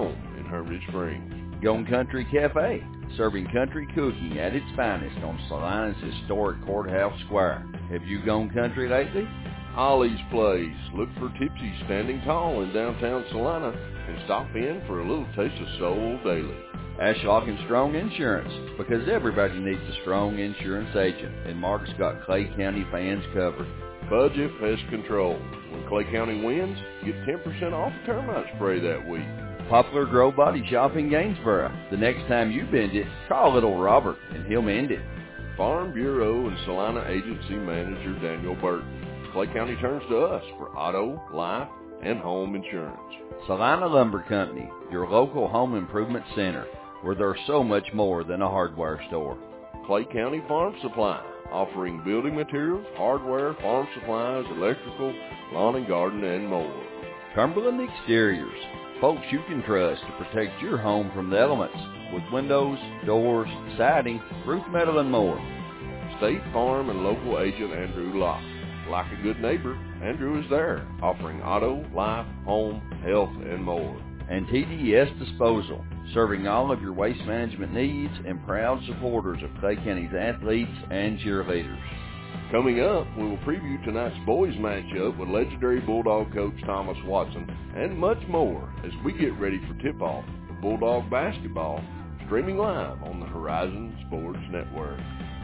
in Hermitage Springs. Gone Country Cafe, serving country cooking at its finest on Salina's historic Courthouse Square. Have you gone country lately? Ollie's Place. Look for Tipsy standing tall in downtown Salina and stop in for a little taste of soul daily. Ashlock and Strong Insurance, because everybody needs a strong insurance agent, and Mark's got Clay County fans covered. Budget Pest Control. When Clay County wins, get ten percent off a termite spray that week. Poplar Grove Body Shop in Gainsboro. The next time you bend it, call little Robert, and he'll mend it. Farm Bureau and Salina Agency Manager Daniel Burton. Clay County turns to us for auto, life, and home insurance. Salina Lumber Company, your local home improvement center, where there's so much more than a hardware store. Clay County Farm Supply, offering building materials, hardware, farm supplies, electrical, lawn and garden, and more. Cumberland Exteriors, folks you can trust to protect your home from the elements, with windows, doors, siding, roof metal, and more. State Farm and local agent Andrew Locke. Like a good neighbor, Andrew is there, offering auto, life, home, health, and more. And T D S Disposal, serving all of your waste management needs and proud supporters of Clay County's athletes and cheerleaders. Coming up, we will preview tonight's boys matchup with legendary Bulldog coach Thomas Watson and much more as we get ready for tip-off of Bulldog basketball, streaming live on the Horizon Sports Network.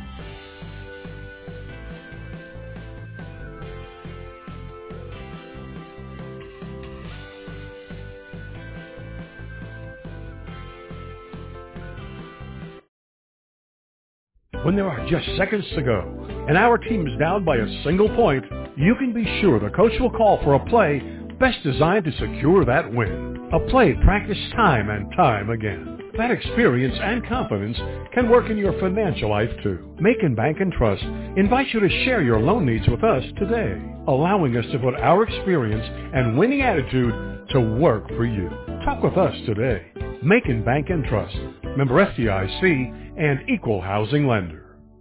When there are just seconds to go and our team is down by a single point, you can be sure the coach will call for a play best designed to secure that win. A play practiced time and time again. That experience and confidence can work in your financial life too. Macon Bank and Trust invites you to share your loan needs with us today, allowing us to put our experience and winning attitude to work for you. Talk with us today. Macon Bank and Trust, member F D I C and equal housing lender.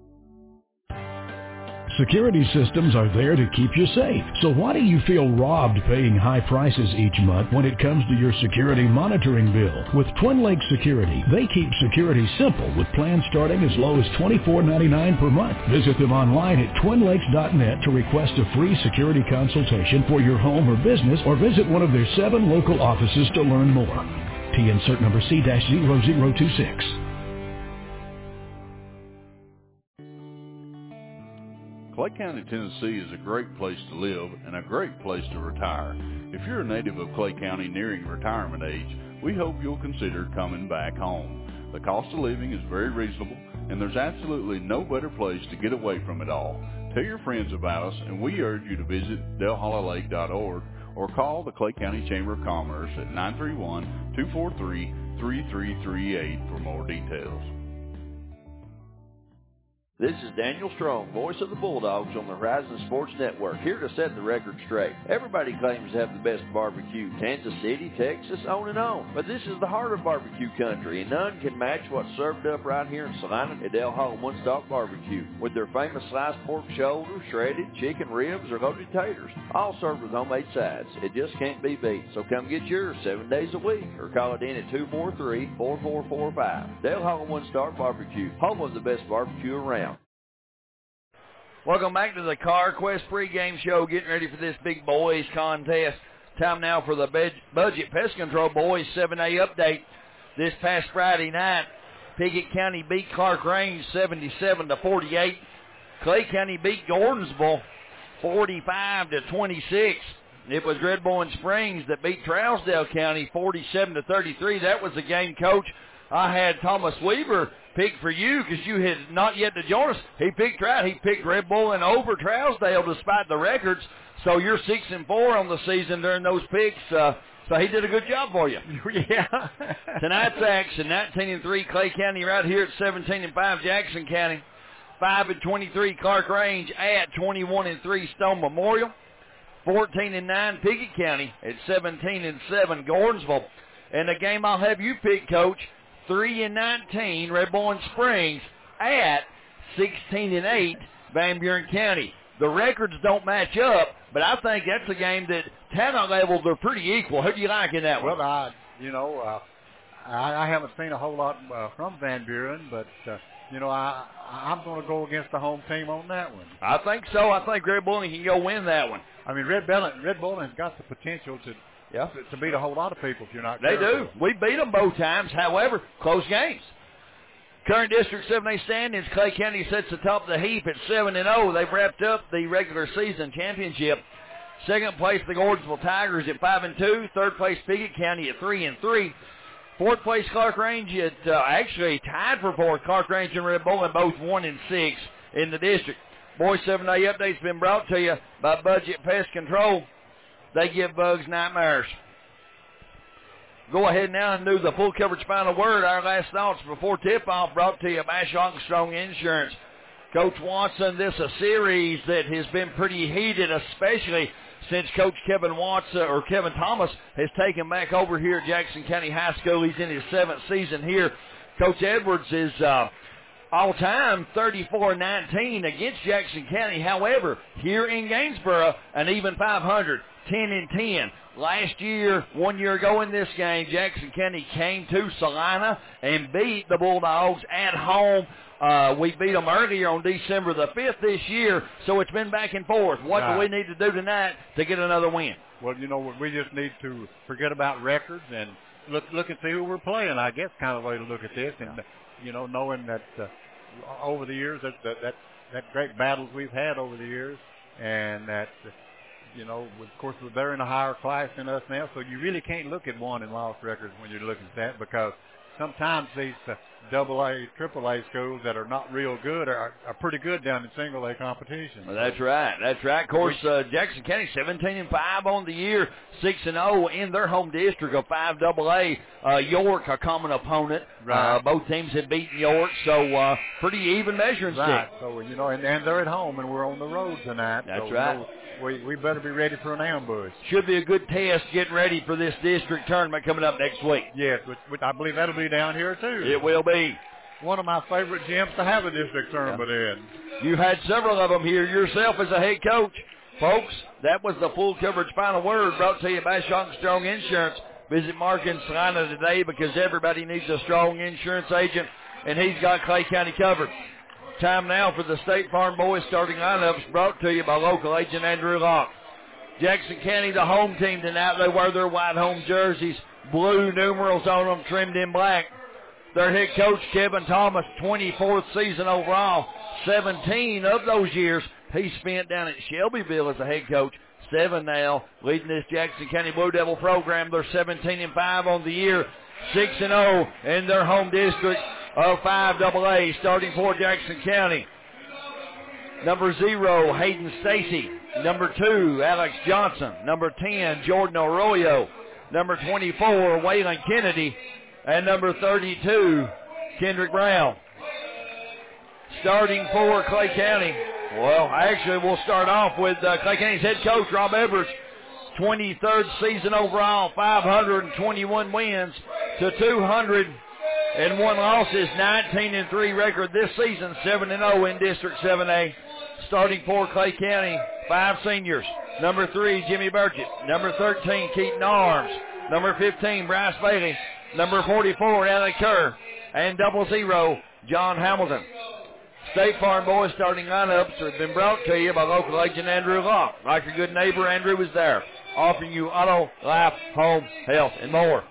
Security systems are there to keep you safe. So why do you feel robbed paying high prices each month when it comes to your security monitoring bill? With Twin Lakes Security, they keep security simple with plans starting as low as twenty-four ninety-nine per month. Visit them online at twin lakes dot net to request a free security consultation for your home or business, or visit one of their seven local offices to learn more. T N cert number C zero zero two six. Clay County, Tennessee is a great place to live and a great place to retire. If you're a native of Clay County nearing retirement age, we hope you'll consider coming back home. The cost of living is very reasonable, and there's absolutely no better place to get away from it all. Tell your friends about us, and we urge you to visit Del Hollow Lake dot org or call the Clay County Chamber of Commerce at nine three one, two four three, three three three eight for more details. This is Daniel Strong, voice of the Bulldogs on the Horizon Sports Network, here to set the record straight. Everybody claims to have the best barbecue, Kansas City, Texas, on and on. But this is the heart of barbecue country, and none can match what's served up right here in Salina at Del Hollow One Stop Barbecue, with their famous sliced pork shoulder, shredded chicken ribs, or loaded taters, all served with homemade sides. It just can't be beat. So come get yours seven days a week, or call it in at two four three, four four four five. Del Hollow One Star Barbecue, home of the best barbecue around. Welcome back to the CarQuest pregame show, getting ready for this big boys contest. Time now for the Budget Pest Control Boys seven A update. This past Friday night, Pickett County beat Clark Range seventy-seven to forty-eight. Clay County beat Gordonsville forty-five to twenty-six. It was Red Bowling Springs that beat Trousdale County forty-seven to thirty-three. That was the game, Coach. I had Thomas Weaver pick for you because you had not yet to join us. He picked right. He picked Red Bull and over Trousdale despite the records. So you're six and four on the season during those picks. Uh, so he did a good job for you. Yeah. Tonight's action: nineteen and three Clay County right here at seventeen and five Jackson County. five and twenty-three Clark Range at twenty-one and three Stone Memorial. fourteen and nine Pickett County at seventeen and seven Gordonsville. And the game I'll have you pick, Coach, three and nineteen Red Bowling Springs at sixteen and eight Van Buren County. The records don't match up, but I think that's a game that talent level they're pretty equal. Who do you like in that one? Well, I, you know, uh, I, I haven't seen a whole lot uh, from Van Buren, but uh, you know, I I'm going to go against the home team on that one. I think so. I think Red Bulling can go win that one. I mean, Red Bulling, Red Bulling's got the potential to yeah. to, to beat a whole lot of people if you're not They careful. do. We beat them both times. However, close games. Current District seven A standings, Clay County sits atop the heap at seven and oh. They've wrapped up the regular season championship. Second place, the Gordonsville Tigers at five and two. Third place, Piggott County at three and three. Fourth place, Clark Range at uh, actually tied for fourth. Clark Range and Red Bull, both one and six in the district. Boys seven A update's been brought to you by Budget Pest Control. They give bugs nightmares. Go ahead now and do the full coverage final word. Our last thoughts before tip-off brought to you by Armstrong Insurance. Coach Watson, this is a series that has been pretty heated, especially since Coach Kevin Watson or Kevin Thomas has taken back over here at Jackson County High School. He's in his seventh season here. Coach Edwards is uh, all-time thirty-four and nineteen against Jackson County. However, here in Gainsboro, an even five hundred, ten and ten. Last year, one year ago in this game, Jackson County came to Salina and beat the Bulldogs at home. Uh, we beat them earlier on December the fifth this year, so it's been back and forth. What right. do we need to do tonight to get another win? Well, you know, we just need to forget about records and look look and see who we're playing. I guess kind of way to look at this, and yeah. you know, knowing that uh, over the years that, that that that great battles we've had over the years, and that uh, you know, of course, they're in a higher class than us now, so you really can't look at won and lost records when you're looking at that, because sometimes these uh, double A, triple A schools that are not real good are, are pretty good down in single A competition. Well, that's right. That's right. Of course, uh, Jackson County seventeen and five on the year, six and oh in their home district of five double A. Uh, York, a common opponent. Right. Uh, both teams have beaten York, so uh, pretty even measuring right. stick. So, you know, and, and they're at home, and we're on the road tonight. That's so, right. You know, we, we better be ready for an ambush. Should be a good test getting ready for this district tournament coming up next week. Yes, which, which I believe that'll be down here, too. It will be. One of my favorite gyms to have a district tournament yeah. in. You've had several of them here yourself as a head coach. Folks, that was the full coverage final word brought to you by Armstrong Insurance. Visit Mark in Salina today because everybody needs a strong insurance agent, and he's got Clay County covered. Time now for the State Farm Boys starting lineups brought to you by local agent Andrew Locke. Jackson County, the home team tonight. They wear their white home jerseys, blue numerals on them, trimmed in black. Their head coach, Kevin Thomas, twenty-fourth season overall. seventeen of those years he spent down at Shelbyville as a head coach. Seven now, leading this Jackson County Blue Devil program. They're seventeen and five on the year, six and oh in their home district of five double A. Starting for Jackson County, number zero, Hayden Stacy. Number two, Alex Johnson. Number ten, Jordan Arroyo. Number twenty-four, Waylon Kennedy. And number thirty-two, Kendrick Brown. Starting for Clay County. Well, actually, we'll start off with uh, Clay County's head coach, Rob Edwards. twenty-third season overall, five hundred twenty-one wins to two hundred one losses, nineteen and three record this season, seven and oh in District seven A. Starting for Clay County, five seniors. Number three, Jimmy Burchett. Number thirteen, Keaton Arms. Number fifteen, Bryce Bailey. Number forty-four, Alec Kerr. And double zero, John Hamilton. State Farm Boys starting lineups have been brought to you by local agent Andrew Locke. Like your good neighbor, Andrew was there, offering you auto, life, home, health, and more.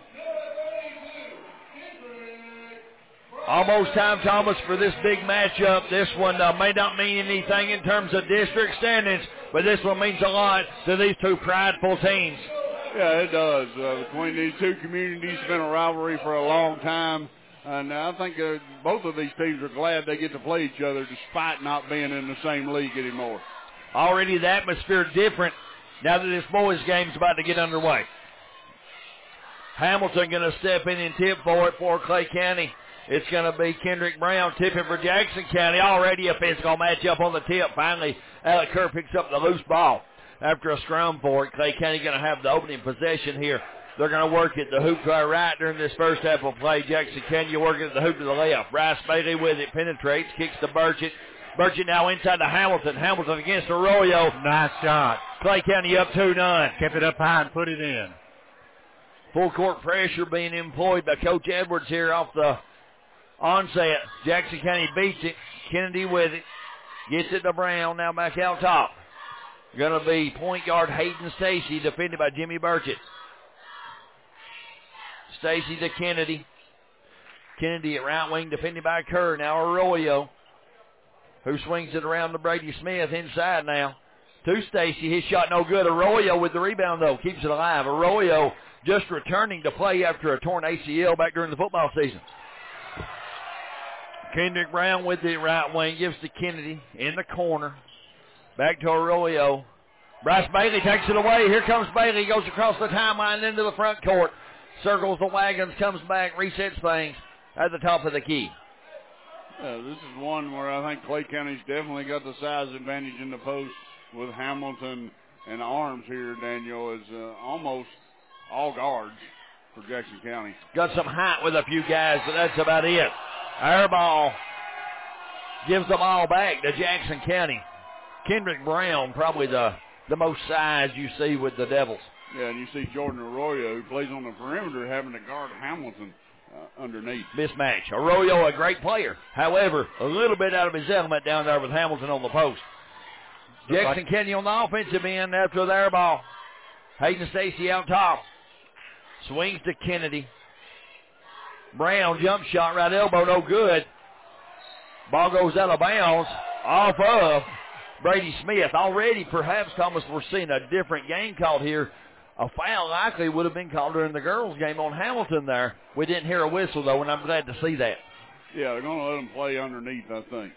Almost time, Thomas, for this big matchup. This one uh, may not mean anything in terms of district standings, but this one means a lot to these two prideful teams. Yeah, it does. Uh, between these two communities, it's been a rivalry for a long time. And I think uh, both of these teams are glad they get to play each other despite not being in the same league anymore. Already the atmosphere different now that this boys game's about to get underway. Hamilton going to step in and tip for it for Clay County. It's going to be Kendrick Brown tipping for Jackson County. Already a physical matchup on the tip. Finally, Alec Kerr picks up the loose ball after a scrum for it. Clay County going to have the opening possession here. They're going to work it the hoop to our right during this first half of play. Jackson County working at the hoop to the left. Bryce Bailey with it, penetrates, kicks to Burchett. Burchett now inside to Hamilton. Hamilton against Arroyo. Nice shot. Clay County up two none. Kept it up high and put it in. Full court pressure being employed by Coach Edwards here off the onset. Jackson County beats it. Kennedy with it. Gets it to Brown. Now back out top. Going to be point guard Hayden Stacy, defended by Jimmy Burchett. Stacy to Kennedy. Kennedy at right wing, defended by Kerr. Now Arroyo, who swings it around to Brady Smith inside now. To Stacy. His shot no good. Arroyo with the rebound, though. Keeps it alive. Arroyo just returning to play after a torn A C L back during the football season. Kendrick Brown with the right wing. Gives to Kennedy in the corner. Back to Arroyo. Bryce Bailey takes it away. Here comes Bailey. Goes across the timeline into the front court. Circles the wagons. Comes back. Resets things at the top of the key. Yeah, this is one where I think Clay County's definitely got the size advantage in the post with Hamilton and Arms here, Daniel, is uh, almost all guards for Jackson County. Got some height with a few guys, but that's about it. Air ball gives the ball back to Jackson County. Kendrick Brown, probably the, the most size you see with the Devils. Yeah, and you see Jordan Arroyo, who plays on the perimeter, having to guard Hamilton uh, underneath. Mismatch. Arroyo, a great player. However, a little bit out of his element down there with Hamilton on the post. Jackson County on the offensive end after the air ball. Hayden Stacy out top. Swings to Kennedy. Brown, jump shot, right elbow, no good. Ball goes out of bounds off of Brady Smith. Already, perhaps, Thomas, we're seeing a different game called here. A foul likely would have been called during the girls' game on Hamilton there. We didn't hear a whistle, though, and I'm glad to see that. Yeah, they're going to let them play underneath, I think.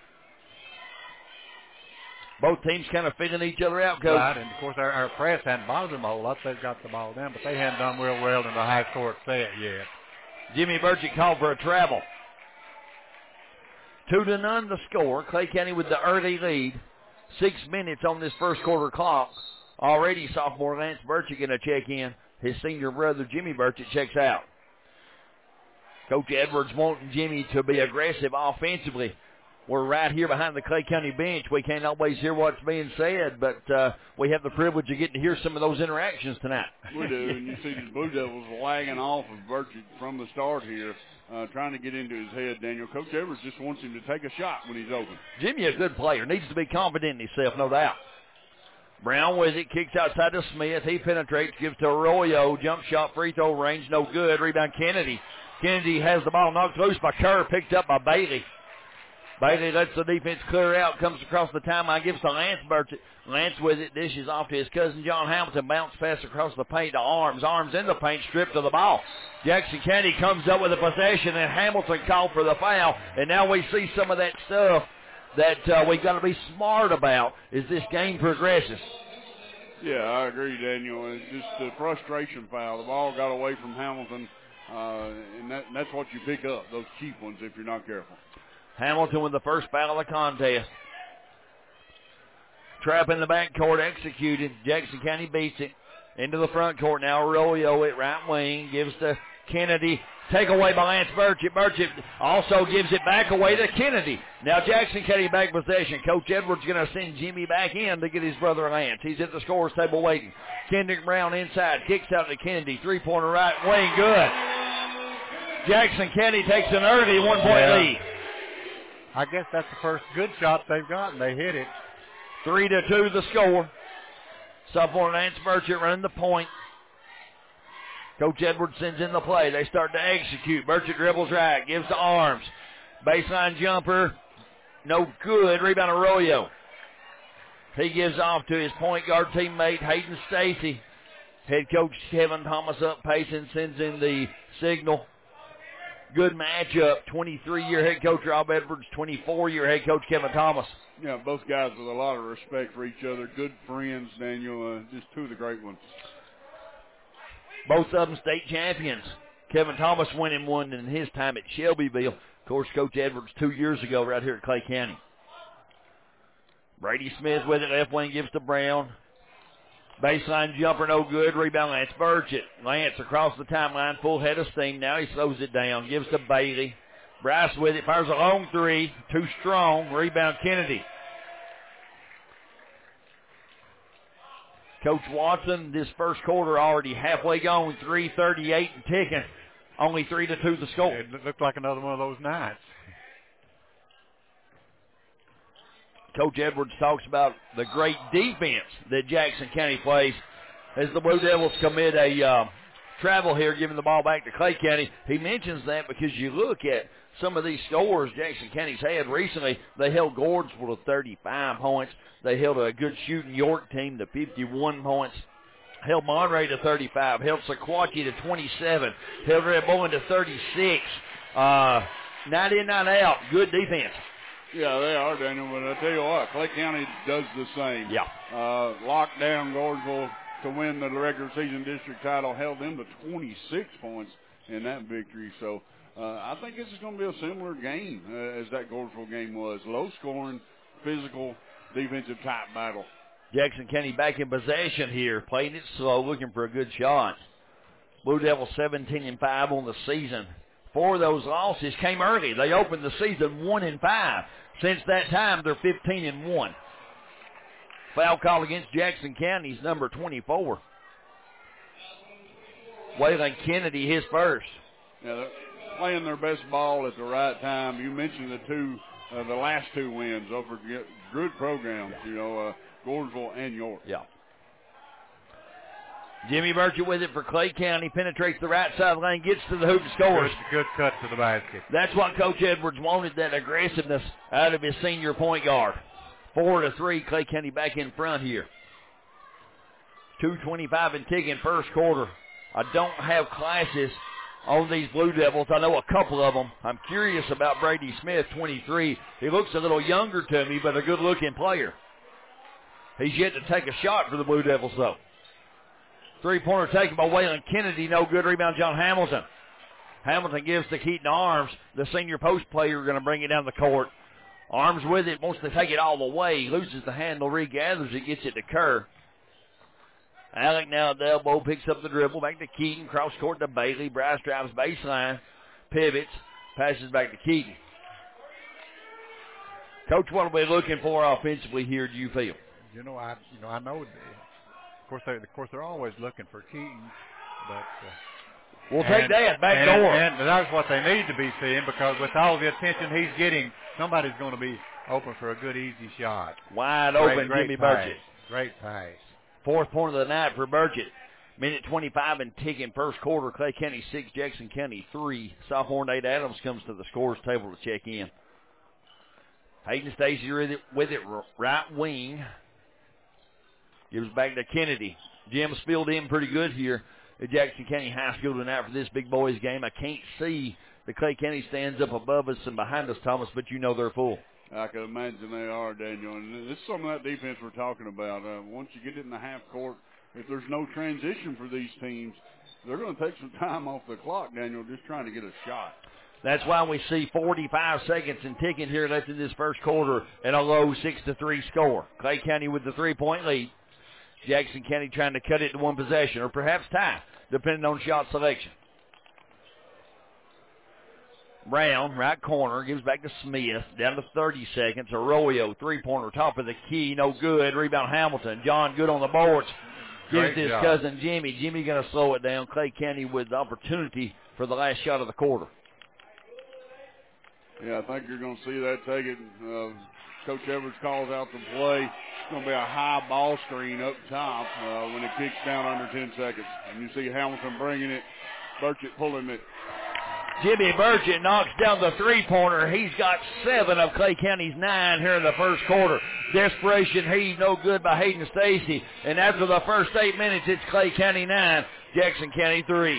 Both teams kind of feeling each other out, Coach. Right, and of course our, our press hadn't bothered them a whole lot. They've got the ball down, but they hadn't done real well in the high court set yet. Jimmy Burchett called for a travel. Two to none the score. Clay County with the early lead. Six minutes on this first quarter clock. Already sophomore Lance Burchett going to check in. His senior brother Jimmy Burchett checks out. Coach Edwards wanting Jimmy to be aggressive offensively. We're right here behind the Clay County bench. We can't always hear what's being said, but uh, we have the privilege of getting to hear some of those interactions tonight. We do, and you see the Blue Devils lagging off of Burchett from the start here, uh, trying to get into his head, Daniel. Coach Edwards just wants him to take a shot when he's open. Jimmy, a good player, needs to be confident in himself, no doubt. Brown with it, kicks outside to Smith. He penetrates, gives to Arroyo. Jump shot, free throw range, no good. Rebound, Kennedy. Kennedy has the ball knocked loose by Kerr, picked up by Bailey. Bailey lets the defense clear out, comes across the timeline, gives to Lance Burchett. Lance with it, dishes off to his cousin John Hamilton, bounce pass across the paint to Arms. Arms in the paint, stripped of the ball. Jackson County comes up with a possession, and Hamilton called for the foul. And now we see some of that stuff that uh, we've got to be smart about as this game progresses. Yeah, I agree, Daniel. It's just a frustration foul. The ball got away from Hamilton, uh, and, that, and that's what you pick up, those cheap ones, if you're not careful. Hamilton with the first foul of the contest. Trap in the backcourt executed. Jackson County beats it. Into the front court now. Arroyo at right wing. Gives to Kennedy. Take away by Lance Burchett. Burchett also gives it back away to Kennedy. Now Jackson County back possession. Coach Edwards going to send Jimmy back in to get his brother Lance. He's at the scorer's table waiting. Kendrick Brown inside. Kicks out to Kennedy. Three-pointer right wing. Good. Jackson County takes an early one-point yeah. lead. I guess that's the first good shot they've got, and they hit it. Three to two the score. Sophomore Lance Burchett running the point. Coach Edwards sends in the play. They start to execute. Burchett dribbles right, gives to Arms. Baseline jumper, no good. Rebound Arroyo. He gives off to his point guard teammate Hayden Stacy. Head coach Kevin Thomas up pacing, sends in the signal. Good matchup. twenty-three-year head coach Rob Edwards, twenty-four-year head coach Kevin Thomas. Yeah, both guys with a lot of respect for each other. Good friends, Daniel. Uh, just two of the great ones. Both of them state champions. Kevin Thomas winning one in his time at Shelbyville. Of course, Coach Edwards two years ago right here at Clay County. Brady Smith with it. Left wing gives to Brown. Baseline jumper, no good. Rebound, Lance Burchett. Lance across the timeline, full head of steam. Now he slows it down, gives to Bailey. Bryce with it, fires a long three. Too strong. Rebound, Kennedy. Coach Watson, this first quarter already halfway gone, three thirty-eight and ticking. Only three to two the score. It looked like another one of those nights. Coach Edwards talks about the great defense that Jackson County plays as the Blue Devils commit a uh, travel here, giving the ball back to Clay County. He mentions that because you look at some of these scores Jackson County's had recently. They held Gordonsville to thirty-five points. They held a good shooting York team to fifty-one points. Held Monterey to thirty-five. Held Sequatchie to twenty-seven. Held Red Bull to thirty-six. Uh, night in, night out. Good defense. Yeah, they are, Daniel. But I tell you what, Clay County does the same. Yeah. Uh, locked down Gordonsville to win the regular season district title. Held them to twenty-six points in that victory. So uh, I think this is going to be a similar game uh, as that Gordonsville game was. Low scoring, physical, defensive type battle. Jackson County back in possession here, playing it slow, looking for a good shot. Blue Devils seventeen and five on the season. Four of those losses came early. They opened the season one and five. Since that time, they're fifteen and one. Foul call against Jackson County's number twenty-four. Waylon Kennedy, his first. Yeah, they're playing their best ball at the right time. You mentioned the two, uh, the last two wins over good programs. You know. Uh, Gordonsville and York. Yeah. Jimmy Burchett with it for Clay County. Penetrates the right side of the lane. Gets to the hoop and scores. Good, good cut to the basket. That's what Coach Edwards wanted, that aggressiveness out of his senior point guard. Four to three. Clay County back in front here. two twenty-five and ticking first quarter. I don't have classes on these Blue Devils. I know a couple of them. I'm curious about Brady Smith, twenty-three. He looks a little younger to me, but a good-looking player. He's yet to take a shot for the Blue Devils, though. Three-pointer taken by Waylon Kennedy. No good. Rebound, John Hamilton. Hamilton gives to Keaton Arms. The senior post player going to bring it down the court. Arms with it. Wants to take it all the way. Loses the handle. Regathers it. Gets it to Kerr. Alec now at the elbow. Picks up the dribble. Back to Keaton. Cross court to Bailey. Bryce drives baseline. Pivots. Passes back to Keaton. Coach, what are we looking for offensively here, do you feel? You know, I you know I know. Of course, they of course they're always looking for Keaton, but uh, we'll take that back and, door. And, and that's what they need to be seeing, because with all the attention he's getting, somebody's going to be open for a good, easy shot. Wide great, open, great Jimmy pass. Burchett. Great pass. Fourth point of the night for Burchett. Minute twenty-five and ticking first quarter. Clay County six, Jackson County three. Sophomore Nate Adams comes to the scores table to check in. Hayden Stacy with it, with it right wing. Gives back to Kennedy. Jim's filled in pretty good here at Jackson County High School tonight for this big boys game. I can't see the Clay County stands up above us and behind us, Thomas, but you know they're full. I can imagine they are, Daniel. And this is some of that defense we're talking about. Uh, once you get it in the half court, if there's no transition for these teams, they're going to take some time off the clock, Daniel, just trying to get a shot. That's why we see forty-five seconds and ticking here left in this first quarter and a low six to three score. Clay County with the three-point lead. Jackson County trying to cut it to one possession or perhaps tie, depending on shot selection. Brown, right corner, gives back to Smith. Down to thirty seconds. Arroyo, three-pointer, top of the key, no good. Rebound Hamilton. John good on the boards. Gives his cousin Jimmy. Jimmy going to slow it down. Clay County with the opportunity for the last shot of the quarter. Yeah, I think you're going to see that take it. Uh, Coach Edwards calls out the play. It's going to be a high ball screen up top uh, when it kicks down under ten seconds. And you see Hamilton bringing it, Burchett pulling it. Jimmy Burchett knocks down the three-pointer. He's got seven of Clay County's nine here in the first quarter. Desperation heave, no good by Hayden Stacy. And after the first eight minutes, it's Clay County nine, Jackson County three.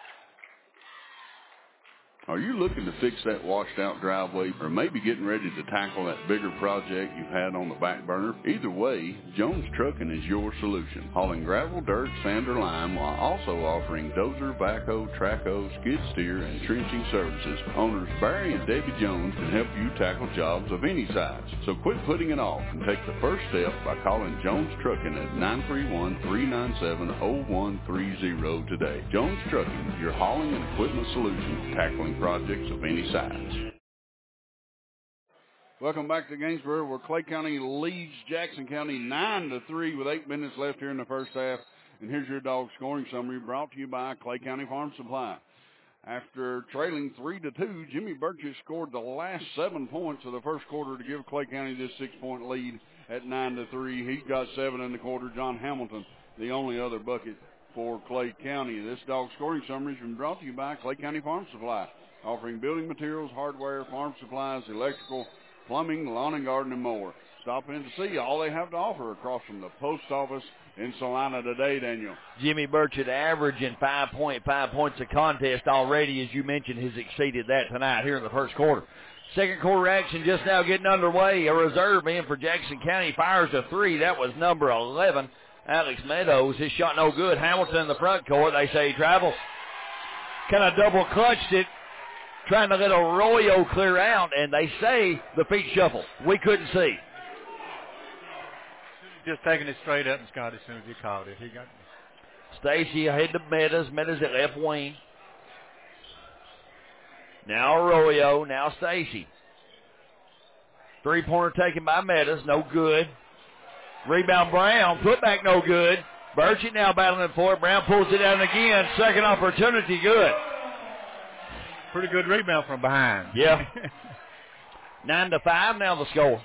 Are you looking to fix that washed-out driveway or maybe getting ready to tackle that bigger project you've had on the back burner? Either way, Jones Trucking is your solution. Hauling gravel, dirt, sand, or lime while also offering dozer, backhoe, trackhoe, skid steer, and trenching services. Owners Barry and Debbie Jones can help you tackle jobs of any size. So quit putting it off and take the first step by calling Jones Trucking at nine three one, three nine seven, zero one three zero today. Jones Trucking, your hauling and equipment solution, tackling projects of any size. Welcome back to Gainesboro, where Clay County leads Jackson County nine to three with eight minutes left here in the first half. And here's your dog scoring summary brought to you by Clay County Farm Supply. After trailing three to two, Jimmy Burgess scored the last seven points of the first quarter to give Clay County this six-point lead at nine to three. He got seven in the quarter. John Hamilton, the only other bucket for Clay County. This dog scoring summary has been brought to you by Clay County Farm Supply, offering building materials, hardware, farm supplies, electrical, plumbing, lawn and garden, and more. Stop in to see all they have to offer across from the post office in Salina today, Daniel. Jimmy Burchett averaging five point five points a contest already, as you mentioned, has exceeded that tonight here in the first quarter. Second quarter action just now getting underway. A reserve in for Jackson County fires a three. That was number eleven, Alex Meadows. His shot no good. Hamilton in the front court. They say he travels. Kind of double clutched it, trying to let Arroyo clear out, and they say the feet shuffle. We couldn't see. Just taking it straight up and Scott as soon as he caught it. He got Stacy ahead to Meadows. Meadows at left wing. Now Arroyo. Now Stacy. Three-pointer taken by Meadows. No good. Rebound Brown. Put back no good. Burchett now battling for it. Brown pulls it down again. Second opportunity. Good. Pretty good rebound from behind. Yeah. Nine to five now the score.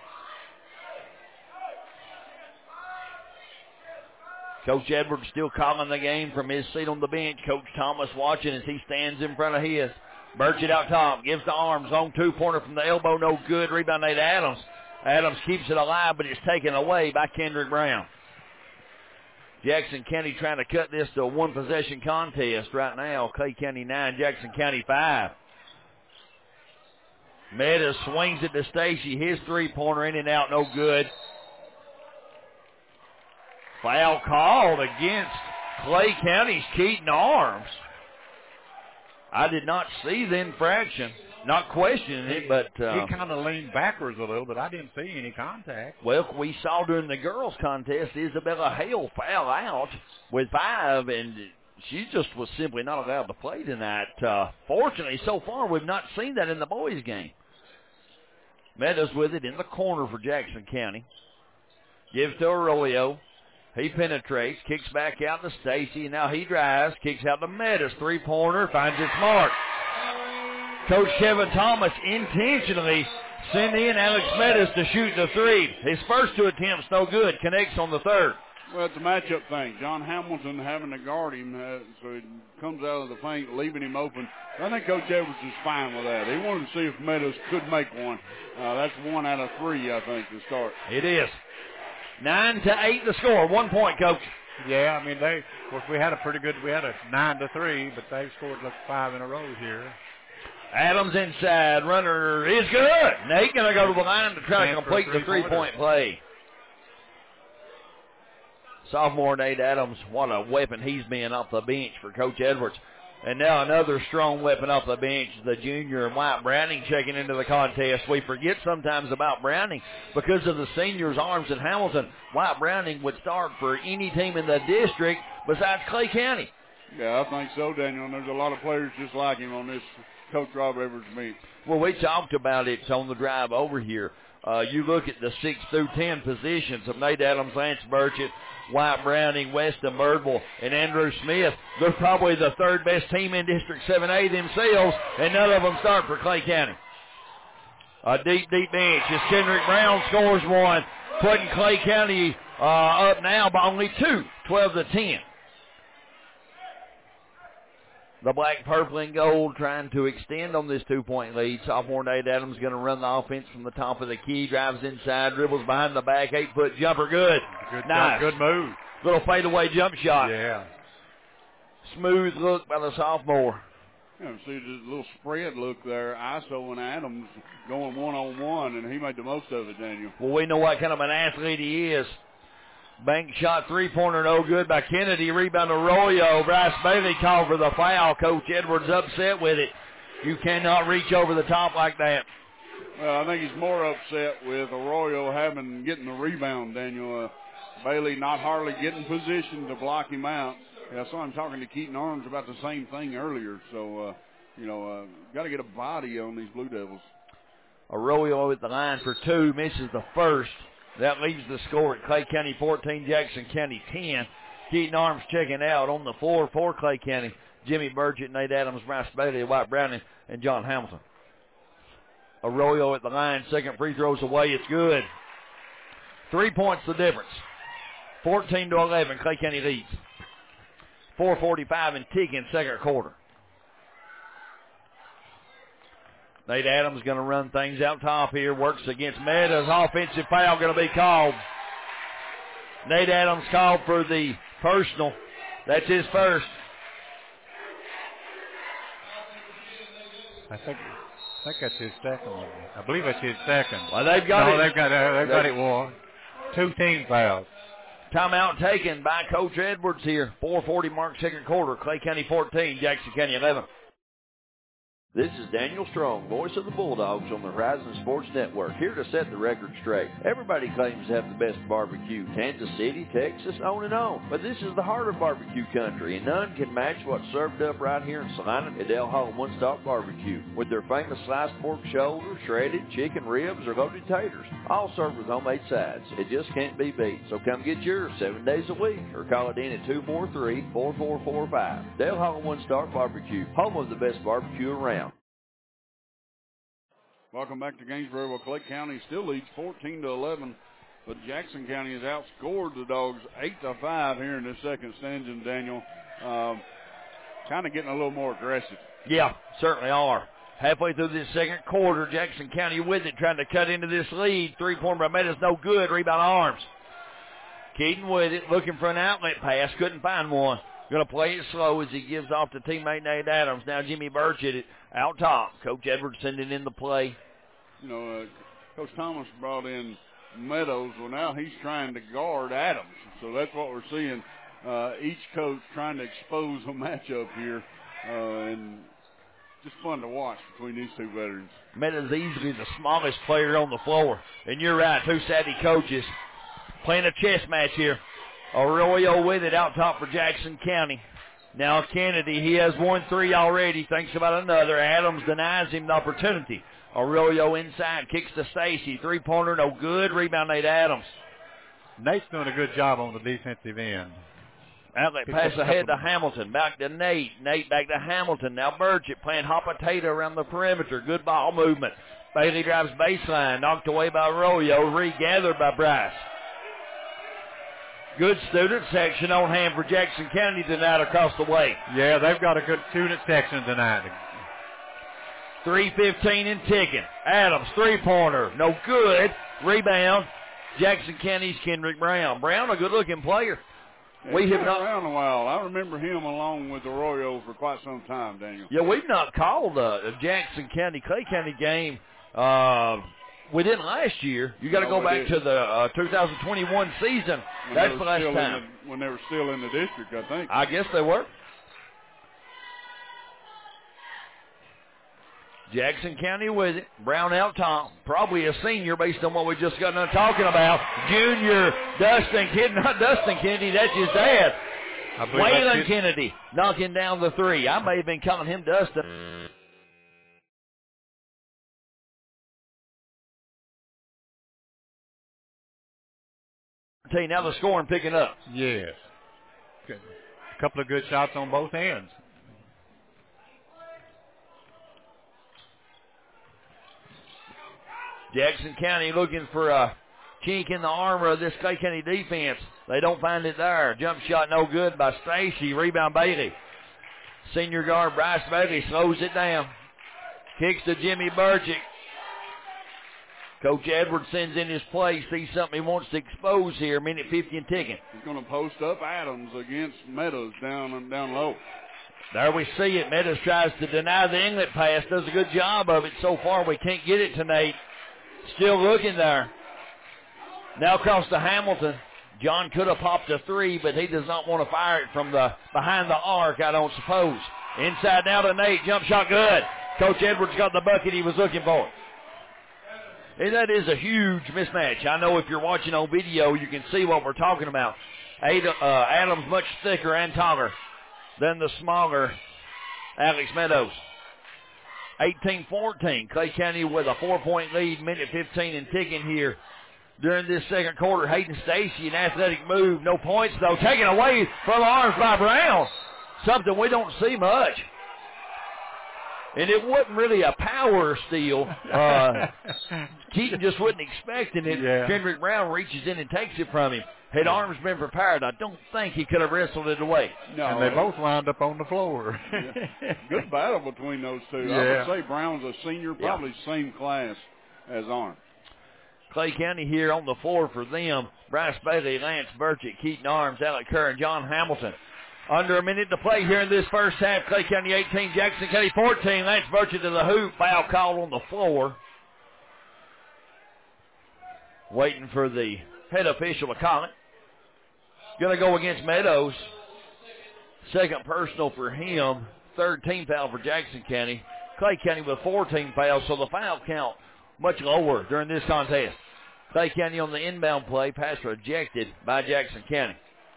Coach Edwards still calling the game from his seat on the bench. Coach Thomas watching as he stands in front of his. Burchett out top. Gives the arms. On two-pointer from the elbow. No good. Rebound Nate Adams. Adams keeps it alive, but it's taken away by Kendrick Brown. Jackson County trying to cut this to a one-possession contest right now. Clay County nine, Jackson County five. Meadows swings it to Stacy. His three-pointer in and out, no good. Foul called against Clay County's Keaton Arms. I did not see the infraction. Not questioning it, but... Uh, he kind of leaned backwards a little, but I didn't see any contact. Well, we saw during the girls' contest, Isabella Hale foul out with five, and she just was simply not allowed to play tonight. Uh, fortunately, so far, we've not seen that in the boys' game. Meadows with it in the corner for Jackson County. Gives to Arroyo. He penetrates, kicks back out to Stacy, and now he drives, kicks out to Meadows. Three-pointer, finds its mark. Coach Kevin Thomas intentionally sent in Alex Meadows to shoot the three. His first two attempts, no good. Connects on the third. Well, it's a matchup thing. John Hamilton having to guard him, uh, so he comes out of the feint, leaving him open. I think Coach Edwards is fine with that. He wanted to see if Meadows could make one. Uh, that's one out of three, I think, to start. It is. Nine to eight the score. One point, Coach. Yeah, I mean, they, of course, we had a pretty good, we had a nine to three, but they've scored like five in a row here. Adams inside. Runner is good. Nate going to go to the line to try to complete the three-point play. Sophomore Nate Adams, what a weapon he's been off the bench for Coach Edwards. And now another strong weapon off the bench, the junior White Browning checking into the contest. We forget sometimes about Browning because of the seniors' arms in Hamilton. White Browning would start for any team in the district besides Clay County. Yeah, I think so, Daniel. And there's a lot of players just like him on this Coach Rob Edwards meet. Well, we talked about it on the drive over here. Uh, you look at the six through ten positions of Nate Adams, Lance Burchett, White Browning, Weston Birdwell, and Andrew Smith. They're probably the third best team in District seven A themselves, and none of them start for Clay County. A deep, deep bench as Kendrick Brown scores one, putting Clay County uh, up now by only two, twelve to ten. The black, purple, and gold trying to extend on this two-point lead. Sophomore Nate Adams going to run the offense from the top of the key. Drives inside, dribbles behind the back. Eight-foot jumper, good. Good, nice. Good move. Little fadeaway jump shot. Yeah. Smooth look by the sophomore. Yeah, see the little spread look there. I S O and Adams going one-on-one, and he made the most of it, Daniel. Well, we know what kind of an athlete he is. Bank shot three-pointer, no good by Kennedy. Rebound Arroyo. Bryce Bailey called for the foul. Coach Edwards upset with it. You cannot reach over the top like that. Well, I think he's more upset with Arroyo having getting the rebound, Daniel. Uh, Bailey not hardly getting position to block him out. Yeah, I saw him talking to Keaton Arms about the same thing earlier. So, uh, you know, uh, got to get a body on these Blue Devils. Arroyo at the line for two, misses the first. That leaves the score at Clay County fourteen, Jackson County ten. Keaton Arms checking out on the floor for Clay County. Jimmy Burgett, Nate Adams, Bryce Bailey, White Browning, and John Hamilton. Arroyo at the line, second free throw's away, it's good. Three points the difference. fourteen to eleven, Clay County leads. four forty-five and ticking, second quarter. Nate Adams going to run things out top here, works against Meadows. Offensive foul going to be called. Nate Adams called for the personal. That's his first. I think I think that's his second one. I believe that's his second. Well, they've got no, it. they've got uh, they've got it one. Two team fouls. Timeout taken by Coach Edwards here. four forty mark second quarter. Clay County fourteen, Jackson County eleven. This is Daniel Strong, voice of the Bulldogs on the Horizon Sports Network, here to set the record straight. Everybody claims to have the best barbecue, Kansas City, Texas, on and on. But this is the heart of barbecue country, and none can match what's served up right here in Salina at Del Hall One Stop Barbecue, with their famous sliced pork shoulder, shredded chicken ribs, or loaded taters, all served with homemade sides. It just can't be beat. So come get yours seven days a week, or call it in at two four three, four four four five. Del Hall One Stop Barbecue, home of the best barbecue around. Welcome back to Gainesboro. Well, Clay County still leads fourteen to eleven, but Jackson County has outscored the Dogs eight to five here in this second stanza, Daniel. Um, kind of getting a little more aggressive. Yeah, certainly are. Halfway through this second quarter, Jackson County with it, trying to cut into this lead. Three-pointer by Meadows, no good. Rebound Arms. Keaton with it, looking for an outlet pass. Couldn't find one. Going to play it slow as he gives off to teammate Nate Adams. Now Jimmy Burchett out top. Coach Edwards sending in the play. You know, uh, Coach Thomas brought in Meadows. Well, now he's trying to guard Adams. So that's what we're seeing. Uh, each coach trying to expose a matchup here. Uh, and just fun to watch between these two veterans. Meadows easily the smallest player on the floor. And you're right, two savvy coaches playing a chess match here. Arroyo with it out top for Jackson County. Now Kennedy, he has one three already, thinks about another. Adams denies him the opportunity. Arroyo inside, kicks to Stacy. Three-pointer, no good. Rebound, Nate Adams. Nate's doing a good job on the defensive end. Outlet pass ahead to Hamilton. Back to Nate. Nate back to Hamilton. Now Burchett playing hot potato around the perimeter. Good ball movement. Bailey drives baseline. Knocked away by Arroyo. Regathered by Bryce. Good student section on hand for Jackson County tonight across the way. Yeah, they've got a good student section tonight. three fifteen and ticking. Adams, three-pointer. No good. Rebound. Jackson County's Kendrick Brown. Brown, a good-looking player. Yeah, we he's have been not around a while. I remember him along with Arroyo for quite some time, Daniel. Yeah, we've not called a, a Jackson County, Clay County game uh, within last year. You got to no, go back did. to the uh, two thousand twenty-one season. When That's the last time. The, when they were still in the district, I think. I guess they were. Jackson County with it. Brown out top. Probably a senior based on what we just got done talking about. Junior Dustin Kennedy. Not Dustin Kennedy, that's his dad. Waylon Kennedy knocking down the three. I may have been calling him Dustin. Now the scoring picking up. Yes. Good. A couple of good shots on both ends. Jackson County looking for a chink in the armor of this Clay County defense. They don't find it there. Jump shot no good by Stacy. Rebound Bailey. Senior guard Bryce Bailey slows it down. Kicks to Jimmy Burchett. Coach Edwards sends in his play. Sees something he wants to expose here. Minute fifty and ticking. He's going to post up Adams against Meadows down down low. There we see it. Meadows tries to deny the inlet pass. Does a good job of it so far. We can't get it tonight. Still looking there. Now across to Hamilton. John could have popped a three, but he does not want to fire it from the behind the arc, I don't suppose. Inside now to Nate. Jump shot good. Coach Edwards got the bucket he was looking for. And that is a huge mismatch. I know if you're watching on video, you can see what we're talking about. Ada, uh, Adams much thicker and taller than the smaller Alex Meadows. eighteen fourteen. Clay County with a four-point lead, minute fifteen and ticking here during this second quarter. Hayden Stacy, an athletic move. No points, though. Taken away from the arms by Brown. Something we don't see much. And it wasn't really a power steal. Uh, Keaton just wasn't expecting it. Yeah. Kendrick Brown reaches in and takes it from him. Had arms been prepared, I don't think he could have wrestled it away. No, and they both wound up on the floor. Yeah. Good battle between those two. Yeah. I would say Brown's a senior, probably Yeah. same class as Arms. Clay County here on the floor for them. Bryce Bailey, Lance Burchett, Keaton Arms, Alec Kerr, and John Hamilton. Under a minute to play here in this first half. Clay County eighteen, Jackson County fourteen. Lance Burchett to the hoop. Foul called on the floor. Waiting for the head official to call it. Going to go against Meadows. Second personal for him. Third team foul for Jackson County. Clay County with fourteen fouls, so the foul count much lower during this contest. Clay County on the inbound play. Pass rejected by Jackson County.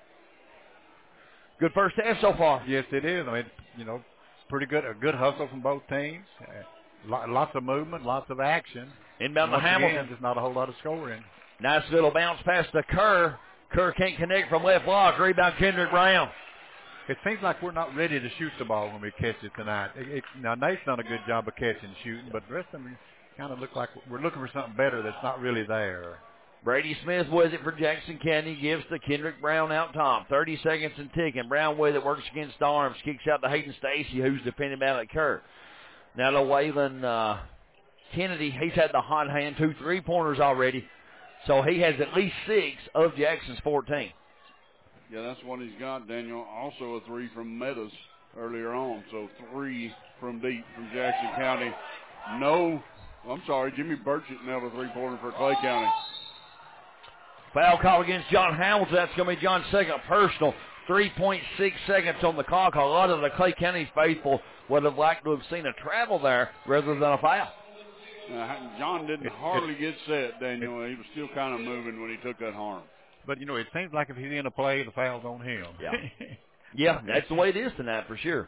Good first half so far. Yes, it is. I mean, you know, pretty good. A good hustle from both teams. Uh, lots of movement, lots of action. Inbound to Hamilton. Again, just not a whole lot of scoring. Nice little bounce pass to Kerr. Kerr can't connect from left block. Rebound Kendrick Brown. It seems like we're not ready to shoot the ball when we catch it tonight. It, it, now, Nate's done a good job of catching and shooting, but the rest of them kind of look like we're looking for something better that's not really there. Brady Smith with it for Jackson County. Gives to Kendrick Brown out top. thirty seconds and ticking. Brown with it. Works against Arms. Kicks out to Hayden Stacy, who's defending by Alec Kerr. Now to Waylon uh, Kennedy. He's had the hot hand. Two three-pointers already. So he has at least six of Jackson's fourteen. Yeah, that's what he's got, Daniel. Also a three from Meadows earlier on. So three from deep from Jackson County. No, I'm sorry, Jimmy Burchett nailed a three-pointer for Clay County. Foul call against John Hamilton. That's going to be John's second personal. three point six seconds on the clock. A lot of the Clay County faithful would have liked to have seen a travel there rather than a foul. Uh, John didn't hardly get set, Daniel. He was still kind of moving when he took that harm. But, you know, it seems like if he's in a play, the foul's on him. Yeah, yeah, that's the way it is tonight for sure.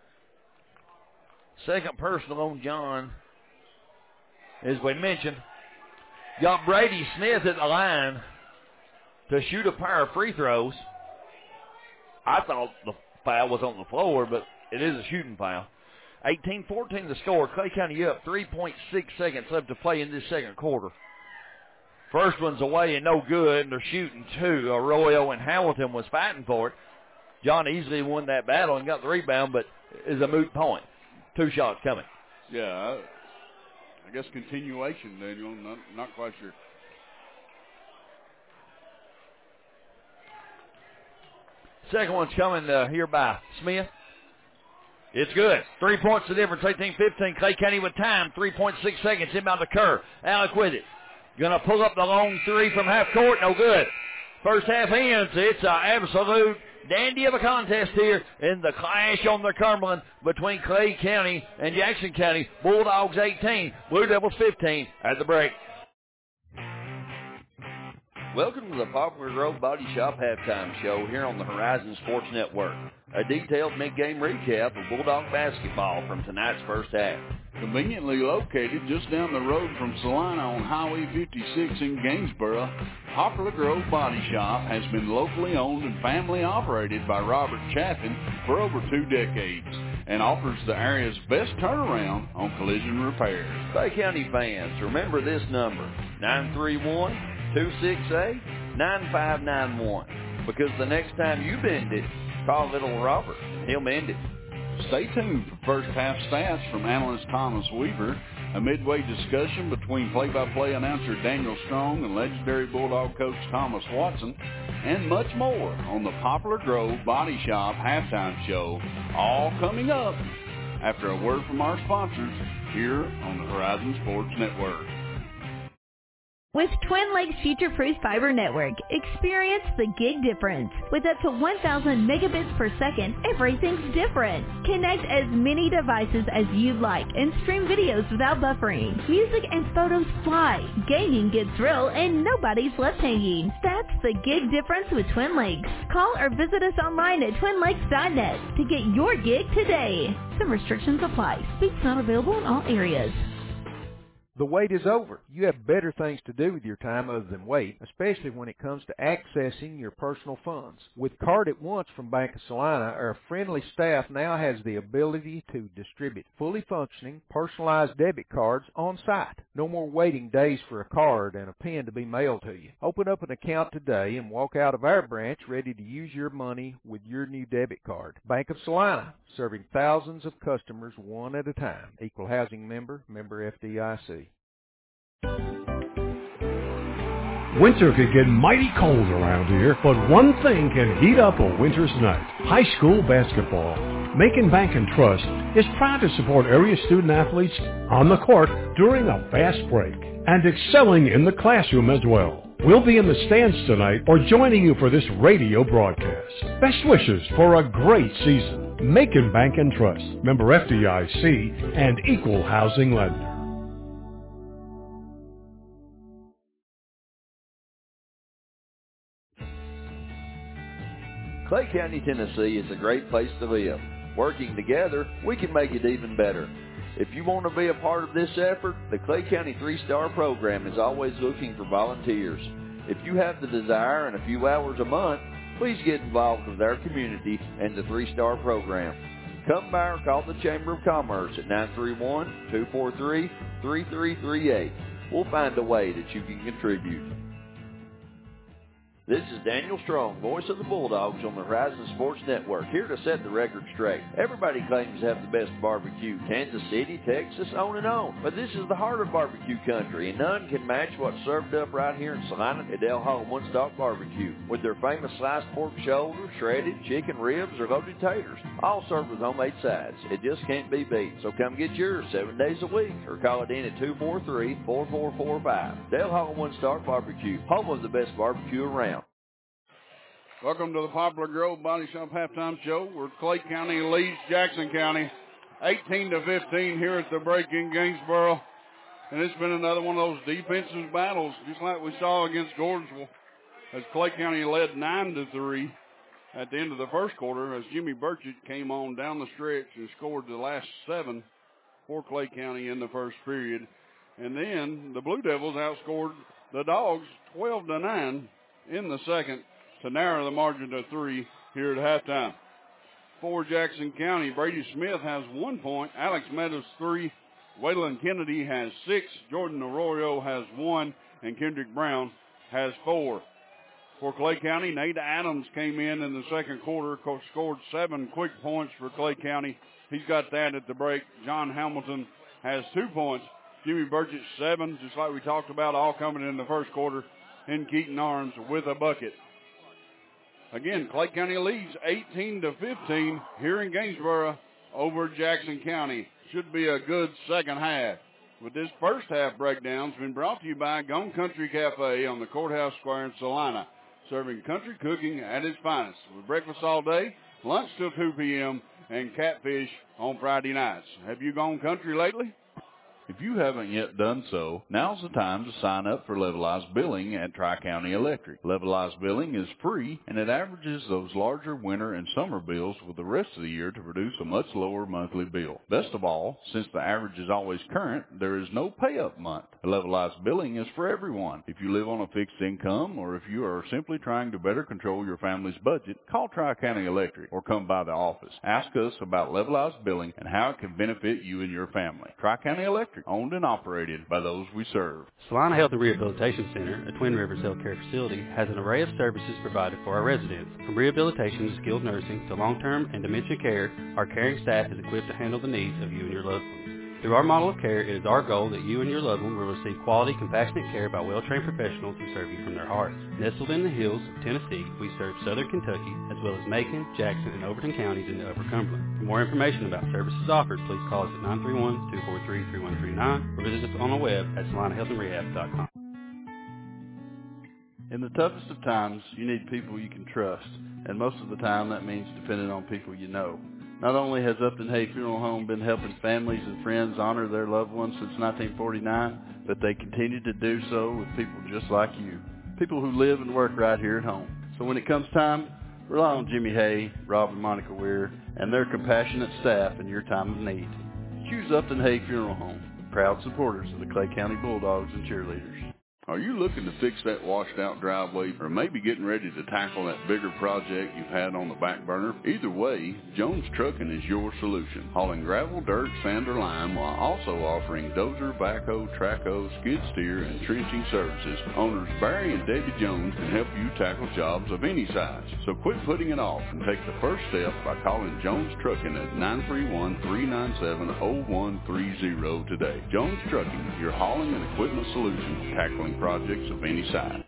Second personal on John, as we mentioned. Got Brady Smith at the line to shoot a pair of free throws. I thought the foul was on the floor, but it is a shooting foul. eighteen fourteen the score. Clay County up. three point six seconds left to play in this second quarter. First one's away and no good, and they're shooting two. Arroyo and Hamilton was fighting for it. John easily won that battle and got the rebound, but is a moot point. Two shots coming. Yeah, I, I guess continuation, Daniel. Not, not quite sure. Second one's coming uh, here by Smith. It's good. Three points the difference, eighteen fifteen. Clay County with time, three point six seconds. Inbound to Kerr. Alec with it. Going to pull up the long three from half court. No good. First half ends. It's an absolute dandy of a contest here in the clash on the Cumberland between Clay County and Jackson County. Bulldogs eighteen, Blue Devils fifteen at the break. Welcome to the Poplar Grove Body Shop halftime show here on the Horizon Sports Network. A detailed mid-game recap of Bulldog basketball from tonight's first half. Conveniently located just down the road from Salina on Highway fifty-six in Gainsboro, Poplar Grove Body Shop has been locally owned and family operated by Robert Chaffin for over two decades and offers the area's best turnaround on collision repairs. Clay County fans, remember this number, nine three one, two six eight, nine five nine one, because the next time you bend it, call little Robert. He'll mend it. Stay tuned for first half stats from analyst Thomas Weaver, a midway discussion between play-by-play announcer Daniel Strong and legendary Bulldog coach Thomas Watson, and much more on the Poplar Grove Body Shop halftime show, all coming up after a word from our sponsors here on the Horizon Sports Network. With Twin Lakes Future-Proof Fiber Network, experience the gig difference. With up to one thousand megabits per second, everything's different. Connect as many devices as you'd like and stream videos without buffering. Music and photos fly, gaming gets real, and nobody's left hanging. That's the gig difference with Twin Lakes. Call or visit us online at twin lakes dot net to get your gig today. Some restrictions apply. Speaks not available in all areas. The wait is over. You have better things to do with your time other than wait, especially when it comes to accessing your personal funds. With Card at Once from Bank of Salina, our friendly staff now has the ability to distribute fully functioning, personalized debit cards on site. No more waiting days for a card and a pen to be mailed to you. Open up an account today and walk out of our branch ready to use your money with your new debit card. Bank of Salina, serving thousands of customers one at a time. Equal housing member, member F D I C. Winter can get mighty cold around here, but one thing can heat up a winter's night. High school basketball. Macon Bank and Trust is proud to support area student athletes on the court during a fast break and excelling in the classroom as well. We'll be in the stands tonight or joining you for this radio broadcast. Best wishes for a great season. Macon Bank and Trust, member F D I C and equal housing lender. Clay County, Tennessee is a great place to live. Working together, we can make it even better. If you want to be a part of this effort, the Clay County three-star program is always looking for volunteers. If you have the desire and a few hours a month, please get involved with our community and the three-star program. Come by or call the Chamber of Commerce at nine three one, two four three, three three three eight. We'll find a way that you can contribute. This is Daniel Strong, voice of the Bulldogs on the Horizon Sports Network, here to set the record straight. Everybody claims to have the best barbecue. Kansas City, Texas, on and on. But this is the heart of barbecue country, and none can match what's served up right here in Salina at Del Hall One Stop Barbecue, with their famous sliced pork shoulder, shredded chicken ribs, or loaded taters, all served with homemade sides. It just can't be beat. So come get yours seven days a week, or call it in at two four three, four four four five. Del Hall One Stop Barbecue, home of the best barbecue around. Welcome to the Poplar Grove Body Shop Halftime Show. We're Clay County leads Jackson County eighteen to fifteen here at the break in Gainesboro. And it's been another one of those defensive battles, just like we saw against Gordonsville, as Clay County led nine to three at the end of the first quarter, as Jimmy Burchett came on down the stretch and scored the last seven for Clay County in the first period. And then the Blue Devils outscored the Dogs twelve to nine in the second to narrow the margin to three here at halftime. For Jackson County, Brady Smith has one point, Alex Meadows three, Waylon Kennedy has six, Jordan Arroyo has one, and Kendrick Brown has four. For Clay County, Nate Adams came in in the second quarter, scored seven quick points for Clay County. He's got that at the break. John Hamilton has two points. Jimmy Burchett seven, just like we talked about, all coming in the first quarter. And Keaton Arms with a bucket. Again, Clay County leads eighteen to fifteen here in Gainesboro over Jackson County. Should be a good second half. With this first half breakdown, it's been brought to you by Gone Country Cafe on the Courthouse Square in Salina, serving country cooking at its finest, with breakfast all day, lunch till two p.m., and catfish on Friday nights. Have you gone country lately? If you haven't yet done so, now's the time to sign up for Levelized Billing at Tri-County Electric. Levelized Billing is free, and it averages those larger winter and summer bills with the rest of the year to produce a much lower monthly bill. Best of all, since the average is always current, there is no pay-up month. Levelized Billing is for everyone. If you live on a fixed income, or if you are simply trying to better control your family's budget, call Tri-County Electric or come by the office. Ask us about Levelized Billing and how it can benefit you and your family. Tri-County Electric, owned and operated by those we serve. Salina Health and Rehabilitation Center, a Twin Rivers healthcare facility, has an array of services provided for our residents. From rehabilitation to skilled nursing to long-term and dementia care, our caring staff is equipped to handle the needs of you and your loved ones. Through our model of care, it is our goal that you and your loved one will receive quality, compassionate care by well-trained professionals who serve you from their hearts. Nestled in the hills of Tennessee, we serve southern Kentucky, as well as Macon, Jackson, and Overton counties in the Upper Cumberland. For more information about services offered, please call us at nine three one, two four three, three one three nine or visit us on the web at salina health and rehab dot com. In the toughest of times, you need people you can trust, and most of the time that means depending on people you know. Not only has Upton Hay Funeral Home been helping families and friends honor their loved ones since nineteen forty-nine, but they continue to do so with people just like you, people who live and work right here at home. So when it comes time, rely on Jimmy Hay, Rob and Monica Weir, and their compassionate staff in your time of need. Choose Upton Hay Funeral Home, proud supporters of the Clay County Bulldogs and cheerleaders. Are you looking to fix that washed-out driveway or maybe getting ready to tackle that bigger project you've had on the back burner? Either way, Jones Trucking is your solution. Hauling gravel, dirt, sand, or lime while also offering dozer, backhoe, trackhoe, skid steer, and trenching services. Owners Barry and Debbie Jones can help you tackle jobs of any size. So quit putting it off and take the first step by calling Jones Trucking at nine three one, three nine seven, zero one three zero today. Jones Trucking, your hauling and equipment solution, tackling projects of any size.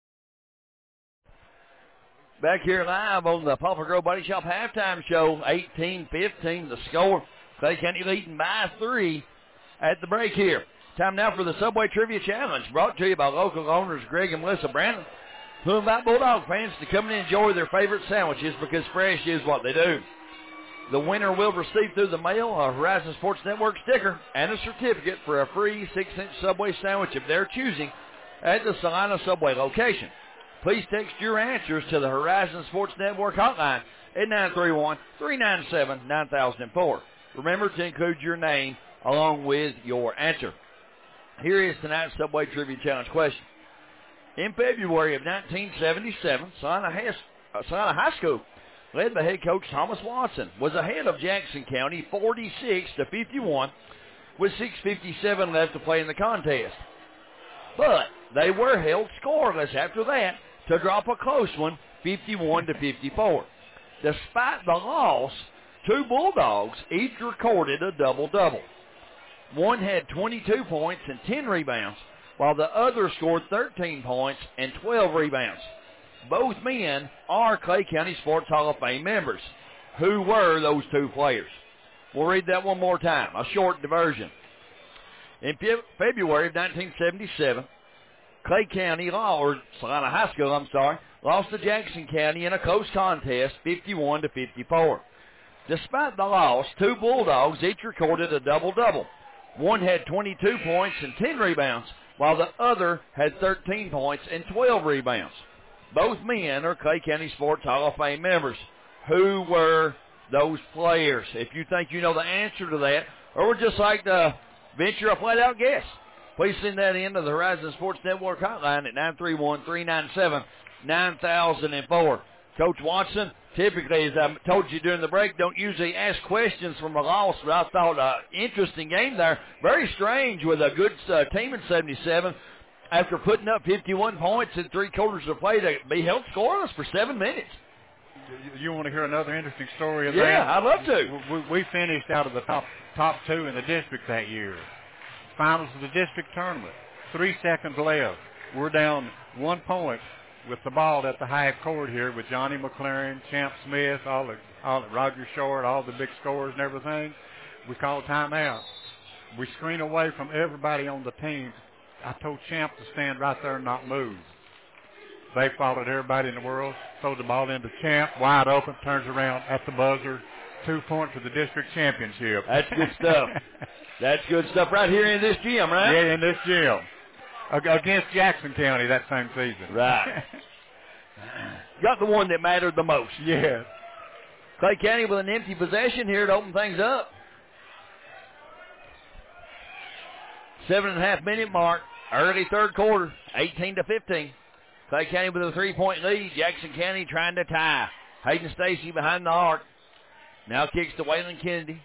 Back here live on the Poplar Grove Body Shop halftime show, eighteen fifteen the score. Clay County leading by three at the break here. Time now for the Subway Trivia Challenge, brought to you by local owners Greg and Melissa Brandon, who invite Bulldog fans to come and enjoy their favorite sandwiches because fresh is what they do. The winner will receive through the mail a Horizon Sports Network sticker and a certificate for a free six-inch Subway sandwich of their choosing at the Salina Subway location. Please text your answers to the Horizon Sports Network hotline at nine three one, three nine seven, nine thousand four. Remember to include your name along with your answer. Here is tonight's Subway Trivia Challenge question. In February of nineteen seventy-seven, Salina High, uh, Salina High School, led by head coach Thomas Watson, was ahead of Jackson County forty-six to fifty-one with six fifty-seven left to play in the contest. But they were held scoreless after that to drop a close one, fifty-one to fifty-four. Despite the loss, two Bulldogs each recorded a double-double. One had twenty-two points and ten rebounds, while the other scored thirteen points and twelve rebounds. Both men are Clay County Sports Hall of Fame members. Who were those two players? We'll read that one more time, a short diversion. In February of nineteen seventy-seven, Clay County, or Salina High School, I'm sorry, lost to Jackson County in a close contest, fifty-one to fifty-four. Despite the loss, two Bulldogs each recorded a double-double. One had twenty-two points and ten rebounds, while the other had thirteen points and twelve rebounds. Both men are Clay County Sports Hall of Fame members. Who were those players? If you think you know the answer to that, or would just like to venture a flat-out guess, please send that in to the Horizon Sports Network hotline at nine three one, three nine seven, nine thousand four. Coach Watson, typically, as I told you during the break, don't usually ask questions from a loss, but I thought an uh, interesting game there. Very strange with a good uh, team in seventy-seven. After putting up fifty-one points in three quarters of play, to be held scoreless for seven minutes. You want to hear another interesting story of yeah, that? Yeah, I'd love to. We, we finished out of the top top two in the district that year. Finals of the district tournament. Three seconds left. We're down one point with the ball at the half court here with Johnny McLaren, Champ Smith, all the, all the Roger Short, all the big scorers and everything. We called timeout. We screen away from everybody on the team. I told Champ to stand right there and not move. They followed everybody in the world, throw the ball into Champ, wide open, turns around at the buzzer, two points for the district championship. That's good stuff. That's good stuff right here in this gym, right? Yeah, in this gym. Against Jackson County that same season. Right. Got the one that mattered the most. Yes. Clay County with an empty possession here to open things up. Seven and a half minute mark, early third quarter, eighteen to fifteen. Clay County with a three-point lead. Jackson County trying to tie. Hayden Stacy behind the arc. Now kicks to Waylon Kennedy.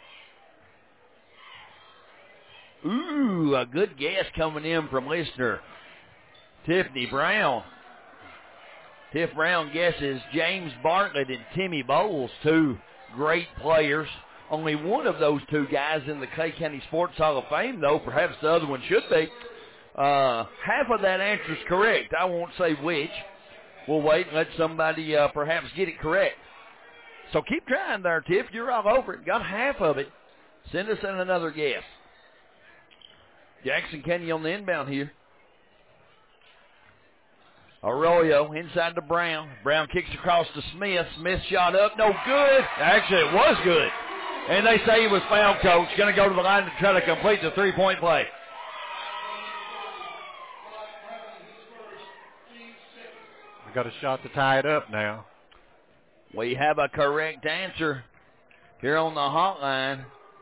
Ooh, a good guess coming in from listener Tiffany Brown. Tiff Brown guesses James Bartlett and Timmy Bowles, two great players. Only one of those two guys in the Clay County Sports Hall of Fame, though. Perhaps the other one should be. Uh, half of that answer is correct. I won't say which. We'll wait and let somebody uh, perhaps get it correct. So keep trying there, Tiff. You're all over it. Got half of it. Send us in another guess. Jackson County on the inbound here. Arroyo inside to Brown. Brown kicks across to Smith. Smith shot up, no good. Actually, it was good. And they say he was fouled, coach. Going to go to the line to try to complete the three-point play. We got a shot to tie it up now. We have a correct answer here on the hotline.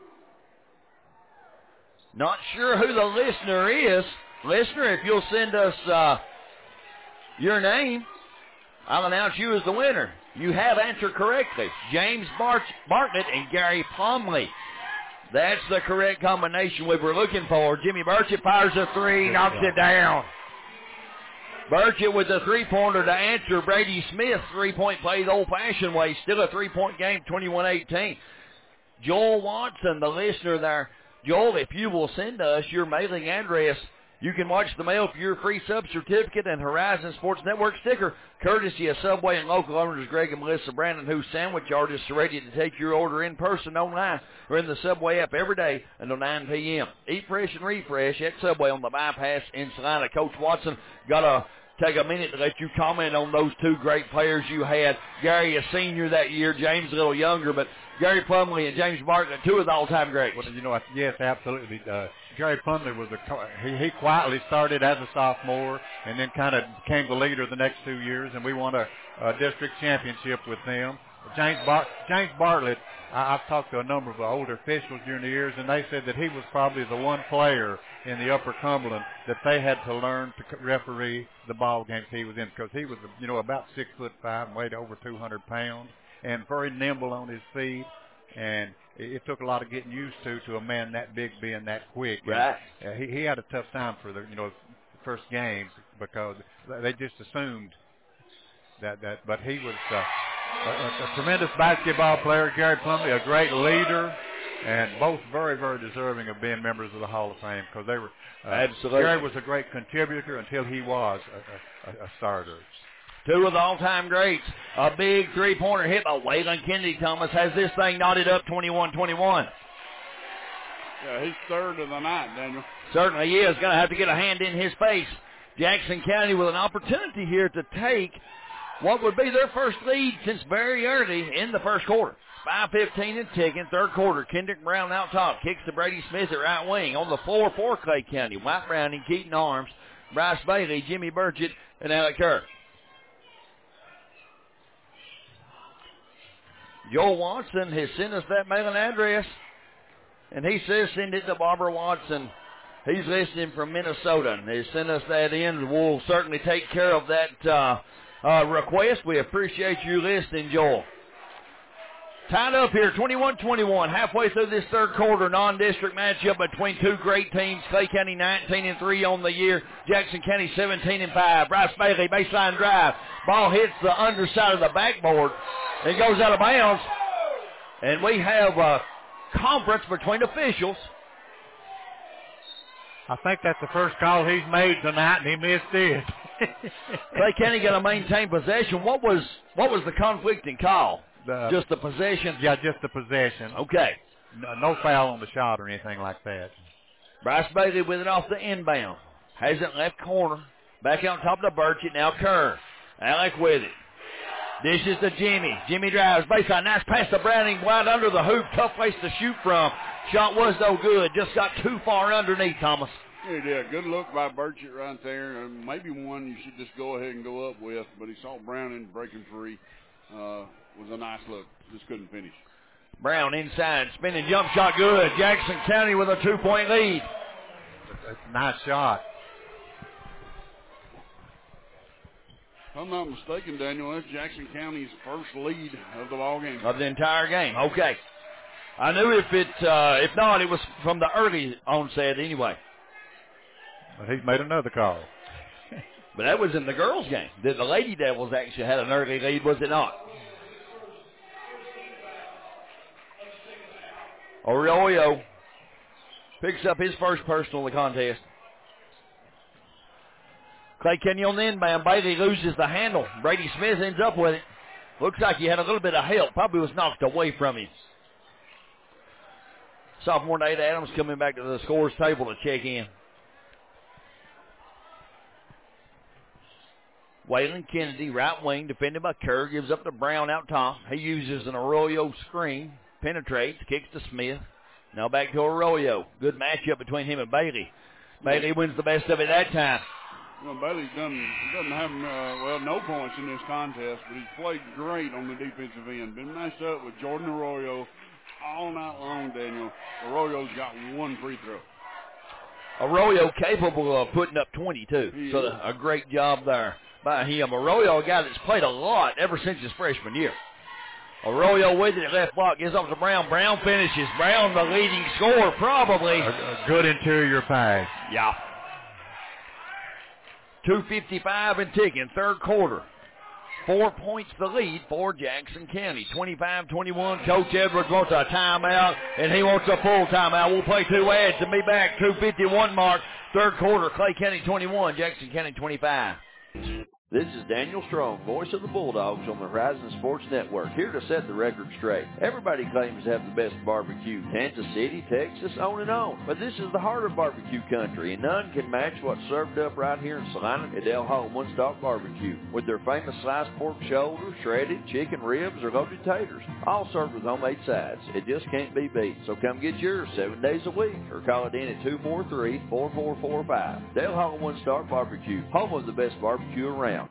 Not sure who the listener is. Listener, if you'll send us uh, your name, I'll announce you as the winner. You have answered correctly. James Bart- Bartlett and Gary Plumley. That's the correct combination we were looking for. Jimmy Burchett fires a three, knocks it down. Burchett with a three-pointer to answer Brady Smith's three-point play the old-fashioned way. Still a three-point game, twenty-one eighteen. Joel Watson, the listener there. Joel, if you will send us your mailing address, you can watch the mail for your free sub certificate and Horizon Sports Network sticker, courtesy of Subway and local owners Greg and Melissa Brandon, whose sandwich artists are ready to take your order in person, online, or in the Subway app every day until nine p.m. Eat fresh and refresh at Subway on the bypass in Salina. Coach Watson, got to take a minute to let you comment on those two great players you had. Gary, a senior that year, James a little younger, but Gary Plumley and James Bartlett, two of the all-time greats. Well, you know, yes, absolutely. Uh, Gary Plumley was a he, he quietly started as a sophomore and then kind of became the leader the next two years, and we won a, a district championship with them. James Bar- James Bartlett, I, I've talked to a number of older officials during the years, and they said that he was probably the one player in the Upper Cumberland that they had to learn to referee the ball games he was in, because he was, you know, about six foot five and weighed over two hundred pounds, and very nimble on his feet. And it, it took a lot of getting used to to a man that big being that quick. Right. And, uh, he, he had a tough time for the, you know, first games because they just assumed that that. But he was uh, a, a tremendous basketball player. Gary Plumley, a great leader, and both very, very deserving of being members of the Hall of Fame, because they were. Uh, Absolutely. Gary was a great contributor until he was a, a, a starter. Two of the all-time greats. A big three-pointer hit by Waylon Kennedy. Thomas has this thing knotted up twenty-one twenty-one. Yeah, he's third of the night, Daniel. Certainly he is. Going to have to get a hand in his face. Jackson County with an opportunity here to take what would be their first lead since very early in the first quarter. five fifteen and ticking, third quarter. Kendrick Brown out top. Kicks to Brady Smith at right wing. On the floor for Clay County. White Browning, Keaton Arms, Bryce Bailey, Jimmy Burchett, and Alec Kerr. Joel Watson has sent us that mailing address, and he says send it to Barbara Watson. He's listening from Minnesota, and he sent us that in. We'll certainly take care of that uh, uh, request. We appreciate you listening, Joel. Tied up here, twenty-one twenty-one, halfway through this third quarter, non-district matchup between two great teams. Clay County nineteen and three on the year, Jackson County seventeen and five. Bryce Bailey, baseline drive. Ball hits the underside of the backboard. It goes out of bounds, and we have a conference between officials. I think that's the first call he's made tonight, and he missed it. Clay County going to maintain possession. What was what was the conflicting call? The, just the possession? Yeah, just the possession. Okay. No, no foul on the shot or anything like that. Bryce Bailey with it off the inbound. Has it left corner. Back out top of the Burchett. Now Kerr. Alec with it. Dishes to Jimmy. Jimmy drives. Baseline. Nice pass to Browning. Wide under the hoop. Tough place to shoot from. Shot was no good. Just got too far underneath, Thomas. Yeah, yeah, good look by Burchett right there. Uh, maybe one you should just go ahead and go up with, but he saw Browning breaking free. Uh, was a nice look. Just couldn't finish. Brown inside. Spinning jump shot good. Jackson County with a two-point lead. That's a nice shot. If I'm not mistaken, Daniel, that's Jackson County's first lead of the ball game. Of the entire game. Okay. I knew if it, uh, if not, it was from the early onset anyway. But he's made another call. But that was in the girls' game. The, the Lady Devils actually had an early lead, was it not? Arroyo picks up his first personal of the contest. Clay County on the inbound. Bailey loses the handle. Brady Smith ends up with it. Looks like he had a little bit of help. Probably was knocked away from him. Sophomore Nate Adams coming back to the scores table to check in. Waylon Kennedy, right wing, defended by Kerr, gives up to Brown out top. He uses an Arroyo screen, penetrates, kicks to Smith. Now back to Arroyo. Good matchup between him and Bailey. Bailey wins the best of it that time. Well, Bailey's done, doesn't have, uh, well, no points in this contest, but he's played great on the defensive end. Been matched up with Jordan Arroyo all night long, Daniel. Arroyo's got one free throw. Arroyo capable of putting up twenty-two. He so is. A great job there by him. Arroyo, a guy that's played a lot ever since his freshman year. Arroyo with it, left block, gives off to Brown. Brown finishes. Brown, the leading scorer, probably. A, a good interior pass. Yeah. two fifty-five and ticking, third quarter. Four points the lead for Jackson County. twenty-five twenty-one. Coach Edwards wants a timeout, and he wants a full timeout. We'll play two ads and be back. two fifty-one mark, third quarter. Clay County twenty-one, Jackson County twenty-five. This is Daniel Strong, voice of the Bulldogs on the Horizon Sports Network, here to set the record straight. Everybody claims to have the best barbecue, Kansas City, Texas, on and on. But this is the heart of barbecue country, and none can match what's served up right here in Salina at Del Home One Stop Barbecue, with their famous sliced pork shoulder, shredded chicken ribs, or loaded taters, all served with homemade sides. It just can't be beat. So come get yours seven days a week, or call it in at two four three, four four four five. Del Home One Stop Barbecue, home of the best barbecue around.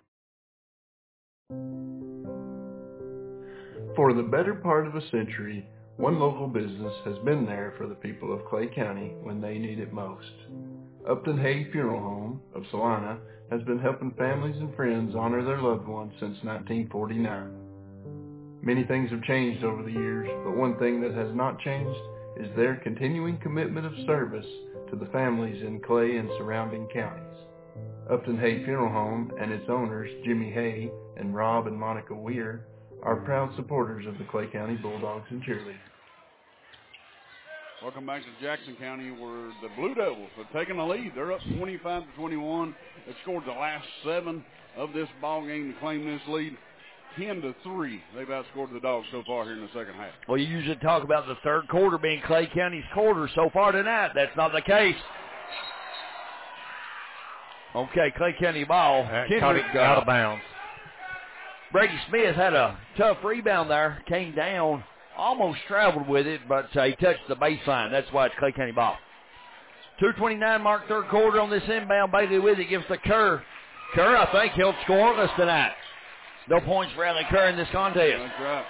For the better part of a century, one local business has been there for the people of Clay County when they need it most. Upton Hay Funeral Home of Salina has been helping families and friends honor their loved ones since nineteen forty-nine. Many things have changed over the years, but one thing that has not changed is their continuing commitment of service to the families in Clay and surrounding counties. Upton Hay Funeral Home and its owners, Jimmy Hay and Rob and Monica Weir, are proud supporters of the Clay County Bulldogs and Cheerleaders. Welcome back to Jackson County, where the Blue Devils have taken the lead. They're up twenty-five to twenty-one. They've scored the last seven of this ball game to claim this lead. ten to three. They've outscored the Dogs so far here in the second half. Well, you usually talk about the third quarter being Clay County's quarter so far tonight. That's not the case. Okay, Clay County ball. Caught it out of bounds. Brady Smith had a tough rebound there, came down, almost traveled with it, but uh, he touched the baseline. That's why it's Clay County ball. two twenty-nine mark, third quarter on this inbound. Bailey with it, gives to Kerr. Kerr, I think, held scoreless tonight. No points for Allen Kerr in this contest. That's right.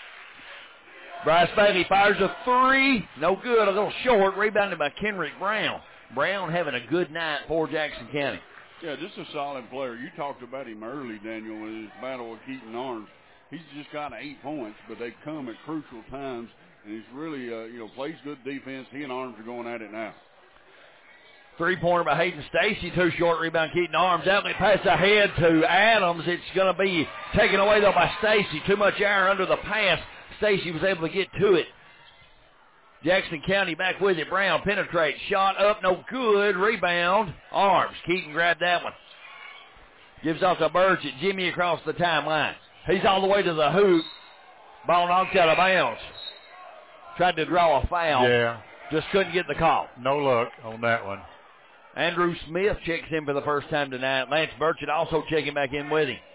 Bryce Bailey fires a three. No good, a little short. Rebounded by Kenrick Brown. Brown having a good night for Jackson County. Yeah, just a solid player. You talked about him early, Daniel, in his battle with Keaton Arms. He's just got eight points, but they come at crucial times, and he's really, uh, you know, plays good defense. He and Arms are going at it now. Three-pointer by Hayden Stacy. Two short rebound, Keaton Arms. Outlet pass ahead to Adams. It's going to be taken away, though, by Stacy. Too much air under the pass. Stacy was able to get to it. Jackson County back with it. Brown penetrates. Shot up, no good. Rebound. Arms. Keaton grabbed that one. Gives off to Burgett. Jimmy across the timeline. He's all the way to the hoop. Ball knocked out of bounds. Tried to draw a foul. Yeah. Just couldn't get the call. No luck on that one. Andrew Smith checks in for the first time tonight. Lance Burchett also checking back in with him.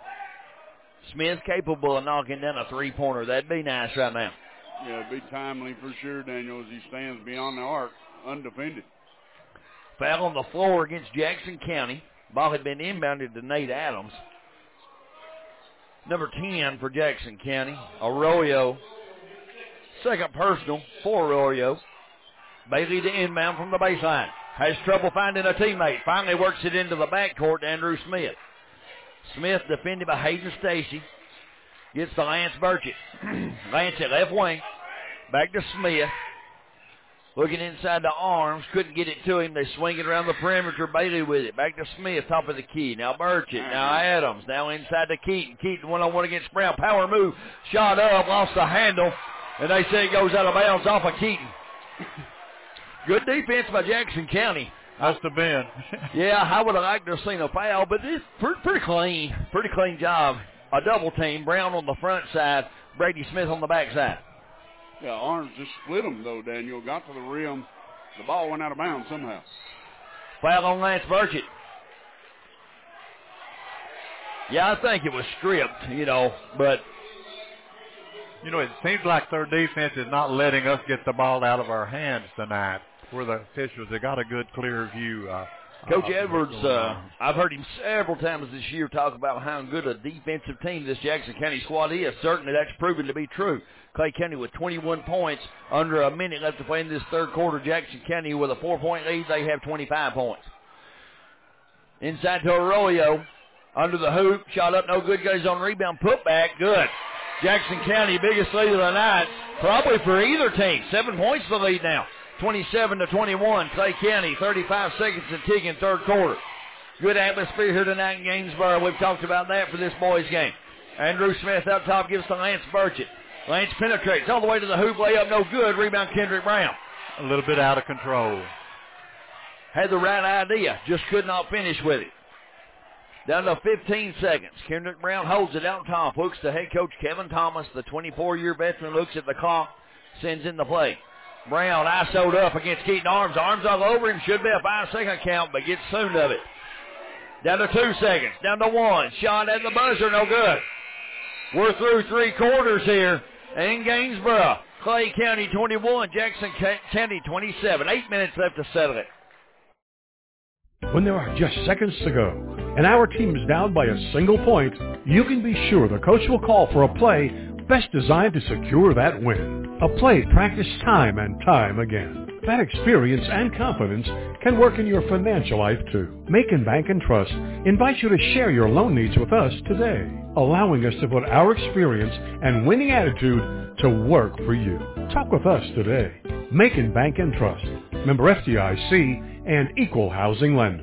Smith capable of knocking down a three-pointer. That'd be nice right now. Yeah, it'd be timely for sure, Daniel, as he stands beyond the arc, undefended. Foul on the floor against Jackson County. Ball had been inbounded to Nate Adams. Number ten for Jackson County, Arroyo. Second personal for Arroyo. Bailey to inbound from the baseline. Has trouble finding a teammate. Finally works it into the backcourt to Andrew Smith. Smith defended by Hayden Stacy. Gets to Lance Burchett. Lance at left wing. Back to Smith. Looking inside the Arms. Couldn't get it to him. They swing it around the perimeter. Bailey with it. Back to Smith, top of the key. Now Burchett. Now Adams. Now inside to Keaton. Keaton one-on-one against Brown. Power move. Shot up. Lost the handle. And they say it goes out of bounds off of Keaton. Good defense by Jackson County. Must have been. Yeah, I would have liked to have seen a foul, but it's pretty, pretty clean. Pretty clean job. A double team. Brown on the front side. Brady Smith on the back side. Yeah, Arms just split them, though, Daniel. Got to the rim. The ball went out of bounds somehow. Foul on Lance Burchett. Yeah, I think it was stripped, you know, but. You know, it seems like their defense is not letting us get the ball out of our hands tonight. Where the officials, they got a good, clear view. Uh, Coach uh, Edwards, uh, I've heard him several times this year talk about how good a defensive team this Jackson County squad is. Certainly that's proven to be true. Clay County with twenty-one points, under a minute left to play in this third quarter. Jackson County with a four-point lead, they have twenty-five points. Inside to Arroyo, under the hoop, shot up, no good, goes on rebound, put back, good. Jackson County, biggest lead of the night, probably for either team. Seven points the lead now. twenty-seven to twenty-one. Clay County, thirty-five seconds and ticking, third quarter. Good atmosphere here tonight in Gainesboro. We've talked about that for this boys' game. Andrew Smith up top gives to Lance Burchett. Lance penetrates all the way to the hoop, layup no good. Rebound Kendrick Brown. A little bit out of control. Had the right idea, just could not finish with it. Down to fifteen seconds. Kendrick Brown holds it out top. Looks to head coach Kevin Thomas, the twenty-four-year veteran, looks at the clock, sends in the play. Brown I S O'd up against Keaton Arms. Arms all over him. Should be a five-second count, but gets soon of it. Down to two seconds. Down to one. Shot at the buzzer. No good. We're through three quarters here in Gainesboro. Clay County twenty-one. Jackson County twenty-seven. Eight minutes left to settle it. When there are just seconds to go and our team is down by a single point, you can be sure the coach will call for a play best designed to secure that win. A play practiced time and time again. That experience and confidence can work in your financial life too. Macon Bank and Trust invites you to share your loan needs with us today, allowing us to put our experience and winning attitude to work for you. Talk with us today. Macon Bank and Trust, member F D I C and equal housing lender.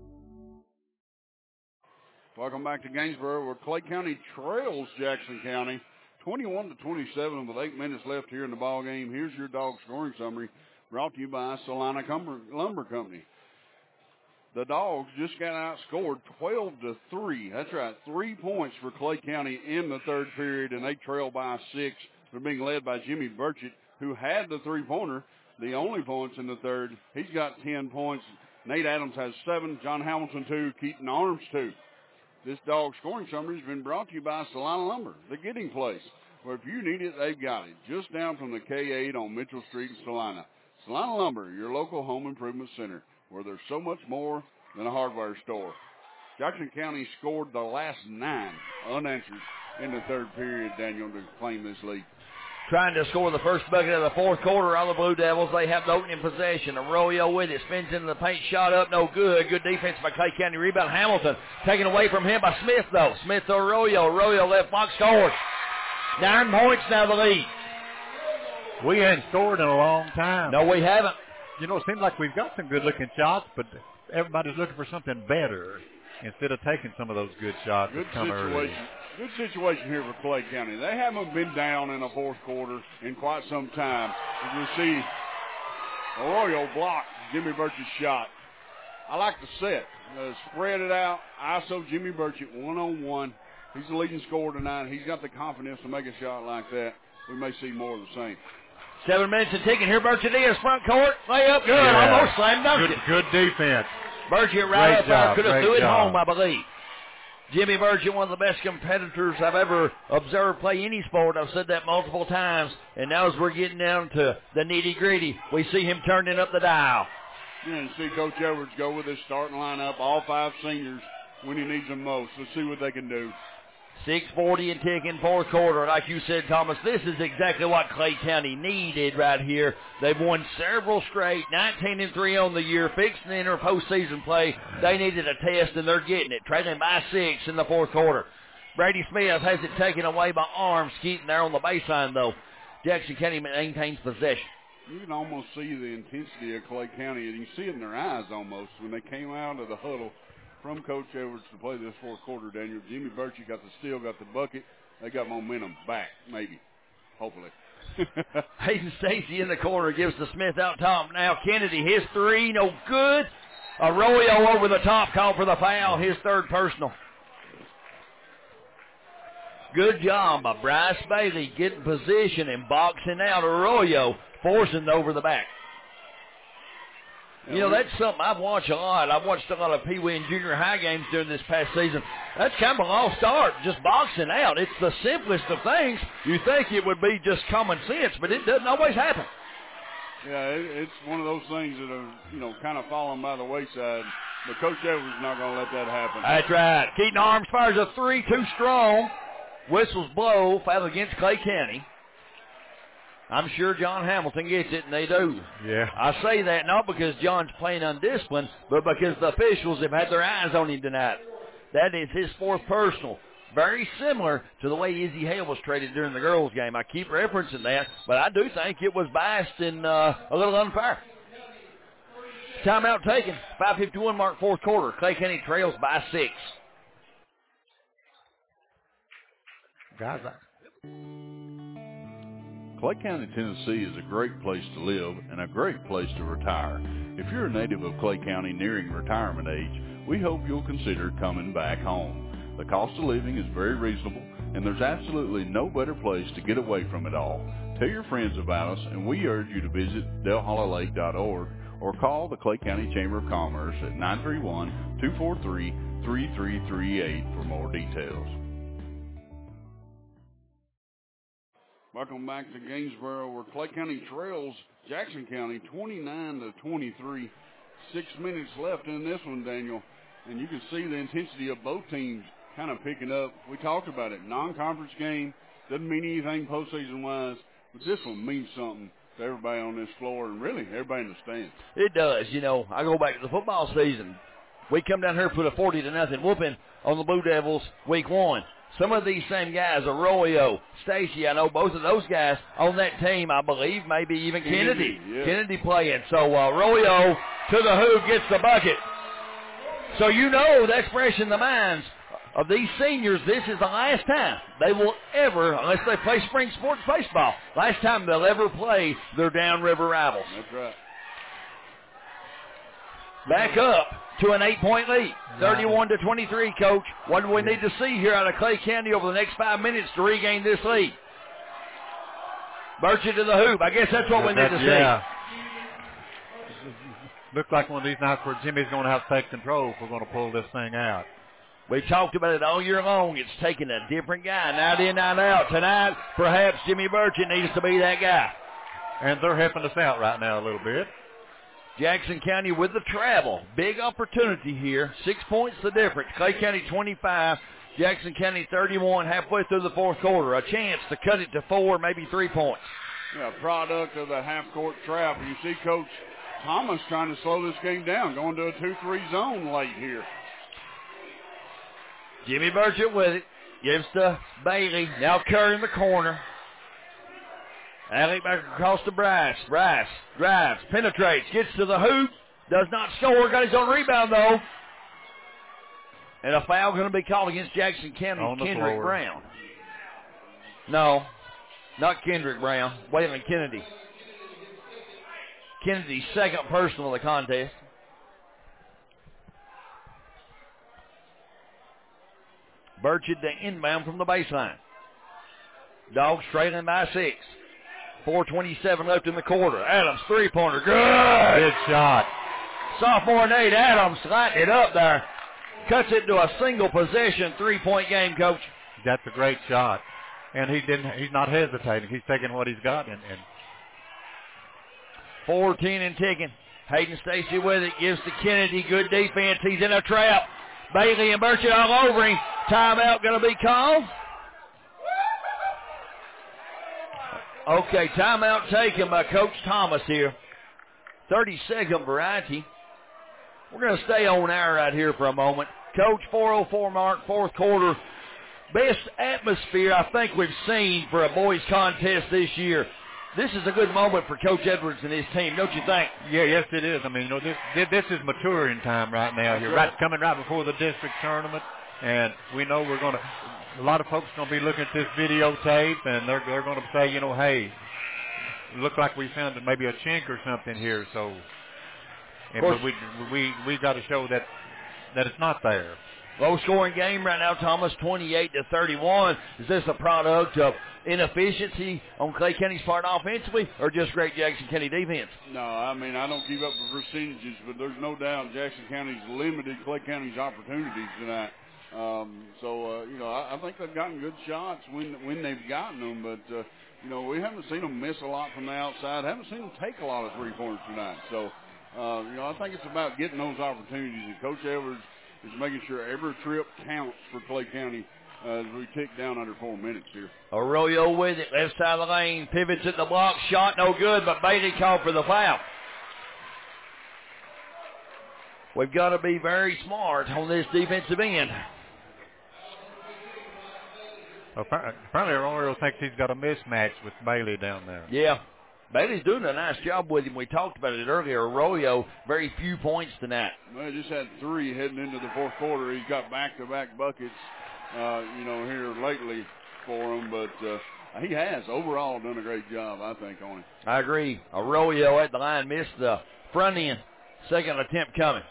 Welcome back to Gainesboro, where Clay County trails Jackson County twenty-one to twenty-seven with eight minutes left here in the ball game. Here's your dog scoring summary brought to you by Salina Lumber Company. The Dogs just got outscored twelve to three. That's right, three points for Clay County in the third period, and they trail by six. They're being led by Jimmy Burchett, who had the three-pointer, the only points in the third. He's got ten points. Nate Adams has seven. John Hamilton, two. Keaton Arms, two. This dog scoring summary has been brought to you by Salina Lumber, the Getting Place, where if you need it, they've got it. Just down from the K eight on Mitchell Street in Salina. Salina Lumber, your local home improvement center, where there's so much more than a hardware store. Jackson County scored the last nine unanswered in the third period, Daniel, to claim this lead. Trying to score the first bucket of the fourth quarter on the Blue Devils. They have the opening possession. Arroyo with it. Spins into the paint. Shot up. No good. Good defense by Clay County. Rebound Hamilton. Taken away from him by Smith, though. Smith to Arroyo. Arroyo left block scores. Nine points now the lead. We hadn't scored in a long time. No, we haven't. You know, it seems like we've got some good-looking shots, but everybody's looking for something better instead of taking some of those good shots good that come situation. early. Good situation here for Clay County. They haven't been down in the fourth quarter in quite some time. As you see, Arroyo blocked Jimmy Burchett's shot. I like the set. Uh, spread it out. I S O Jimmy Burchett one-on-one. He's the leading scorer tonight. He's got the confidence to make a shot like that. We may see more of the same. Seven minutes and ticking. Here Burchett is front court. Layup good. Yeah. Almost slam dunked Good, it. good defense. Burchett right Great up there. Could have threw it job. home, I believe. Jimmy Burchett, one of the best competitors I've ever observed play any sport. I've said that multiple times. And now as we're getting down to the nitty-gritty, we see him turning up the dial. Yeah, and see Coach Edwards go with his starting lineup, all five seniors when he needs them most. Let's see what they can do. six forty and ticking, fourth quarter. Like you said, Thomas, this is exactly what Clay County needed right here. They've won several straight, nineteen and three on the year, fixing to enter postseason play. They needed a test, and they're getting it. Trailing by six in the fourth quarter. Brady Smith has it taken away by Arms. Keaton there on the baseline, though. Jackson County maintains possession. You can almost see the intensity of Clay County, and you can see it in their eyes almost when they came out of the huddle from Coach Edwards to play this fourth quarter, Daniel. Jimmy Burchett got the steal, got the bucket. They got momentum back, maybe, hopefully. Hayden Stacy in the corner gives to Smith out top. Now Kennedy, his three, no good. Arroyo over the top, called for the foul, his third personal. Good job by Bryce Bailey getting position and boxing out Arroyo, forcing over the back. You know, that's something I've watched a lot. I've watched a lot of Pee Wee and junior high games during this past season. That's kind of a lost art, just boxing out. It's the simplest of things. You think it would be just common sense, but it doesn't always happen. Yeah, it, it's one of those things that are, you know, kind of falling by the wayside. But Coach Edwards is not going to let that happen. That's right. Keaton Arms fires a three, too strong. Whistles blow, foul against Clay County. I'm sure John Hamilton gets it, and they do. Yeah. I say that not because John's playing undisciplined, but because the officials have had their eyes on him tonight. That is his fourth personal. Very similar to the way Izzy Hale was traded during the girls' game. I keep referencing that, but I do think it was biased and uh, a little unfair. Timeout taken. five fifty-one mark, fourth quarter. Clay County trails by six. Guys, Clay County, Tennessee is a great place to live and a great place to retire. If you're a native of Clay County nearing retirement age, we hope you'll consider coming back home. The cost of living is very reasonable, and there's absolutely no better place to get away from it all. Tell your friends about us, and we urge you to visit Del Hollow Lake dot org or call the Clay County Chamber of Commerce at nine three one, two four three, three three three eight for more details. Welcome back to Gainesboro, where Clay County trails Jackson County twenty-nine to twenty-three. Six minutes left in this one, Daniel, and you can see the intensity of both teams kind of picking up. We talked about it. Non-conference game doesn't mean anything postseason-wise, but this one means something to everybody on this floor and really everybody in the stands. It does. You know, I go back to the football season. We come down here and put a forty to nothing whooping on the Blue Devils week one. Some of these same guys, Arroyo, Stacy, I know both of those guys on that team, I believe, maybe even Kennedy. Kennedy, yeah. Kennedy playing. So uh, Arroyo to the hoop gets the bucket. So you know that's fresh in the minds of these seniors. This is the last time they will ever, unless they play spring sports baseball, last time they'll ever play their downriver rivals. That's right. Back up to an eight-point lead, thirty-one to twenty-three, Coach. What do we need to see here out of Clay County over the next five minutes to regain this lead? Burchett to the hoop. I guess that's what we need to see. Yeah. Looks like one of these nights where Jimmy's going to have to take control if we're going to pull this thing out. We talked about it all year long. It's taking a different guy, night in, night out. Tonight, perhaps Jimmy Burchett needs to be that guy. And they're helping us out right now a little bit. Jackson County with the travel. Big opportunity here. Six points the difference. Clay County twenty-five, Jackson County thirty-one, halfway through the fourth quarter. A chance to cut it to four, maybe three points. Yeah, product of the half-court trap. You see Coach Thomas trying to slow this game down, going to a two three zone late here. Jimmy Burchett with it. Gives to Bailey. Now Kerr in the corner. Alley back across to Bryce. Bryce drives, penetrates, gets to the hoop, does not score, got his own rebound though. And a foul going to be called against Jackson County, Kendrick floor. Brown. No, not Kendrick Brown, Waylon Kennedy. Kennedy's second personal of the contest. Burchett the inbound from the baseline. Dogs trailing by six. four twenty-seven left in the quarter. Adams, three-pointer. Good. Good shot. Sophomore Nate Adams lighting it up there. Cuts it to a single possession three-point game, Coach. That's a great shot. And he didn't. He's not hesitating. He's taking what he's got. And, and fourteen and ticking. Hayden Stacy with it. Gives to Kennedy. Good defense. He's in a trap. Bailey and Burchett all over him. Timeout going to be called. Okay, timeout taken by Coach Thomas here. thirty-second variety. We're going to stay on air right here for a moment. Coach, four oh four mark, fourth quarter. Best atmosphere I think we've seen for a boys contest this year. This is a good moment for Coach Edwards and his team, don't you think? Yeah, yes, it is. I mean, you know, this this is maturing time right now. You're right, coming right before the district tournament, and we know we're going to. A lot of folks are going to be looking at this videotape, and they're they're going to say, you know, hey, look like we found maybe a chink or something here. So, and, but we we we got to show that that it's not there. Low-scoring game right now, Thomas, twenty-eight to thirty-one. Is this a product of inefficiency on Clay County's part offensively, or just great Jackson County defense? No, I mean, I don't give up the percentages, but there's no doubt Jackson County's limited Clay County's opportunities tonight. Um, so, uh, you know, I, I think they've gotten good shots when when they've gotten them, but, uh, you know, we haven't seen them miss a lot from the outside. Haven't seen them take a lot of three-pointers tonight. So, uh, you know, I think it's about getting those opportunities, and Coach Edwards is making sure every trip counts for Clay County uh, as we tick down under four minutes here. Arroyo with it, left side of the lane, pivots at the block, shot no good, but Bailey called for the foul. We've got to be very smart on this defensive end. Well, apparently Arroyo thinks he's got a mismatch with Bailey down there. Yeah. Bailey's doing a nice job with him. We talked about it earlier. Arroyo, very few points tonight. Well, he just had three heading into the fourth quarter. He's got back-to-back buckets, uh, you know, here lately for him. But uh, he has overall done a great job, I think, on him. I agree. Arroyo at the line missed the front end. Second attempt coming.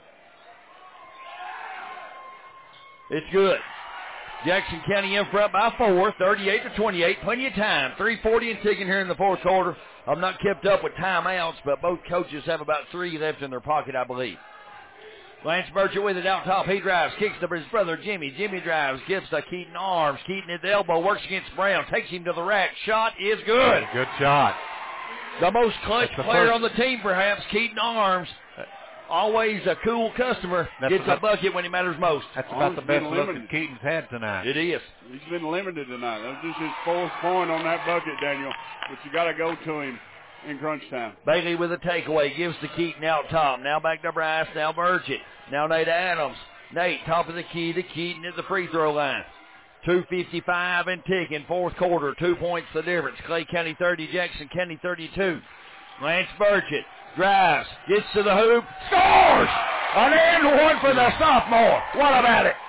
It's good. Jackson County in front by four, thirty-eight to twenty-eight. Plenty of time. three forty and ticking here in the fourth quarter. I've not kept up with timeouts, but both coaches have about three left in their pocket, I believe. Lance Burchett with it out top. He drives, kicks to his brother Jimmy. Jimmy drives, gives to Keaton Arms. Keaton at the elbow, works against Brown, takes him to the rack. Shot is good. Good shot. The most clutch the player first. on the team, perhaps, Keaton Arms. Always a cool customer. That's gets about, a bucket when he matters most. That's about the best look that Keaton's had tonight. It is. He's been limited tonight. That's just his fourth point on that bucket, Daniel. But you got to go to him in crunch time. Bailey with a takeaway. Gives to Keaton out top. Now back to Bryce. Now Burchett. Now Nate Adams. Nate, top of the key to Keaton at the free throw line. two fifty-five and ticking. Fourth quarter. Two points the difference. Clay County thirty, Jackson County thirty-two. Lance Burchett drives, gets to the hoop, scores! An and one for the sophomore. What about it?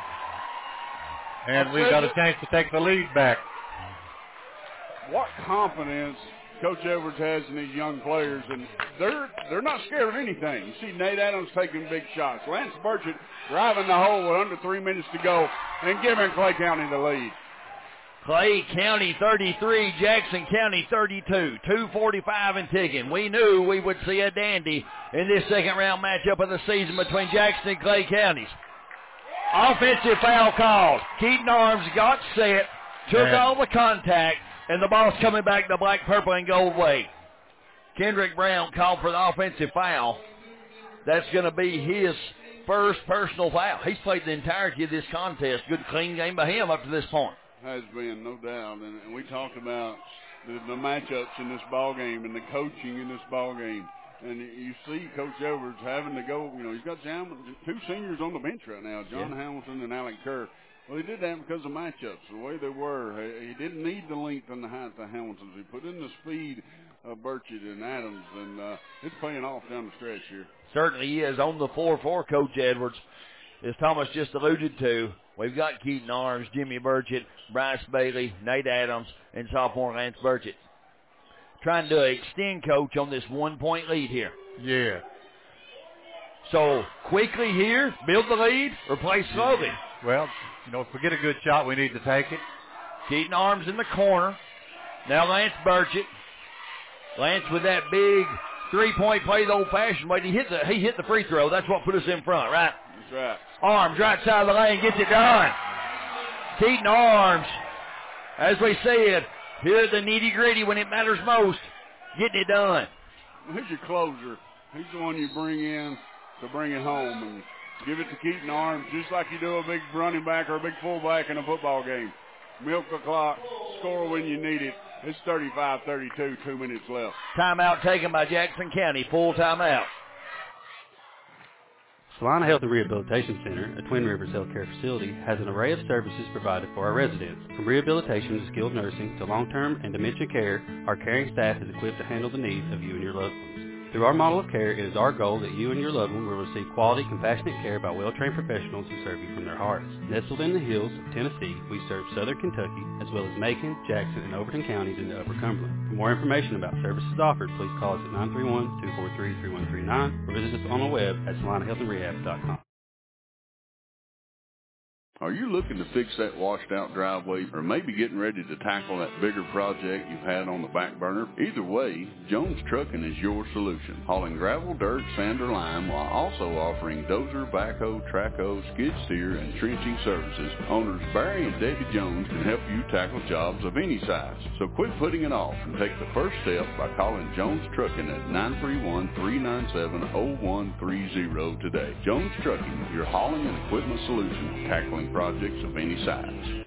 And we've got a chance to take the lead back. What confidence Coach Edwards has in these young players, and they're they're not scared of anything. You see Nate Adams taking big shots. Lance Burchett driving the hole with under three minutes to go and giving Clay County the lead. Clay County thirty-three, Jackson County thirty-two. two forty-five and ticking. We knew we would see a dandy in this second round matchup of the season between Jackson and Clay counties. Offensive foul called. Keaton Arms got set, took Man. all the contact, and the ball's coming back the black, purple, and gold way. Kendrick Brown called for the offensive foul. That's going to be his first personal foul. He's played the entirety of this contest. Good, clean game by him up to this point. Has been, no doubt. And, and we talked about the, the matchups in this ball game and the coaching in this ball game. And you see Coach Edwards having to go, you know, he's got John, two seniors on the bench right now, John yeah. Hamilton and Alec Kerr. Well, he did that because of matchups, the way they were. He, he didn't need the length and the height of Hamilton's. He put in the speed of Burchett and Adams, and uh, it's paying off down the stretch here. Certainly is on the floor for Coach Edwards. As Thomas just alluded to, we've got Keaton Arms, Jimmy Burchett, Bryce Bailey, Nate Adams, and sophomore Lance Burchett. Trying to extend, Coach, on this one-point lead here. Yeah. So, quickly here, build the lead, or play slowly? Well, you know, if we get a good shot, we need to take it. Keaton Arms in the corner. Now Lance Burchett. Lance with that big three-point play the old-fashioned way. He hit the, he hit the free throw. That's what put us in front, right? That's right. Arms right side of the lane, gets it done. Keaton Arms, as we said, here at the nitty-gritty when it matters most, getting it done. Who's your closer? He's the one you bring in to bring it home and give it to Keaton Arms just like you do a big running back or a big fullback in a football game. Milk the clock, score when you need it. It's thirty-five thirty-two, two minutes left. Timeout taken by Jackson County, full timeout. Salina Health and Rehabilitation Center, a Twin Rivers healthcare facility, has an array of services provided for our residents. From rehabilitation to skilled nursing to long-term and dementia care, our caring staff is equipped to handle the needs of you and your loved ones. Through our model of care, it is our goal that you and your loved one will receive quality, compassionate care by well-trained professionals who serve you from their hearts. Nestled in the hills of Tennessee, we serve southern Kentucky, as well as Macon, Jackson, and Overton counties in the Upper Cumberland. For more information about services offered, please call us at nine three one, two four three, three one three nine or visit us on the web at salina health and rehab dot com. Are you looking to fix that washed out driveway or maybe getting ready to tackle that bigger project you've had on the back burner? Either way, Jones Trucking is your solution. Hauling gravel, dirt, sand, or lime while also offering dozer, backhoe, trackhoe, skid steer, and trenching services. Owners Barry and Debbie Jones can help you tackle jobs of any size. So quit putting it off and take the first step by calling Jones Trucking at nine three one, three nine seven, zero one three zero today. Jones Trucking, your hauling and equipment solution, tackling projects of any size.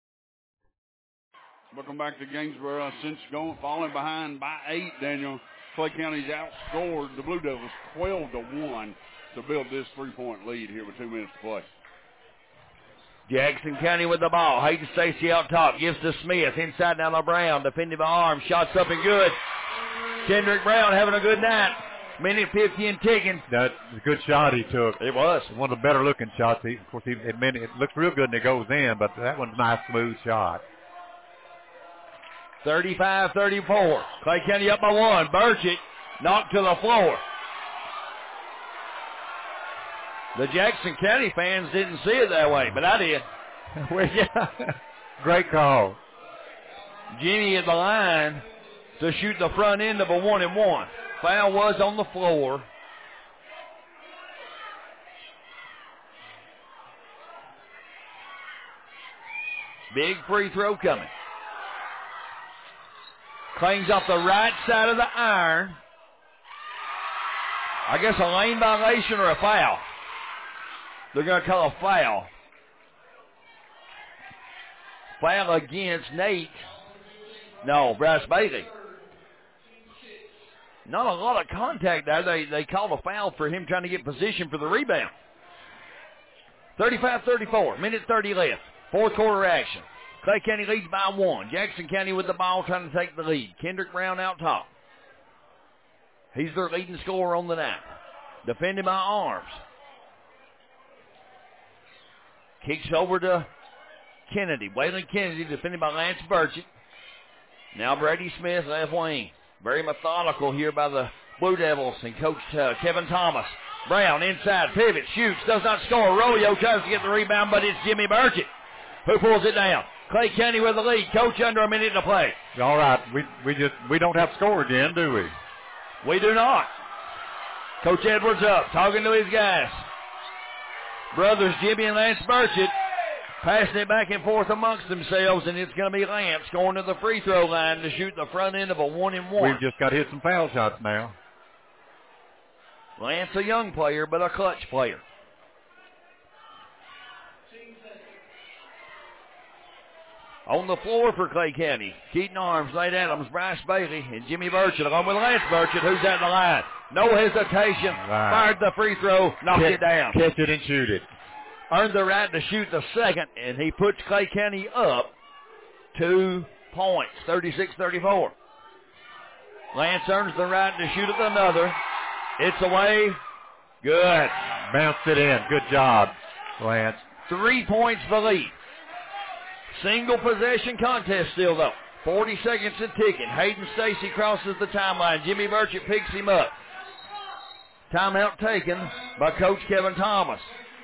Welcome back to Gainesboro. Since going falling behind by eight, Daniel, Clay County's outscored the Blue Devils twelve to one to build this three-point lead here with two minutes to play. Jackson County with the ball. Hayden Stacy out top. Gives to Smith. Inside down to Brown. Defended by Arms. Shots up and good. Kendrick Brown having a good night. Minute fifty and ticking. That's a good shot he took. It was. One of the better looking shots. He, of course, he, it, meant, it looks real good and it goes in, but that one's a nice, smooth shot. thirty-five thirty-four. Clay County up by one. Burchett knocked to the floor. The Jackson County fans didn't see it that way, but I did. Well, yeah. Great call. Jimmy at the line to shoot the front end of a one and one. Foul was on the floor. Big free throw coming. Claims off the right side of the iron. I guess a lane violation or a foul. They're going to call a foul. Foul against Nate. No, Bryce Bailey. Not a lot of contact there. They, they called a foul for him trying to get position for the rebound. thirty-five thirty-four, minute thirty left. Fourth quarter action. Clay County leads by one. Jackson County with the ball trying to take the lead. Kendrick Brown out top. He's their leading scorer on the night. Defended by Arms. Kicks over to Kennedy. Waylon Kennedy defended by Lance Burchett. Now Brady Smith, left wing. Very methodical here by the Blue Devils and Coach uh, Kevin Thomas. Brown inside, pivot, shoots, does not score. Arroyo tries to get the rebound, but it's Jimmy Burchett who pulls it down. Clay County with the lead. Coach under a minute to play. All right, we we just we don't have score again, do we? We do not. Coach Edwards up, talking to his guys. Brothers Jimmy and Lance Burchett passing it back and forth amongst themselves, and it's going to be Lance going to the free throw line to shoot the front end of a one and one. We've just got to hit some foul shots now. Lance, a young player, but a clutch player. On the floor for Clay County, Keaton Arms, Nate Adams, Bryce Bailey, and Jimmy Burchett, along with Lance Burchett, who's at the line. No hesitation, right. Fired the free throw, knocked catch, it down. Catch it and shoot it. Earned the right to shoot the second, and he puts Clay County up two points, thirty-six thirty-four. Lance earns the right to shoot at another. It's away. Good. Bounced it in. Good job, Lance. Three points the lead. Single possession contest still, though. forty seconds and ticking. Hayden Stacy crosses the timeline. Jimmy Burchett picks him up. Timeout taken by Coach Kevin Thomas.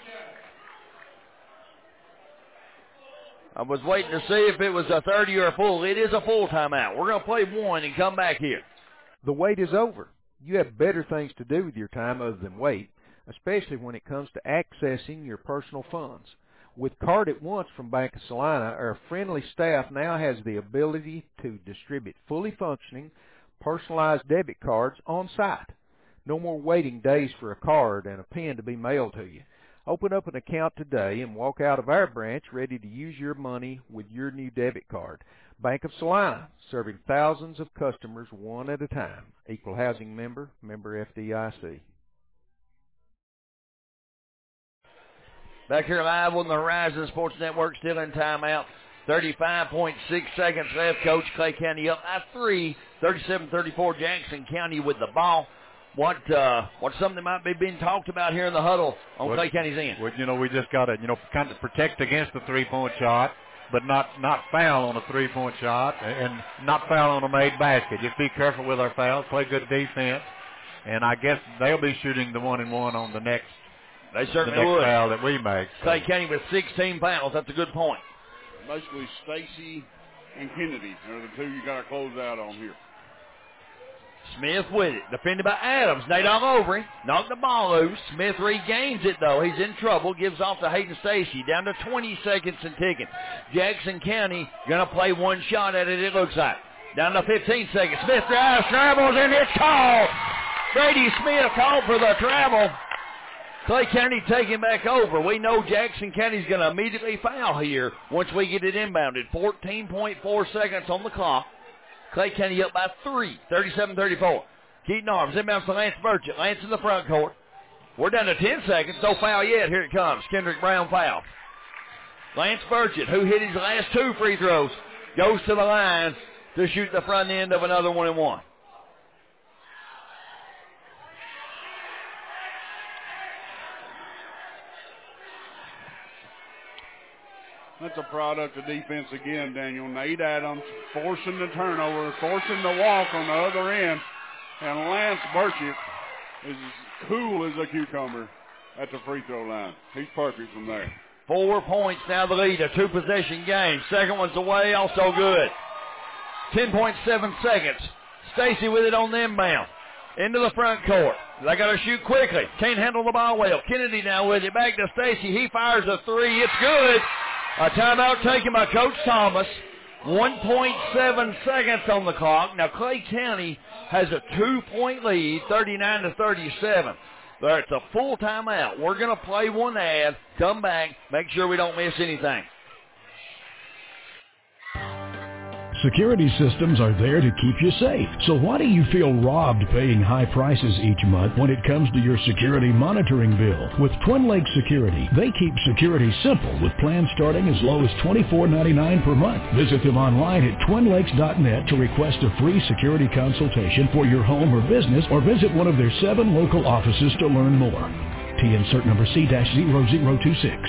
I was waiting to see if it was a thirty or a full. It is a full timeout. We're going to play one and come back here. The wait is over. You have better things to do with your time other than wait, especially when it comes to accessing your personal funds. With Card at Once from Bank of Salina, our friendly staff now has the ability to distribute fully functioning, personalized debit cards on site. No more waiting days for a card and a pen to be mailed to you. Open up an account today and walk out of our branch ready to use your money with your new debit card. Bank of Salina, serving thousands of customers one at a time. Equal housing member, member F D I C. Back here live on the Horizon Sports Network, still in timeout. thirty-five point six seconds left. Coach Clay County up by three. thirty-seven thirty-four Jackson County with the ball. What uh, what's something that might be being talked about here in the huddle on well, Clay County's end? Well, you know, we just got to, you know, kind of protect against the three-point shot, but not, not foul on a three-point shot and not foul on a made basket. Just be careful with our fouls, play good defense, and I guess they'll be shooting the one and one on the next They certainly the next would. foul that we make. So. Clay County with sixteen fouls. That's a good point. Basically, Stacy and Kennedy are the two you got to close out on here. Smith with it. Defended by Adams. Nate all over him. Knocked the ball loose. Smith regains it, though. He's in trouble. Gives off to Hayden Stacy. Down to twenty seconds and ticking. Jackson County going to play one shot at it, it looks like. Down to fifteen seconds. Smith drives, travels, and it's called. Brady Smith called for the travel. Clay County taking back over. We know Jackson County's going to immediately foul here once we get it inbounded. fourteen point four seconds on the clock. Clay County up by three, thirty-seven thirty-four. Keaton Arms inbounds to Lance Burchett. Lance in the front court. We're down to ten seconds. No foul yet. Here it comes. Kendrick Brown foul. Lance Burchett, who hit his last two free throws, goes to the line to shoot the front end of another one and one. That's a product of defense again, Daniel. Nate Adams forcing the turnover, forcing the walk on the other end. And Lance Burchett is as cool as a cucumber at the free throw line. He's perfect from there. Four points now the lead, a two-possession game. Second one's away, also good. ten point seven seconds. Stacy with it on the inbound. Into the front court. They got to shoot quickly. Can't handle the ball well. Kennedy now with it. Back to Stacy. He fires a three. It's good. A timeout taken by Coach Thomas. one point seven seconds on the clock. Now Clay County has a two-point lead, thirty-nine to thirty-seven. It's a full timeout. We're going to play one ad, come back, make sure we don't miss anything. Security systems are there to keep you safe. So why do you feel robbed paying high prices each month when it comes to your security monitoring bill? With Twin Lakes Security, they keep security simple with plans starting as low as twenty-four ninety-nine per month. Visit them online at twin lakes dot net to request a free security consultation for your home or business, or visit one of their seven local offices to learn more. T insert number C zero zero two six.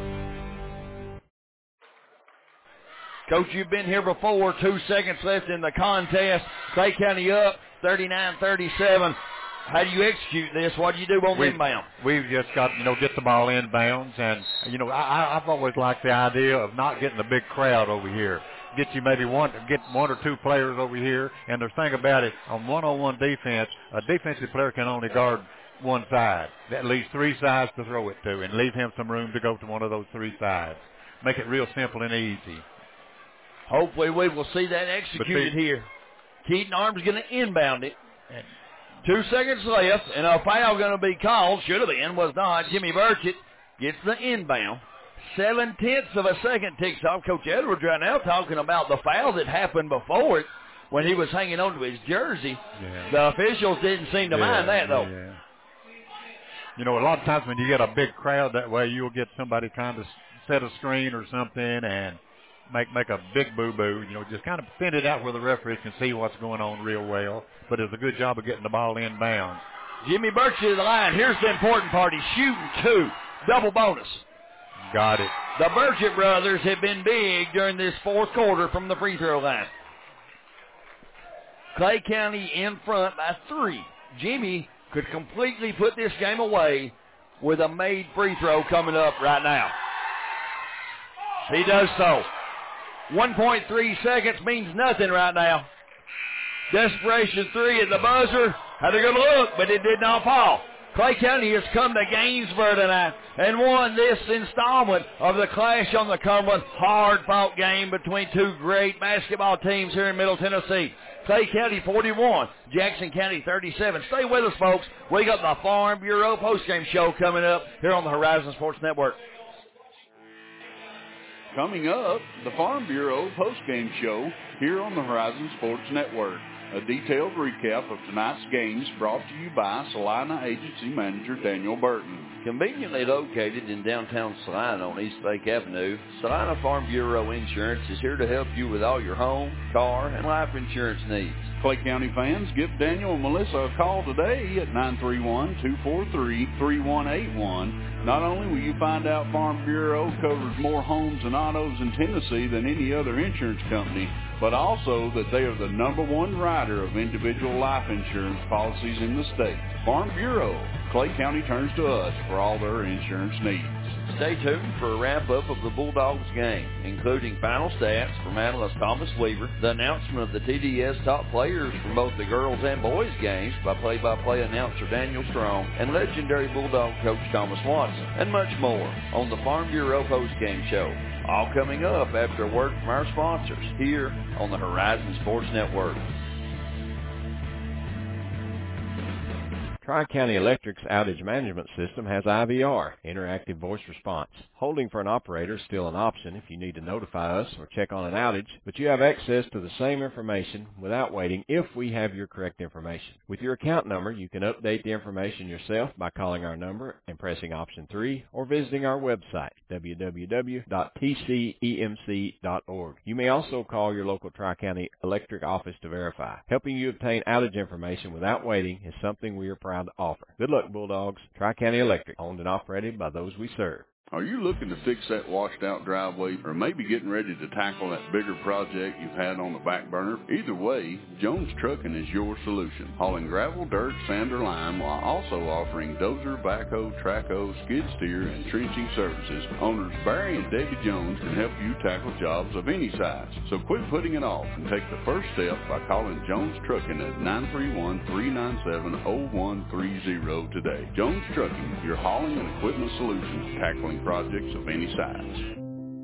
Coach, you've been here before. Two seconds left in the contest. Clay County up, thirty-nine thirty-seven. How do you execute this? What do you do on we, inbound? We've just got, you know, get the ball inbounds. And, you know, I, I've always liked the idea of not getting a big crowd over here. Get you maybe one, get one or two players over here. And the thing about it, on one-on-one defense, a defensive player can only guard one side. That leaves three sides to throw it to, and leave him some room to go to one of those three sides. Make it real simple and easy. Hopefully we will see that executed see, here. Keaton Arms going to inbound it. Two seconds left, and a foul going to be called. Should have been, was not. Jimmy Burchett gets the inbound. Seven-tenths of a second ticks off. Coach Edwards right now talking about the foul that happened before it when he was hanging on to his jersey. Yeah. The officials didn't seem to yeah, mind that, though. Yeah. You know, a lot of times when you get a big crowd that way, you'll get somebody trying to set a screen or something and make make a big boo-boo, you know, just kind of fend it out where the referee can see what's going on real well. But it's a good job of getting the ball inbound. Jimmy Burchett to the line. Here's the important part. He's shooting two. Double bonus. Got it. The Burchett brothers have been big during this fourth quarter from the free throw line. Clay County in front by three. Jimmy could completely put this game away with a made free throw coming up right now. He does so. one point three seconds means nothing right now. Desperation three at the buzzer. Had a good look, but it did not fall. Clay County has come to Gainesville tonight and won this installment of the Clash on the Cumberland. Hard-fought game between two great basketball teams here in Middle Tennessee. Clay County forty-one, Jackson County thirty-seven. Stay with us, folks. We got the Farm Bureau postgame show coming up here on the Horizon Sports Network. Coming up, the Farm Bureau postgame show here on the Horizon Sports Network. A detailed recap of tonight's games brought to you by Salina Agency Manager Daniel Burton. Conveniently located in downtown Salina on East Lake Avenue, Salina Farm Bureau Insurance is here to help you with all your home, car, and life insurance needs. Clay County fans, give Daniel and Melissa a call today at nine three one, two four three, three one eight one. Not only will you find out Farm Bureau covers more homes and autos in Tennessee than any other insurance company, but also that they are the number one writer of individual life insurance policies in the state. Farm Bureau, Clay County turns to us for all their insurance needs. Stay tuned for a wrap-up of the Bulldogs game, including final stats from analyst Thomas Weaver, the announcement of the T D S top players from both the girls and boys games by play-by-play announcer Daniel Strong and legendary Bulldog coach Thomas Watson, and much more on the Farm Bureau post-game show. All coming up after a word from our sponsors here on the Horizon Sports Network. Tri-County Electric's outage management system has I V R, interactive voice response. Holding for an operator is still an option if you need to notify us or check on an outage, but you have access to the same information without waiting if we have your correct information. With your account number, you can update the information yourself by calling our number and pressing option three or visiting our website, w w w dot t c e m c dot org. You may also call your local Tri-County Electric office to verify. Helping you obtain outage information without waiting is something we are proud to offer. Good luck, Bulldogs. Tri-County Electric, owned and operated by those we serve. Are you looking to fix that washed-out driveway or maybe getting ready to tackle that bigger project you've had on the back burner? Either way, Jones Trucking is your solution. Hauling gravel, dirt, sand, or lime while also offering dozer, backhoe, trackhoe, skid steer, and trenching services. Owners Barry and Debbie Jones can help you tackle jobs of any size. So quit putting it off and take the first step by calling Jones Trucking at nine three one, three nine seven, zero one three zero today. Jones Trucking, your hauling and equipment solutions, tackling projects of any size.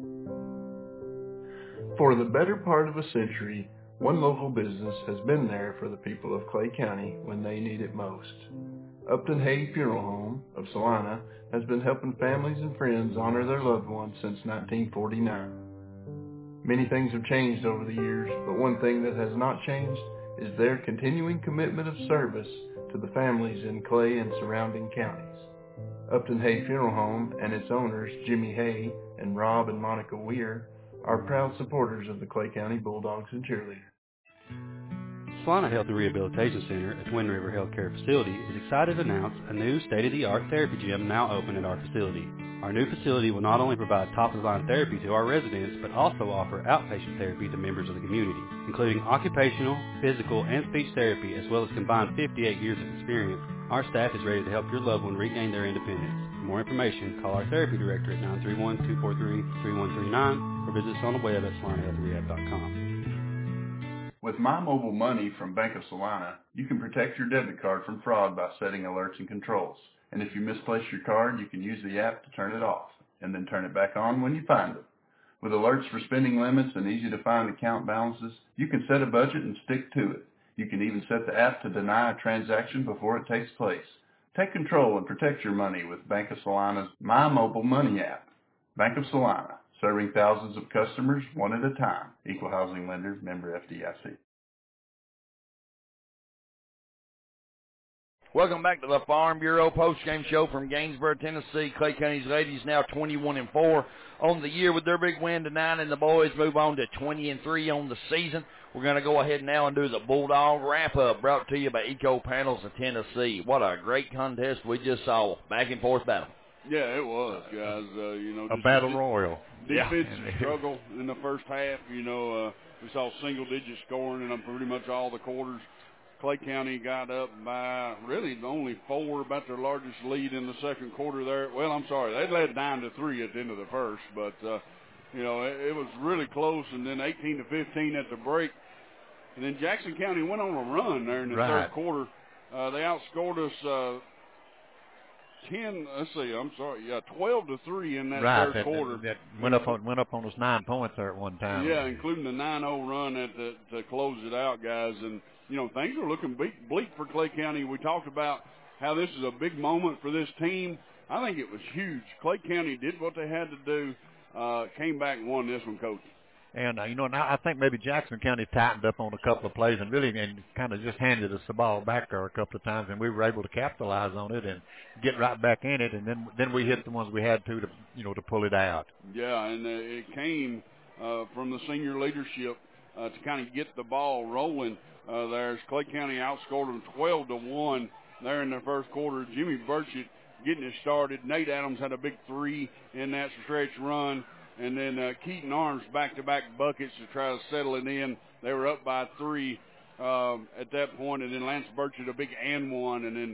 For the better part of a century, one local business has been there for the people of Clay County when they need it most. Upton Hay Funeral Home of Salina has been helping families and friends honor their loved ones since nineteen forty-nine. Many things have changed over the years, but one thing that has not changed is their continuing commitment of service to the families in Clay and surrounding counties. Upton Hay Funeral Home and its owners, Jimmy Hay and Rob and Monica Weir, are proud supporters of the Clay County Bulldogs and Cheerleaders. Salina Health and Rehabilitation Center, a Twin River Healthcare facility, is excited to announce a new state-of-the-art therapy gym now open at our facility. Our new facility will not only provide top-of-the-line therapy to our residents, but also offer outpatient therapy to members of the community, including occupational, physical, and speech therapy, as well as combined fifty-eight years of experience. Our staff is ready to help your loved one regain their independence. For more information, call our therapy director at nine three one, two four three, three one three nine or visit us on the web at salina health rehab dot com. With My Mobile Money from Bank of Salina, you can protect your debit card from fraud by setting alerts and controls. And if you misplace your card, you can use the app to turn it off, and then turn it back on when you find it. With alerts for spending limits and easy-to-find account balances, you can set a budget and stick to it. You can even set the app to deny a transaction before it takes place. Take control and protect your money with Bank of Salina's My Mobile Money app. Bank of Salina, serving thousands of customers one at a time. Equal housing lender, member F D I C. Welcome back to the Farm Bureau postgame show from Gainesboro, Tennessee. Clay County's ladies now twenty-one and four on the year with their big win tonight, and the boys move on to twenty and three on the season. We're going to go ahead now and do the Bulldog wrap-up, brought to you by Eco Panels of Tennessee. What a great contest we just saw. Back and forth battle. Yeah, it was, guys. Uh, you know, a battle a royal. Defensive yeah. struggle in the first half. You know, uh, we saw single-digit scoring in pretty much all the quarters. Clay County got up by really only four, about their largest lead in the second quarter there. Well, I'm sorry, they led nine to three at the end of the first, but uh, you know it, it was really close. And then eighteen to fifteen at the break, and then Jackson County went on a run there in the right. third quarter. Uh, they outscored us uh, ten. Let's see, I'm sorry, yeah, twelve to three in that right. third that, quarter. That went up on went up on us nine points there at one time. Yeah, including the nine oh run at the, to close it out, guys, and. You know, things are looking bleak for Clay County. We talked about how this is a big moment for this team. I think it was huge. Clay County did what they had to do, uh, came back and won this one, Coach. And, uh, you know, now I think maybe Jackson County tightened up on a couple of plays and really and kind of just handed us the ball back there a couple of times, and we were able to capitalize on it and get right back in it, and then then we hit the ones we had to, to you know, to pull it out. Yeah, and uh, it came uh, from the senior leadership uh, to kind of get the ball rolling. Uh, there's Clay County outscored them twelve to one there in the first quarter. Jimmy Burchett getting it started. Nate Adams had a big three in that stretch run. And then uh, Keaton Arms back-to-back buckets to try to settle it in. They were up by three um, at that point. And then Lance Burchett a big and one. And then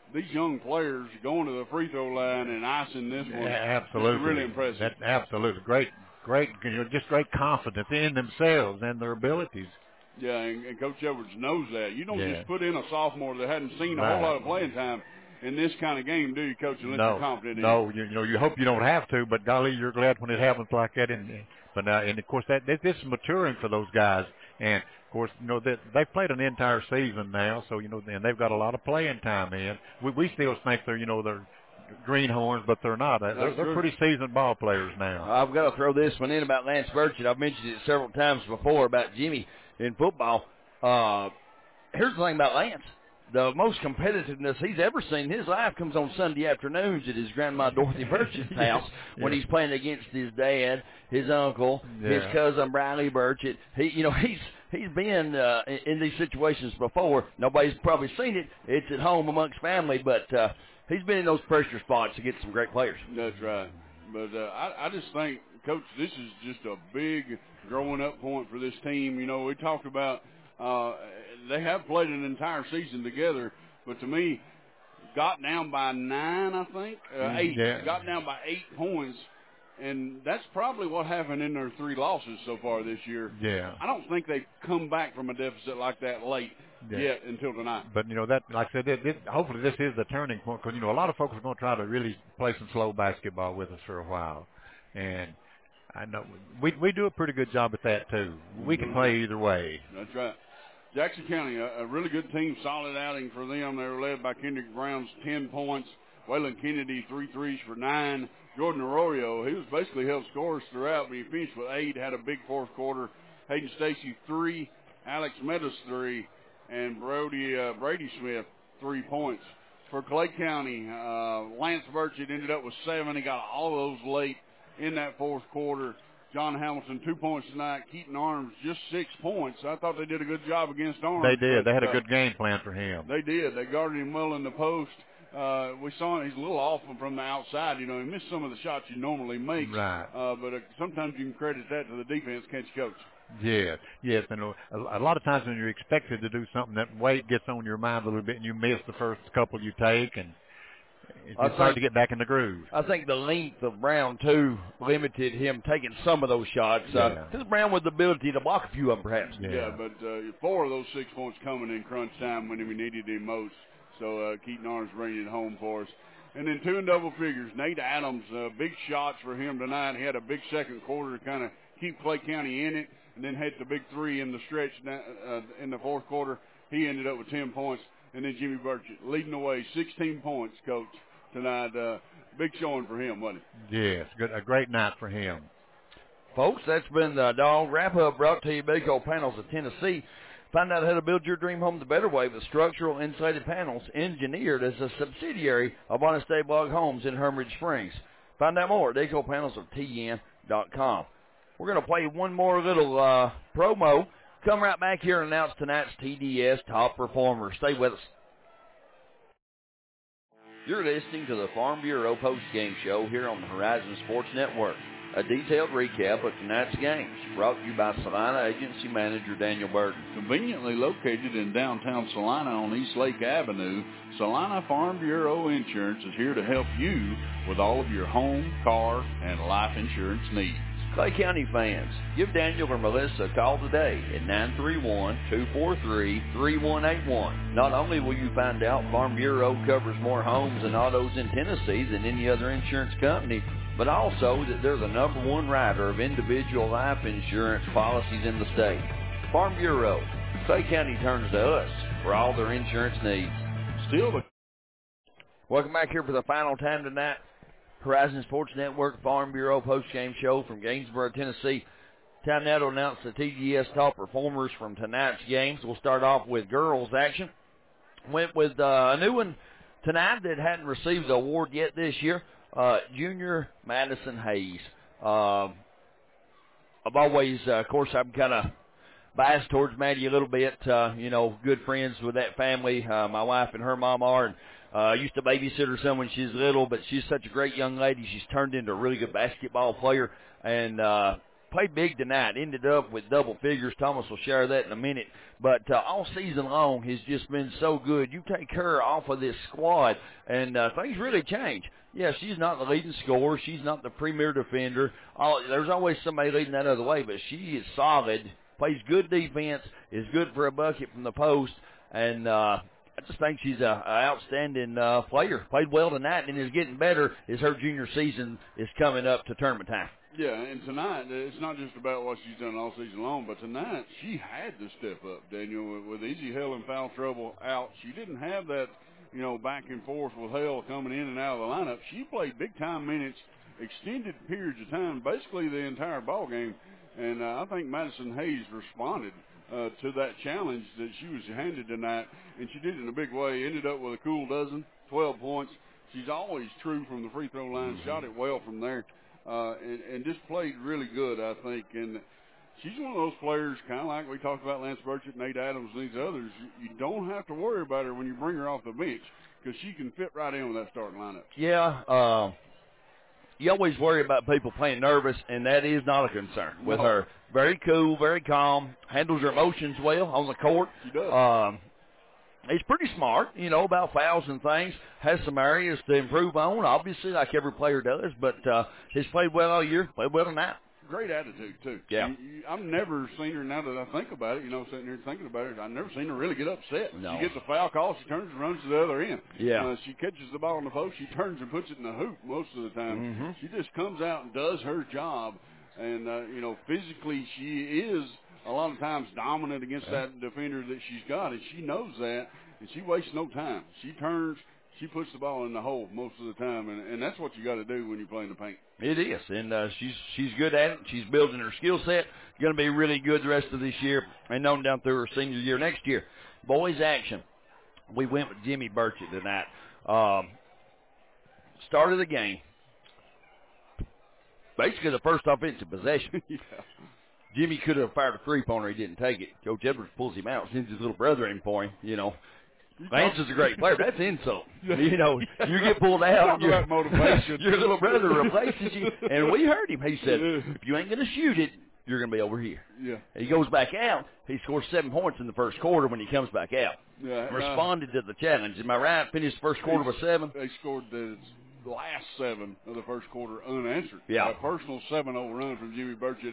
these young players going to the free throw line and icing this one. Yeah, absolutely. It's really impressive. That, absolutely. Great, great, you know, just great confidence in themselves and their abilities. Yeah, and, and Coach Edwards knows that. You don't yeah. just put in a sophomore that hadn't seen a right. whole lot of playing time in this kind of game, do you, Coach, unless no, you're confident in No, it? you, you know, you hope you don't have to, but golly, you're glad when it happens like that. And, but now, and of course, that this is maturing for those guys. And of course, you know, that they've played an entire season now, so you know, and they've got a lot of playing time in. We, we still think they're, you know, they're greenhorns, but they're not. They're, they're pretty seasoned ball players now. I've got to throw this one in about Lance Burchett. I've mentioned it several times before about Jimmy in football. Uh, here's the thing about Lance. The most competitiveness he's ever seen in his life comes on Sunday afternoons at his grandma Dorothy Burchett's house yeah. when he's playing against his dad, his uncle, yeah. his cousin Briley Burchett. He, you know, he's he's been uh, in, in these situations before. Nobody's probably seen it. It's at home amongst family, but uh, he's been in those pressure spots to get some great players. That's right. But uh, I, I just think, Coach, this is just a big growing up point for this team. You know, we talked about. Uh, they have played an entire season together, but to me, got down by nine, I think, uh, eight. Yeah. Got down by eight points, and that's probably what happened in their three losses so far this year. Yeah. I don't think they've come back from a deficit like that late yeah. yet until tonight. But, you know, that, like I said, this, this, hopefully this is the turning point because, you know, a lot of folks are going to try to really play some slow basketball with us for a while. And I know we we do a pretty good job at that, too. We can play either way. That's right. Jackson County, a, a really good team, solid outing for them. They were led by Kendrick Brown's ten points. Waylon Kennedy, three threes for nine. Jordan Arroyo, he was basically held scorers throughout, but he finished with eight, had a big fourth quarter. Hayden Stacy, three. Alex Meadows, three. And Brody uh, Brady Smith, three points. For Clay County, uh, Lance Burchett ended up with seven. He got all of those late in that fourth quarter. John Hamilton, two points tonight. Keaton Arms, just six points. I thought they did a good job against Arms. They did. But, they had a uh, good game plan for him. They did. They guarded him well in the post. Uh, we saw him. He's a little off from the outside. You know, he missed some of the shots you normally make. Right. Uh, but uh, sometimes you can credit that to the defense, can't you, Coach? Yes, yes. And a, a lot of times when you're expected to do something, that weight gets on your mind a little bit, and you miss the first couple you take, and it's I hard think, to get back in the groove. I think the length of Brown, too, limited him taking some of those shots. Because uh, Brown with the ability to block a few of them, perhaps. Yeah, yeah but uh, four of those six points coming in crunch time when we needed him most. So uh, Keaton Arms bringing it home for us. And then two in double figures. Nate Adams, uh, big shots for him tonight. He had a big second quarter to kind of keep Clay County in it, and then hit the big three in the stretch uh, in the fourth quarter. He ended up with ten points. And then Jimmy Burchett leading the way, sixteen points, Coach, tonight. Uh, big showing for him, wasn't it? Yes, good, a great night for him. Folks, that's been the Dog Wrap-Up brought to you by Baco Panels of Tennessee. Find out how to build your dream home the better way with structural insulated panels engineered as a subsidiary of Honest Dave Log Homes in Hermitage Springs. Find out more at Deco Panels of T N dot com. We're going to play one more little uh, promo. Come right back here and announce tonight's T D S top performer. Stay with us. You're listening to the Farm Bureau post-game show here on the Horizon Sports Network. A detailed recap of tonight's games brought to you by Salina Agency Manager Daniel Burton. Conveniently located in downtown Salina on East Lake Avenue, Salina Farm Bureau Insurance is here to help you with all of your home, car, and life insurance needs. Clay County fans, give Daniel or Melissa a call today at nine three one, two four three, three one eight one. Not only will you find out Farm Bureau covers more homes and autos in Tennessee than any other insurance company, but also that they're the number one writer of individual life insurance policies in the state. Farm Bureau, Clay County turns to us for all their insurance needs. Still the Welcome back here for the final time tonight. Horizon Sports Network Farm Bureau post-game show from Gainesboro, Tennessee. Time now to announce the T D S top performers from tonight's games. We'll start off with girls action. Went with uh, a new one tonight that hadn't received the award yet this year. Uh, junior Madison Hayes. Uh, I've always, uh, of course, I'm kind of biased towards Maddie a little bit. Uh, you know, good friends with that family. Uh, my wife and her mom are. And I uh, used to babysit her son when she was little, but she's such a great young lady. She's turned into a really good basketball player and uh, played big tonight. Ended up with double figures. Thomas will share that in a minute. But uh, all season long has just been so good. You take her off of this squad, and uh, things really change. Yeah, she's not the leading scorer. She's not the premier defender. All, there's always somebody leading that other way, but she is solid, plays good defense, is good for a bucket from the post, and uh, I just think she's an outstanding uh, player. Played well tonight and is getting better as her junior season is coming up to tournament time. Yeah, and tonight, it's not just about what she's done all season long, but tonight she had to step up, Daniel. With Izzy Hale in foul trouble out, she didn't have that, you know, back and forth with Hale coming in and out of the lineup. She played big-time minutes, extended periods of time, basically the entire ball game, and uh, I think Madison Hayes responded uh, to that challenge that she was handed tonight, and she did it in a big way. Ended up with a cool dozen, twelve points. She's always true from the free throw line, mm-hmm. shot it well from there. Uh, and, and just played really good, I think. And she's one of those players, kind of like we talked about Lance Burchett, Nate Adams, and these others. You, you don't have to worry about her when you bring her off the bench because she can fit right in with that starting lineup. Yeah, uh, you always worry about people playing nervous, and that is not a concern with no. her. Very cool, very calm, handles her emotions well on the court. She does. Um, He's pretty smart, you know, about fouls and things. Has some areas to improve on, obviously, like every player does. But uh, he's played well all year, played well tonight. Great attitude, too. Yeah. You, you, I've never seen her, now that I think about it, you know, sitting here thinking about it, I've never seen her really get upset. No. She gets a foul call, she turns and runs to the other end. Yeah. Uh, she catches the ball on the post, she turns and puts it in the hoop most of the time. Mm-hmm. She just comes out and does her job. And, uh, you know, physically she is a lot of times dominant against that defender that she's got, and she knows that. And she wastes no time. She turns, she puts the ball in the hole most of the time, and, and that's what you got to do when you play in the paint. It is, and uh, she's she's good at it. She's building her skill set. Going to be really good the rest of this year and on down through her senior year next year. Boys action. We went with Jimmy Burchett tonight. Um, start of the game. Basically the first offensive possession. yeah. Jimmy could have fired a three-pointer. He didn't take it. Coach Edwards pulls him out, sends his little brother in for him, you know. Lance is a great player. That's insult. You know, you get pulled out. Your, motivation. Your little brother replaces you. And we heard him. He said, if you ain't going to shoot it, you're going to be over here. Yeah. And he goes back out. He scores seven points in the first quarter when he comes back out. Yeah, Responded uh, to the challenge. Am I right? Finished the first quarter with seven? They scored the last seven of the first quarter unanswered. Yeah. A personal seven oh run from Jimmy Burchett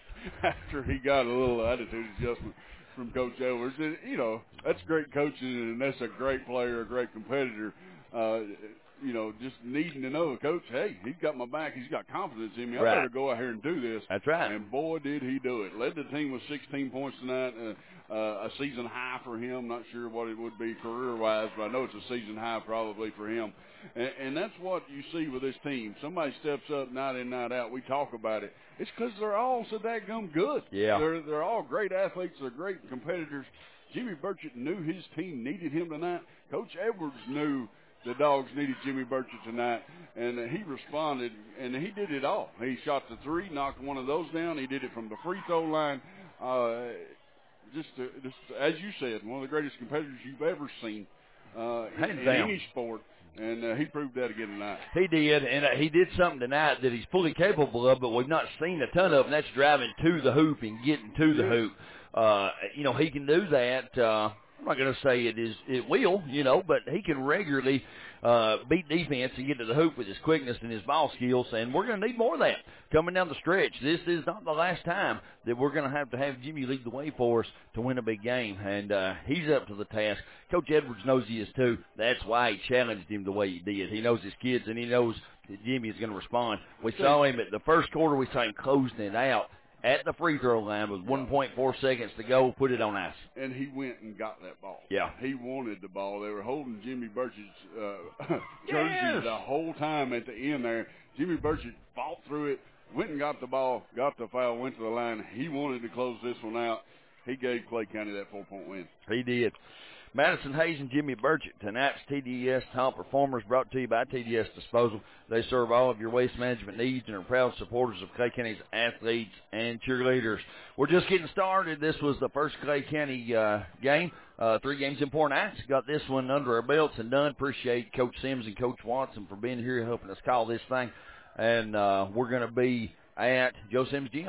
after he got a little attitude adjustment from Coach Edwards. And, you know, that's great coaching, and that's a great player, a great competitor. Uh, you know, just needing to know, Coach, hey, he's got my back. He's got confidence in me. I right. better go out here and do this. That's right. And, boy, did he do it. Led the team with sixteen points tonight, uh, uh, a season high for him. Not sure what it would be career-wise, but I know it's a season high probably for him. And, and that's what you see with this team. Somebody steps up night in, night out. We talk about it. It's because they're all so dadgum good. Yeah. They're, they're all great athletes. They're great competitors. Jimmy Burchett knew his team needed him tonight. Coach Edwards knew the Dogs needed Jimmy Burchett tonight, and he responded, and he did it all. He shot the three, knocked one of those down. He did it from the free throw line. Uh, just, uh, just as you said, one of the greatest competitors you've ever seen uh, in, in any sport. And uh, he proved that again tonight. He did, and uh, he did something tonight that he's fully capable of, but we've not seen a ton of, and that's driving to the hoop and getting to the hoop. Uh, you know, he can do that. Uh, I'm not going to say it is it will, you know, but he can regularly uh, beat defense and get to the hoop with his quickness and his ball skills, and we're going to need more of that coming down the stretch. This is not the last time that we're going to have to have Jimmy lead the way for us to win a big game, and uh, he's up to the task. Coach Edwards knows he is too. That's why he challenged him the way he did. He knows his kids, and he knows that Jimmy is going to respond. We saw him at the first quarter. We saw him closing it out at the free throw line with one point four seconds to go, put it on ice. And he went and got that ball. Yeah. He wanted the ball. They were holding Jimmy Burchett's uh, jersey yes. the whole time at the end there. Jimmy Burchett fought through it, went and got the ball, got the foul, went to the line. He wanted to close this one out. He gave Clay County that four-point win. He did. Madison Hayes and Jimmy Burchett, tonight's T D S Top Performers, brought to you by T D S Disposal. They serve all of your waste management needs and are proud supporters of Clay County's athletes and cheerleaders. We're just getting started. This was the first Clay County uh, game. Uh, three games in four nights. Got this one under our belts and done. Appreciate Coach Sims and Coach Watson for being here helping us call this thing. And uh, we're going to be at Joe Sims Gym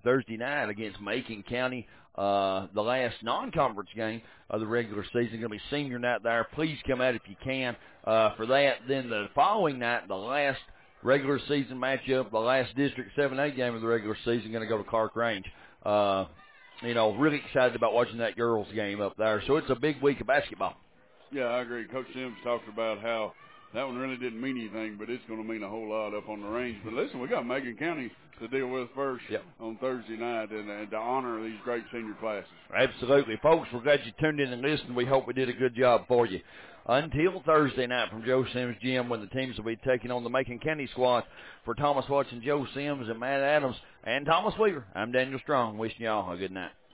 Thursday night against Macon County. Uh, the last non-conference game of the regular season. Going to be senior night there. Please come out if you can uh, for that. Then the following night, the last regular season matchup, the last District seven A game of the regular season, going to go to Clark Range. Uh, you know, really excited about watching that girls game up there. So it's a big week of basketball. Yeah, I agree. Coach Sims talked about how that one really didn't mean anything, but it's going to mean a whole lot up on the range. But listen, we got Macon County to deal with first yep. on Thursday night, and, and to honor these great senior classes. Absolutely. Folks, we're glad you tuned in and listened. We hope we did a good job for you. Until Thursday night from Joe Sims Gym, when the teams will be taking on the Macon County squad. For Thomas Watson, Joe Sims, and Matt Adams, and Thomas Weaver, I'm Daniel Strong, wishing you all a good night.